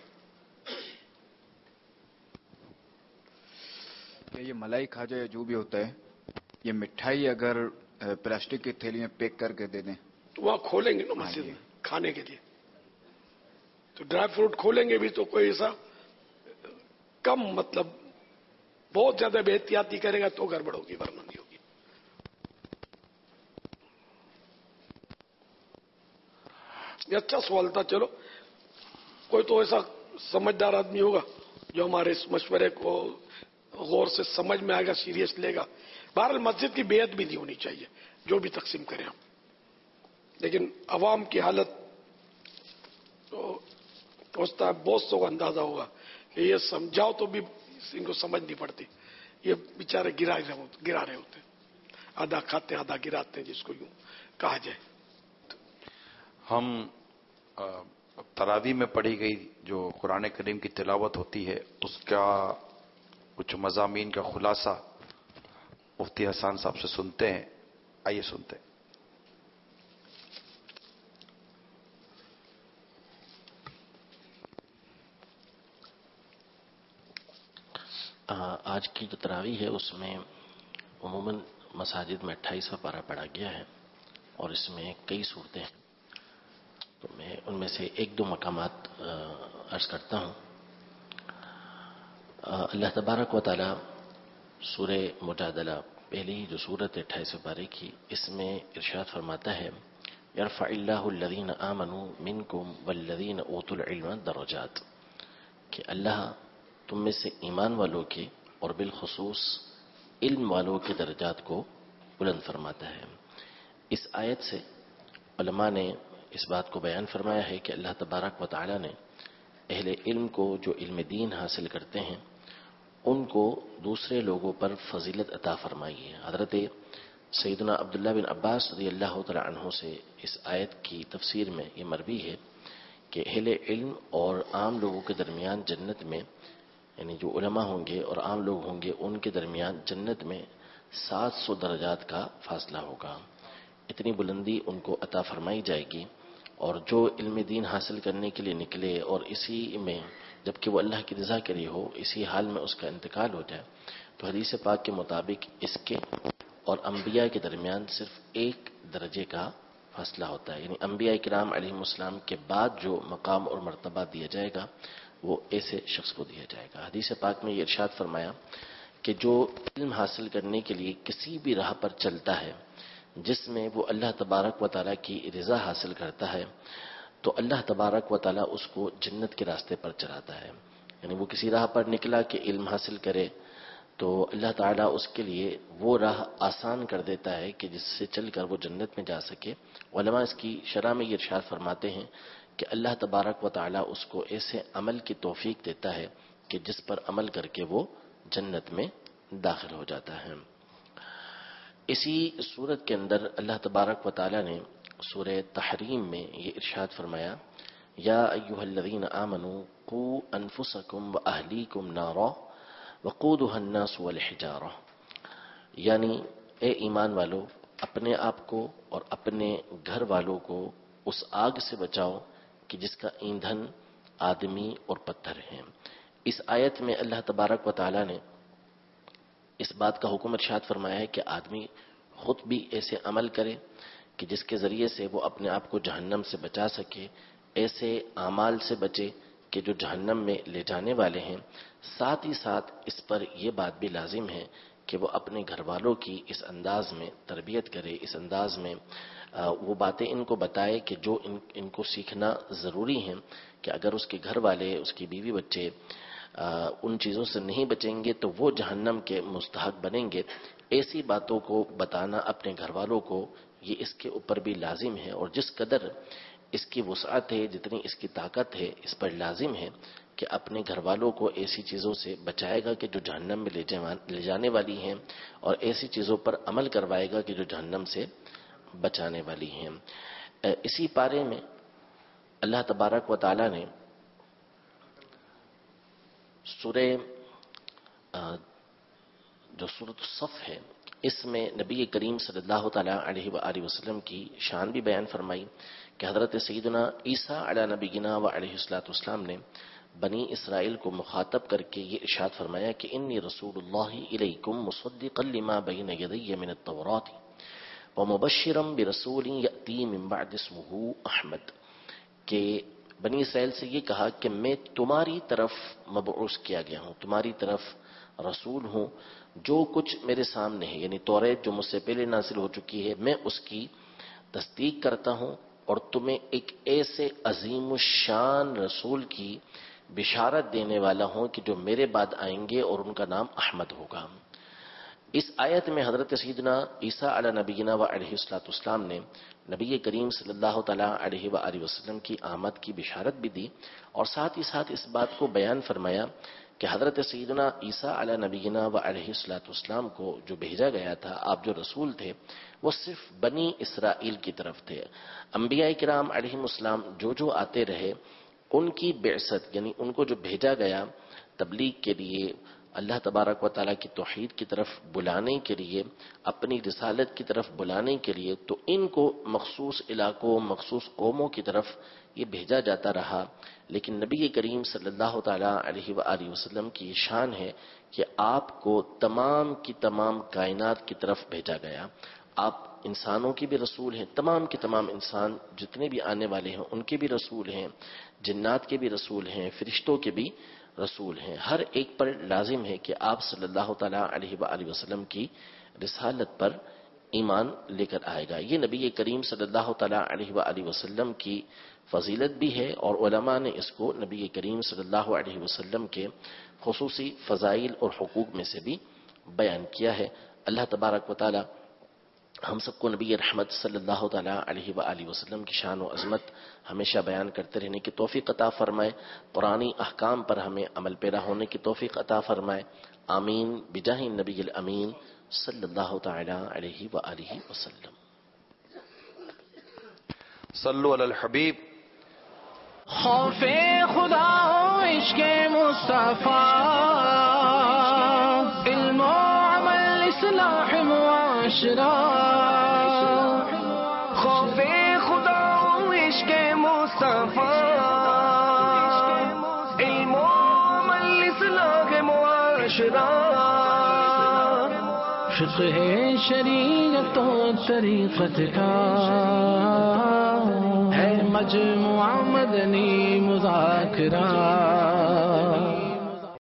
یہ ملائی کھاجا یا جو بھی ہوتا ہے، یہ مٹھائی اگر پلاسٹک کی تھیلی میں پیک کر کے دے دیں تو وہاں کھولیں گے نا مسجد میں کھانے کے لیے، تو ڈرائی فروٹ کھولیں گے بھی تو کوئی ایسا کم مطلب بہت زیادہ بے احتیاطی کرے گا تو گڑبڑ ہوگی، ورنہ نہیں ہوگی۔ ये अच्छा सवाल था। चलो कोई तो ऐसा समझदार आदमी होगा जो हमारे इस मशवरे को गौर से समझ में आएगा, सीरियस लेगा। बहरहाल मस्जिद की बेअद भी नहीं होनी चाहिए जो भी तकसीम करें हम, लेकिन अवाम की हालत तो पहुंचता है, बहुत सौ का अंदाजा होगा कि ये समझाओ तो भी इनको समझ नहीं पड़ती। ये बेचारे गिरा रहे गिरा रहे होते, आधा खाते आधा गिराते हैं, जिसको यूं कहा जाए। हम तरावी में पढ़ी गई जो कुरान करीम की तिलावत होती है उसका कुछ मज़ामीन का खुलासा मुफ्ती हसन साहब से सुनते हैं। आइए सुनते हैं। आज की जो तरावी है उसमें उमूमन मसाजिद में अट्ठाईसवां पारा पढ़ा गया है और इसमें कई सूरतें हैं, तो मैं उनमें से एक दो मकामात अर्ज करता हूँ। अल्लाह तबारक व तआला सूरे मुजादला पहली ही जो सूरत है अट्ठाईसवें पारे की, इसमें इरशाद फरमाता है यरफ़इल्लाहु अल्लज़ीना आमनू मिनकुम वल्लज़ीना ऊतुल इल्म दरजात, कि अल्लाह तुम में से ईमान वालों के और बिलखुसूस इल्म वालों के दर्जात को बुलंद फरमाता है। इस आयत से उलमा ने इस बात को बयान फरमाया है कि अल्लाह तबारक व तआला ने अहले इल्म को जो इल्म दीन हासिल करते हैं उनको दूसरे लोगों पर फजीलत अता फरमाई है। हज़रत सैयदना अब्दुल्लाह बिन अब्बास रज़ियल्लाहु तआला अन्हु से इस आयत की तफसीर में ये मरवी है कि अहले इल्म और आम लोगों के दरमियान जन्नत में, यानी जो उलमा होंगे और आम लोग होंगे उनके दरमियान जन्नत में सात सौ दर्जात का फासला होगा। इतनी बुलंदी उनको अता फरमाई जाएगी। और जो इल्म दीन हासिल करने के लिए निकले और इसी में जबकि वो अल्लाह की रज़ा के लिए हो, इसी हाल में उसका इंतकाल हो जाए, तो हदीस पाक के मुताबिक इसके और अंबिया के दरमियान सिर्फ एक दर्जे का फासला होता है। यानी अंबिया किराम अलैहिमुस्सलाम के बाद जो मकाम और मर्तबा दिया जाएगा वो ऐसे शख्स को दिया जाएगा। हदीस पाक में ये इरशाद फरमाया कि जो इल्म हासिल करने के लिए किसी भी राह पर चलता है जिसमें वो अल्लाह तबारक व तआला की रज़ा हासिल करता है, तो अल्लाह तबारक व तआला उसको जन्नत के रास्ते पर चलाता है। यानी वो किसी राह पर निकला कि इल्म हासिल करे तो अल्लाह ताला उसके लिए वो राह आसान कर देता है कि जिससे चलकर वो जन्नत में जा सके। उलमा इसकी शरह में ये इरशाद फरमाते हैं कि अल्लाह तबारक व तआला उसको ऐसे अमल की तौफीक देता है कि जिस पर अमल करके वो जन्नत में दाखिल हो जाता है। इसी सूरत के अंदर अल्लाह तबारक व तआला ने सूरह तहरीम में ये इरशाद फरमाया या अय्युहल्लज़ीना आमनू कू अनफुसकुम व अहलीकुम नारा वक़ूदुहा अन्नास वल हिजारा, यानी ए ईमान वालों अपने आप को और अपने घर वालों को उस आग से बचाओ कि जिसका ईंधन आदमी और पत्थर हैं। इस आयत में अल्लाह तबारक व तआला ने इस बात का हुक्म इरशाद फरमाया है कि आदमी खुद भी ऐसे अमल करे कि जिसके जरिए से वो अपने आप को जहन्नम से बचा सके, ऐसे आमाल से बचे कि जो जहन्नम में ले जाने वाले हैं। साथ ही साथ इस पर यह बात भी लाजिम है कि वो अपने घर वालों की इस अंदाज में तरबियत करे, इस अंदाज में वो बातें इनको बताए कि जो इन, इनको सीखना ज़रूरी है कि अगर उसके घर वाले, उसकी बीवी बच्चे आ, उन चीज़ों से नहीं बचेंगे तो वो जहन्नम के मुस्तहक बनेंगे। ऐसी बातों को बताना अपने घर वालों को ये इसके ऊपर भी लाजिम है और जिस कदर इसकी वुसअत है, जितनी इसकी ताकत है, इस पर लाजिम है कि अपने घर वालों को ऐसी चीज़ों से बचाएगा कि जो जहन्नम में ले, ले जाने वाली हैं और ऐसी चीज़ों पर अमल करवाएगा कि जो जहन्नम से बचाने वाली हैं। इसी पारे में अल्लाह तबारक व तआला ने सूरे जो सूरत सफ है इसमें नबी करीम सल्लल्लाहु तआला अलैहि व आलिहि वसल्लम की शान भी बयान फरमाई कि हज़रत सैयदना ईसा अला नबीना व अलैहिस्सलातु वस्सलाम ने बनी इसराइल को मुखातब करके ये इरशाद फरमाया कि इन्नी रसूलुल्लाहि इलैकुम मुसद्दिक़न लिमा बैन यदैय मिन अत-तौरात व मुबश्शिरन बिरसूलिन यअती मिन बअद इस्मुहु अहमद, के बनी इसराइल से ये कहा कि मैं तुम्हारी तरफ मबऊस किया गया हूँ, तुम्हारी तरफ रसूल हूँ, जो कुछ मेरे सामने है यानी तौरात जो मुझसे पहले नाजिल हो चुकी है मैं उसकी तस्दीक करता हूँ اور تمہیں ایک ایسے عظیم الشان رسول کی بشارت دینے والا ہوں کہ جو میرے بعد آئیں گے اور ان کا نام احمد ہوگا۔ اس آیت میں حضرت سیدنا عیسیٰ علی نبینا و علیہ الصلوۃ والسلام نے نبی کریم صلی اللہ تعالیٰ علیہ وآلہ وسلم کی آمد کی بشارت بھی دی، اور ساتھ ہی ساتھ اس بات کو بیان فرمایا کہ حضرت سیدنا عیسیٰ علی نبینا و علیہ الصلوۃ والسلام کو جو بھیجا گیا تھا، آپ جو رسول تھے، وہ صرف بنی اسرائیل کی طرف تھے۔ انبیاء کرام علیہم السلام جو جو آتے رہے، ان کی بعثت یعنی ان کو جو بھیجا گیا تبلیغ کے لیے، اللہ تبارک و تعالیٰ کی توحید کی طرف بلانے کے لیے، اپنی رسالت کی طرف بلانے کے لیے، تو ان کو مخصوص علاقوں، مخصوص قوموں کی طرف یہ بھیجا جاتا رہا۔ لیکن نبی کریم صلی اللہ تعالیٰ علیہ وآلہ وسلم کی شان ہے کہ آپ کو تمام کی تمام کائنات کی طرف بھیجا گیا۔ آپ انسانوں کے بھی رسول ہیں، تمام کے تمام انسان جتنے بھی آنے والے ہیں ان کے بھی رسول ہیں، جنات کے بھی رسول ہیں، فرشتوں کے بھی رسول ہیں۔ ہر ایک پر لازم ہے کہ آپ صلی اللہ تعالیٰ علیہ وآلہ وسلم کی رسالت پر ایمان لے کر آئے گا۔ یہ نبی کریم صلی اللہ تعالیٰ علیہ وآلہ وسلم کی فضیلت بھی ہے، اور علماء نے اس کو نبی کریم صلی اللہ علیہ وسلم کے خصوصی فضائل اور حقوق میں سے بھی بیان کیا ہے۔ اللہ تبارک و تعالیٰ ہم سب کو نبی رحمت صلی اللہ تعالیٰ علیہ وآلہ وسلم کی شان و عظمت ہمیشہ بیان کرتے رہنے کی توفیق عطا فرمائے، قرآنی احکام پر ہمیں عمل پیرا ہونے کی توفیق عطا فرمائے، آمین بجاہ نبی الامین صلی اللہ تعالیٰ علیہ وآلہ وسلم۔ صلو علی الحبیب۔ خوف خدا و عشق مصطفیٰ، علم و عمل اصلاح معاشرہ، خوف خدا و عشق مصطفیٰ، علم و عمل اصلاح معاشرہ، فقہ شریعت و طریقت کا ہے مجموعہ مدنی مذاکرہ،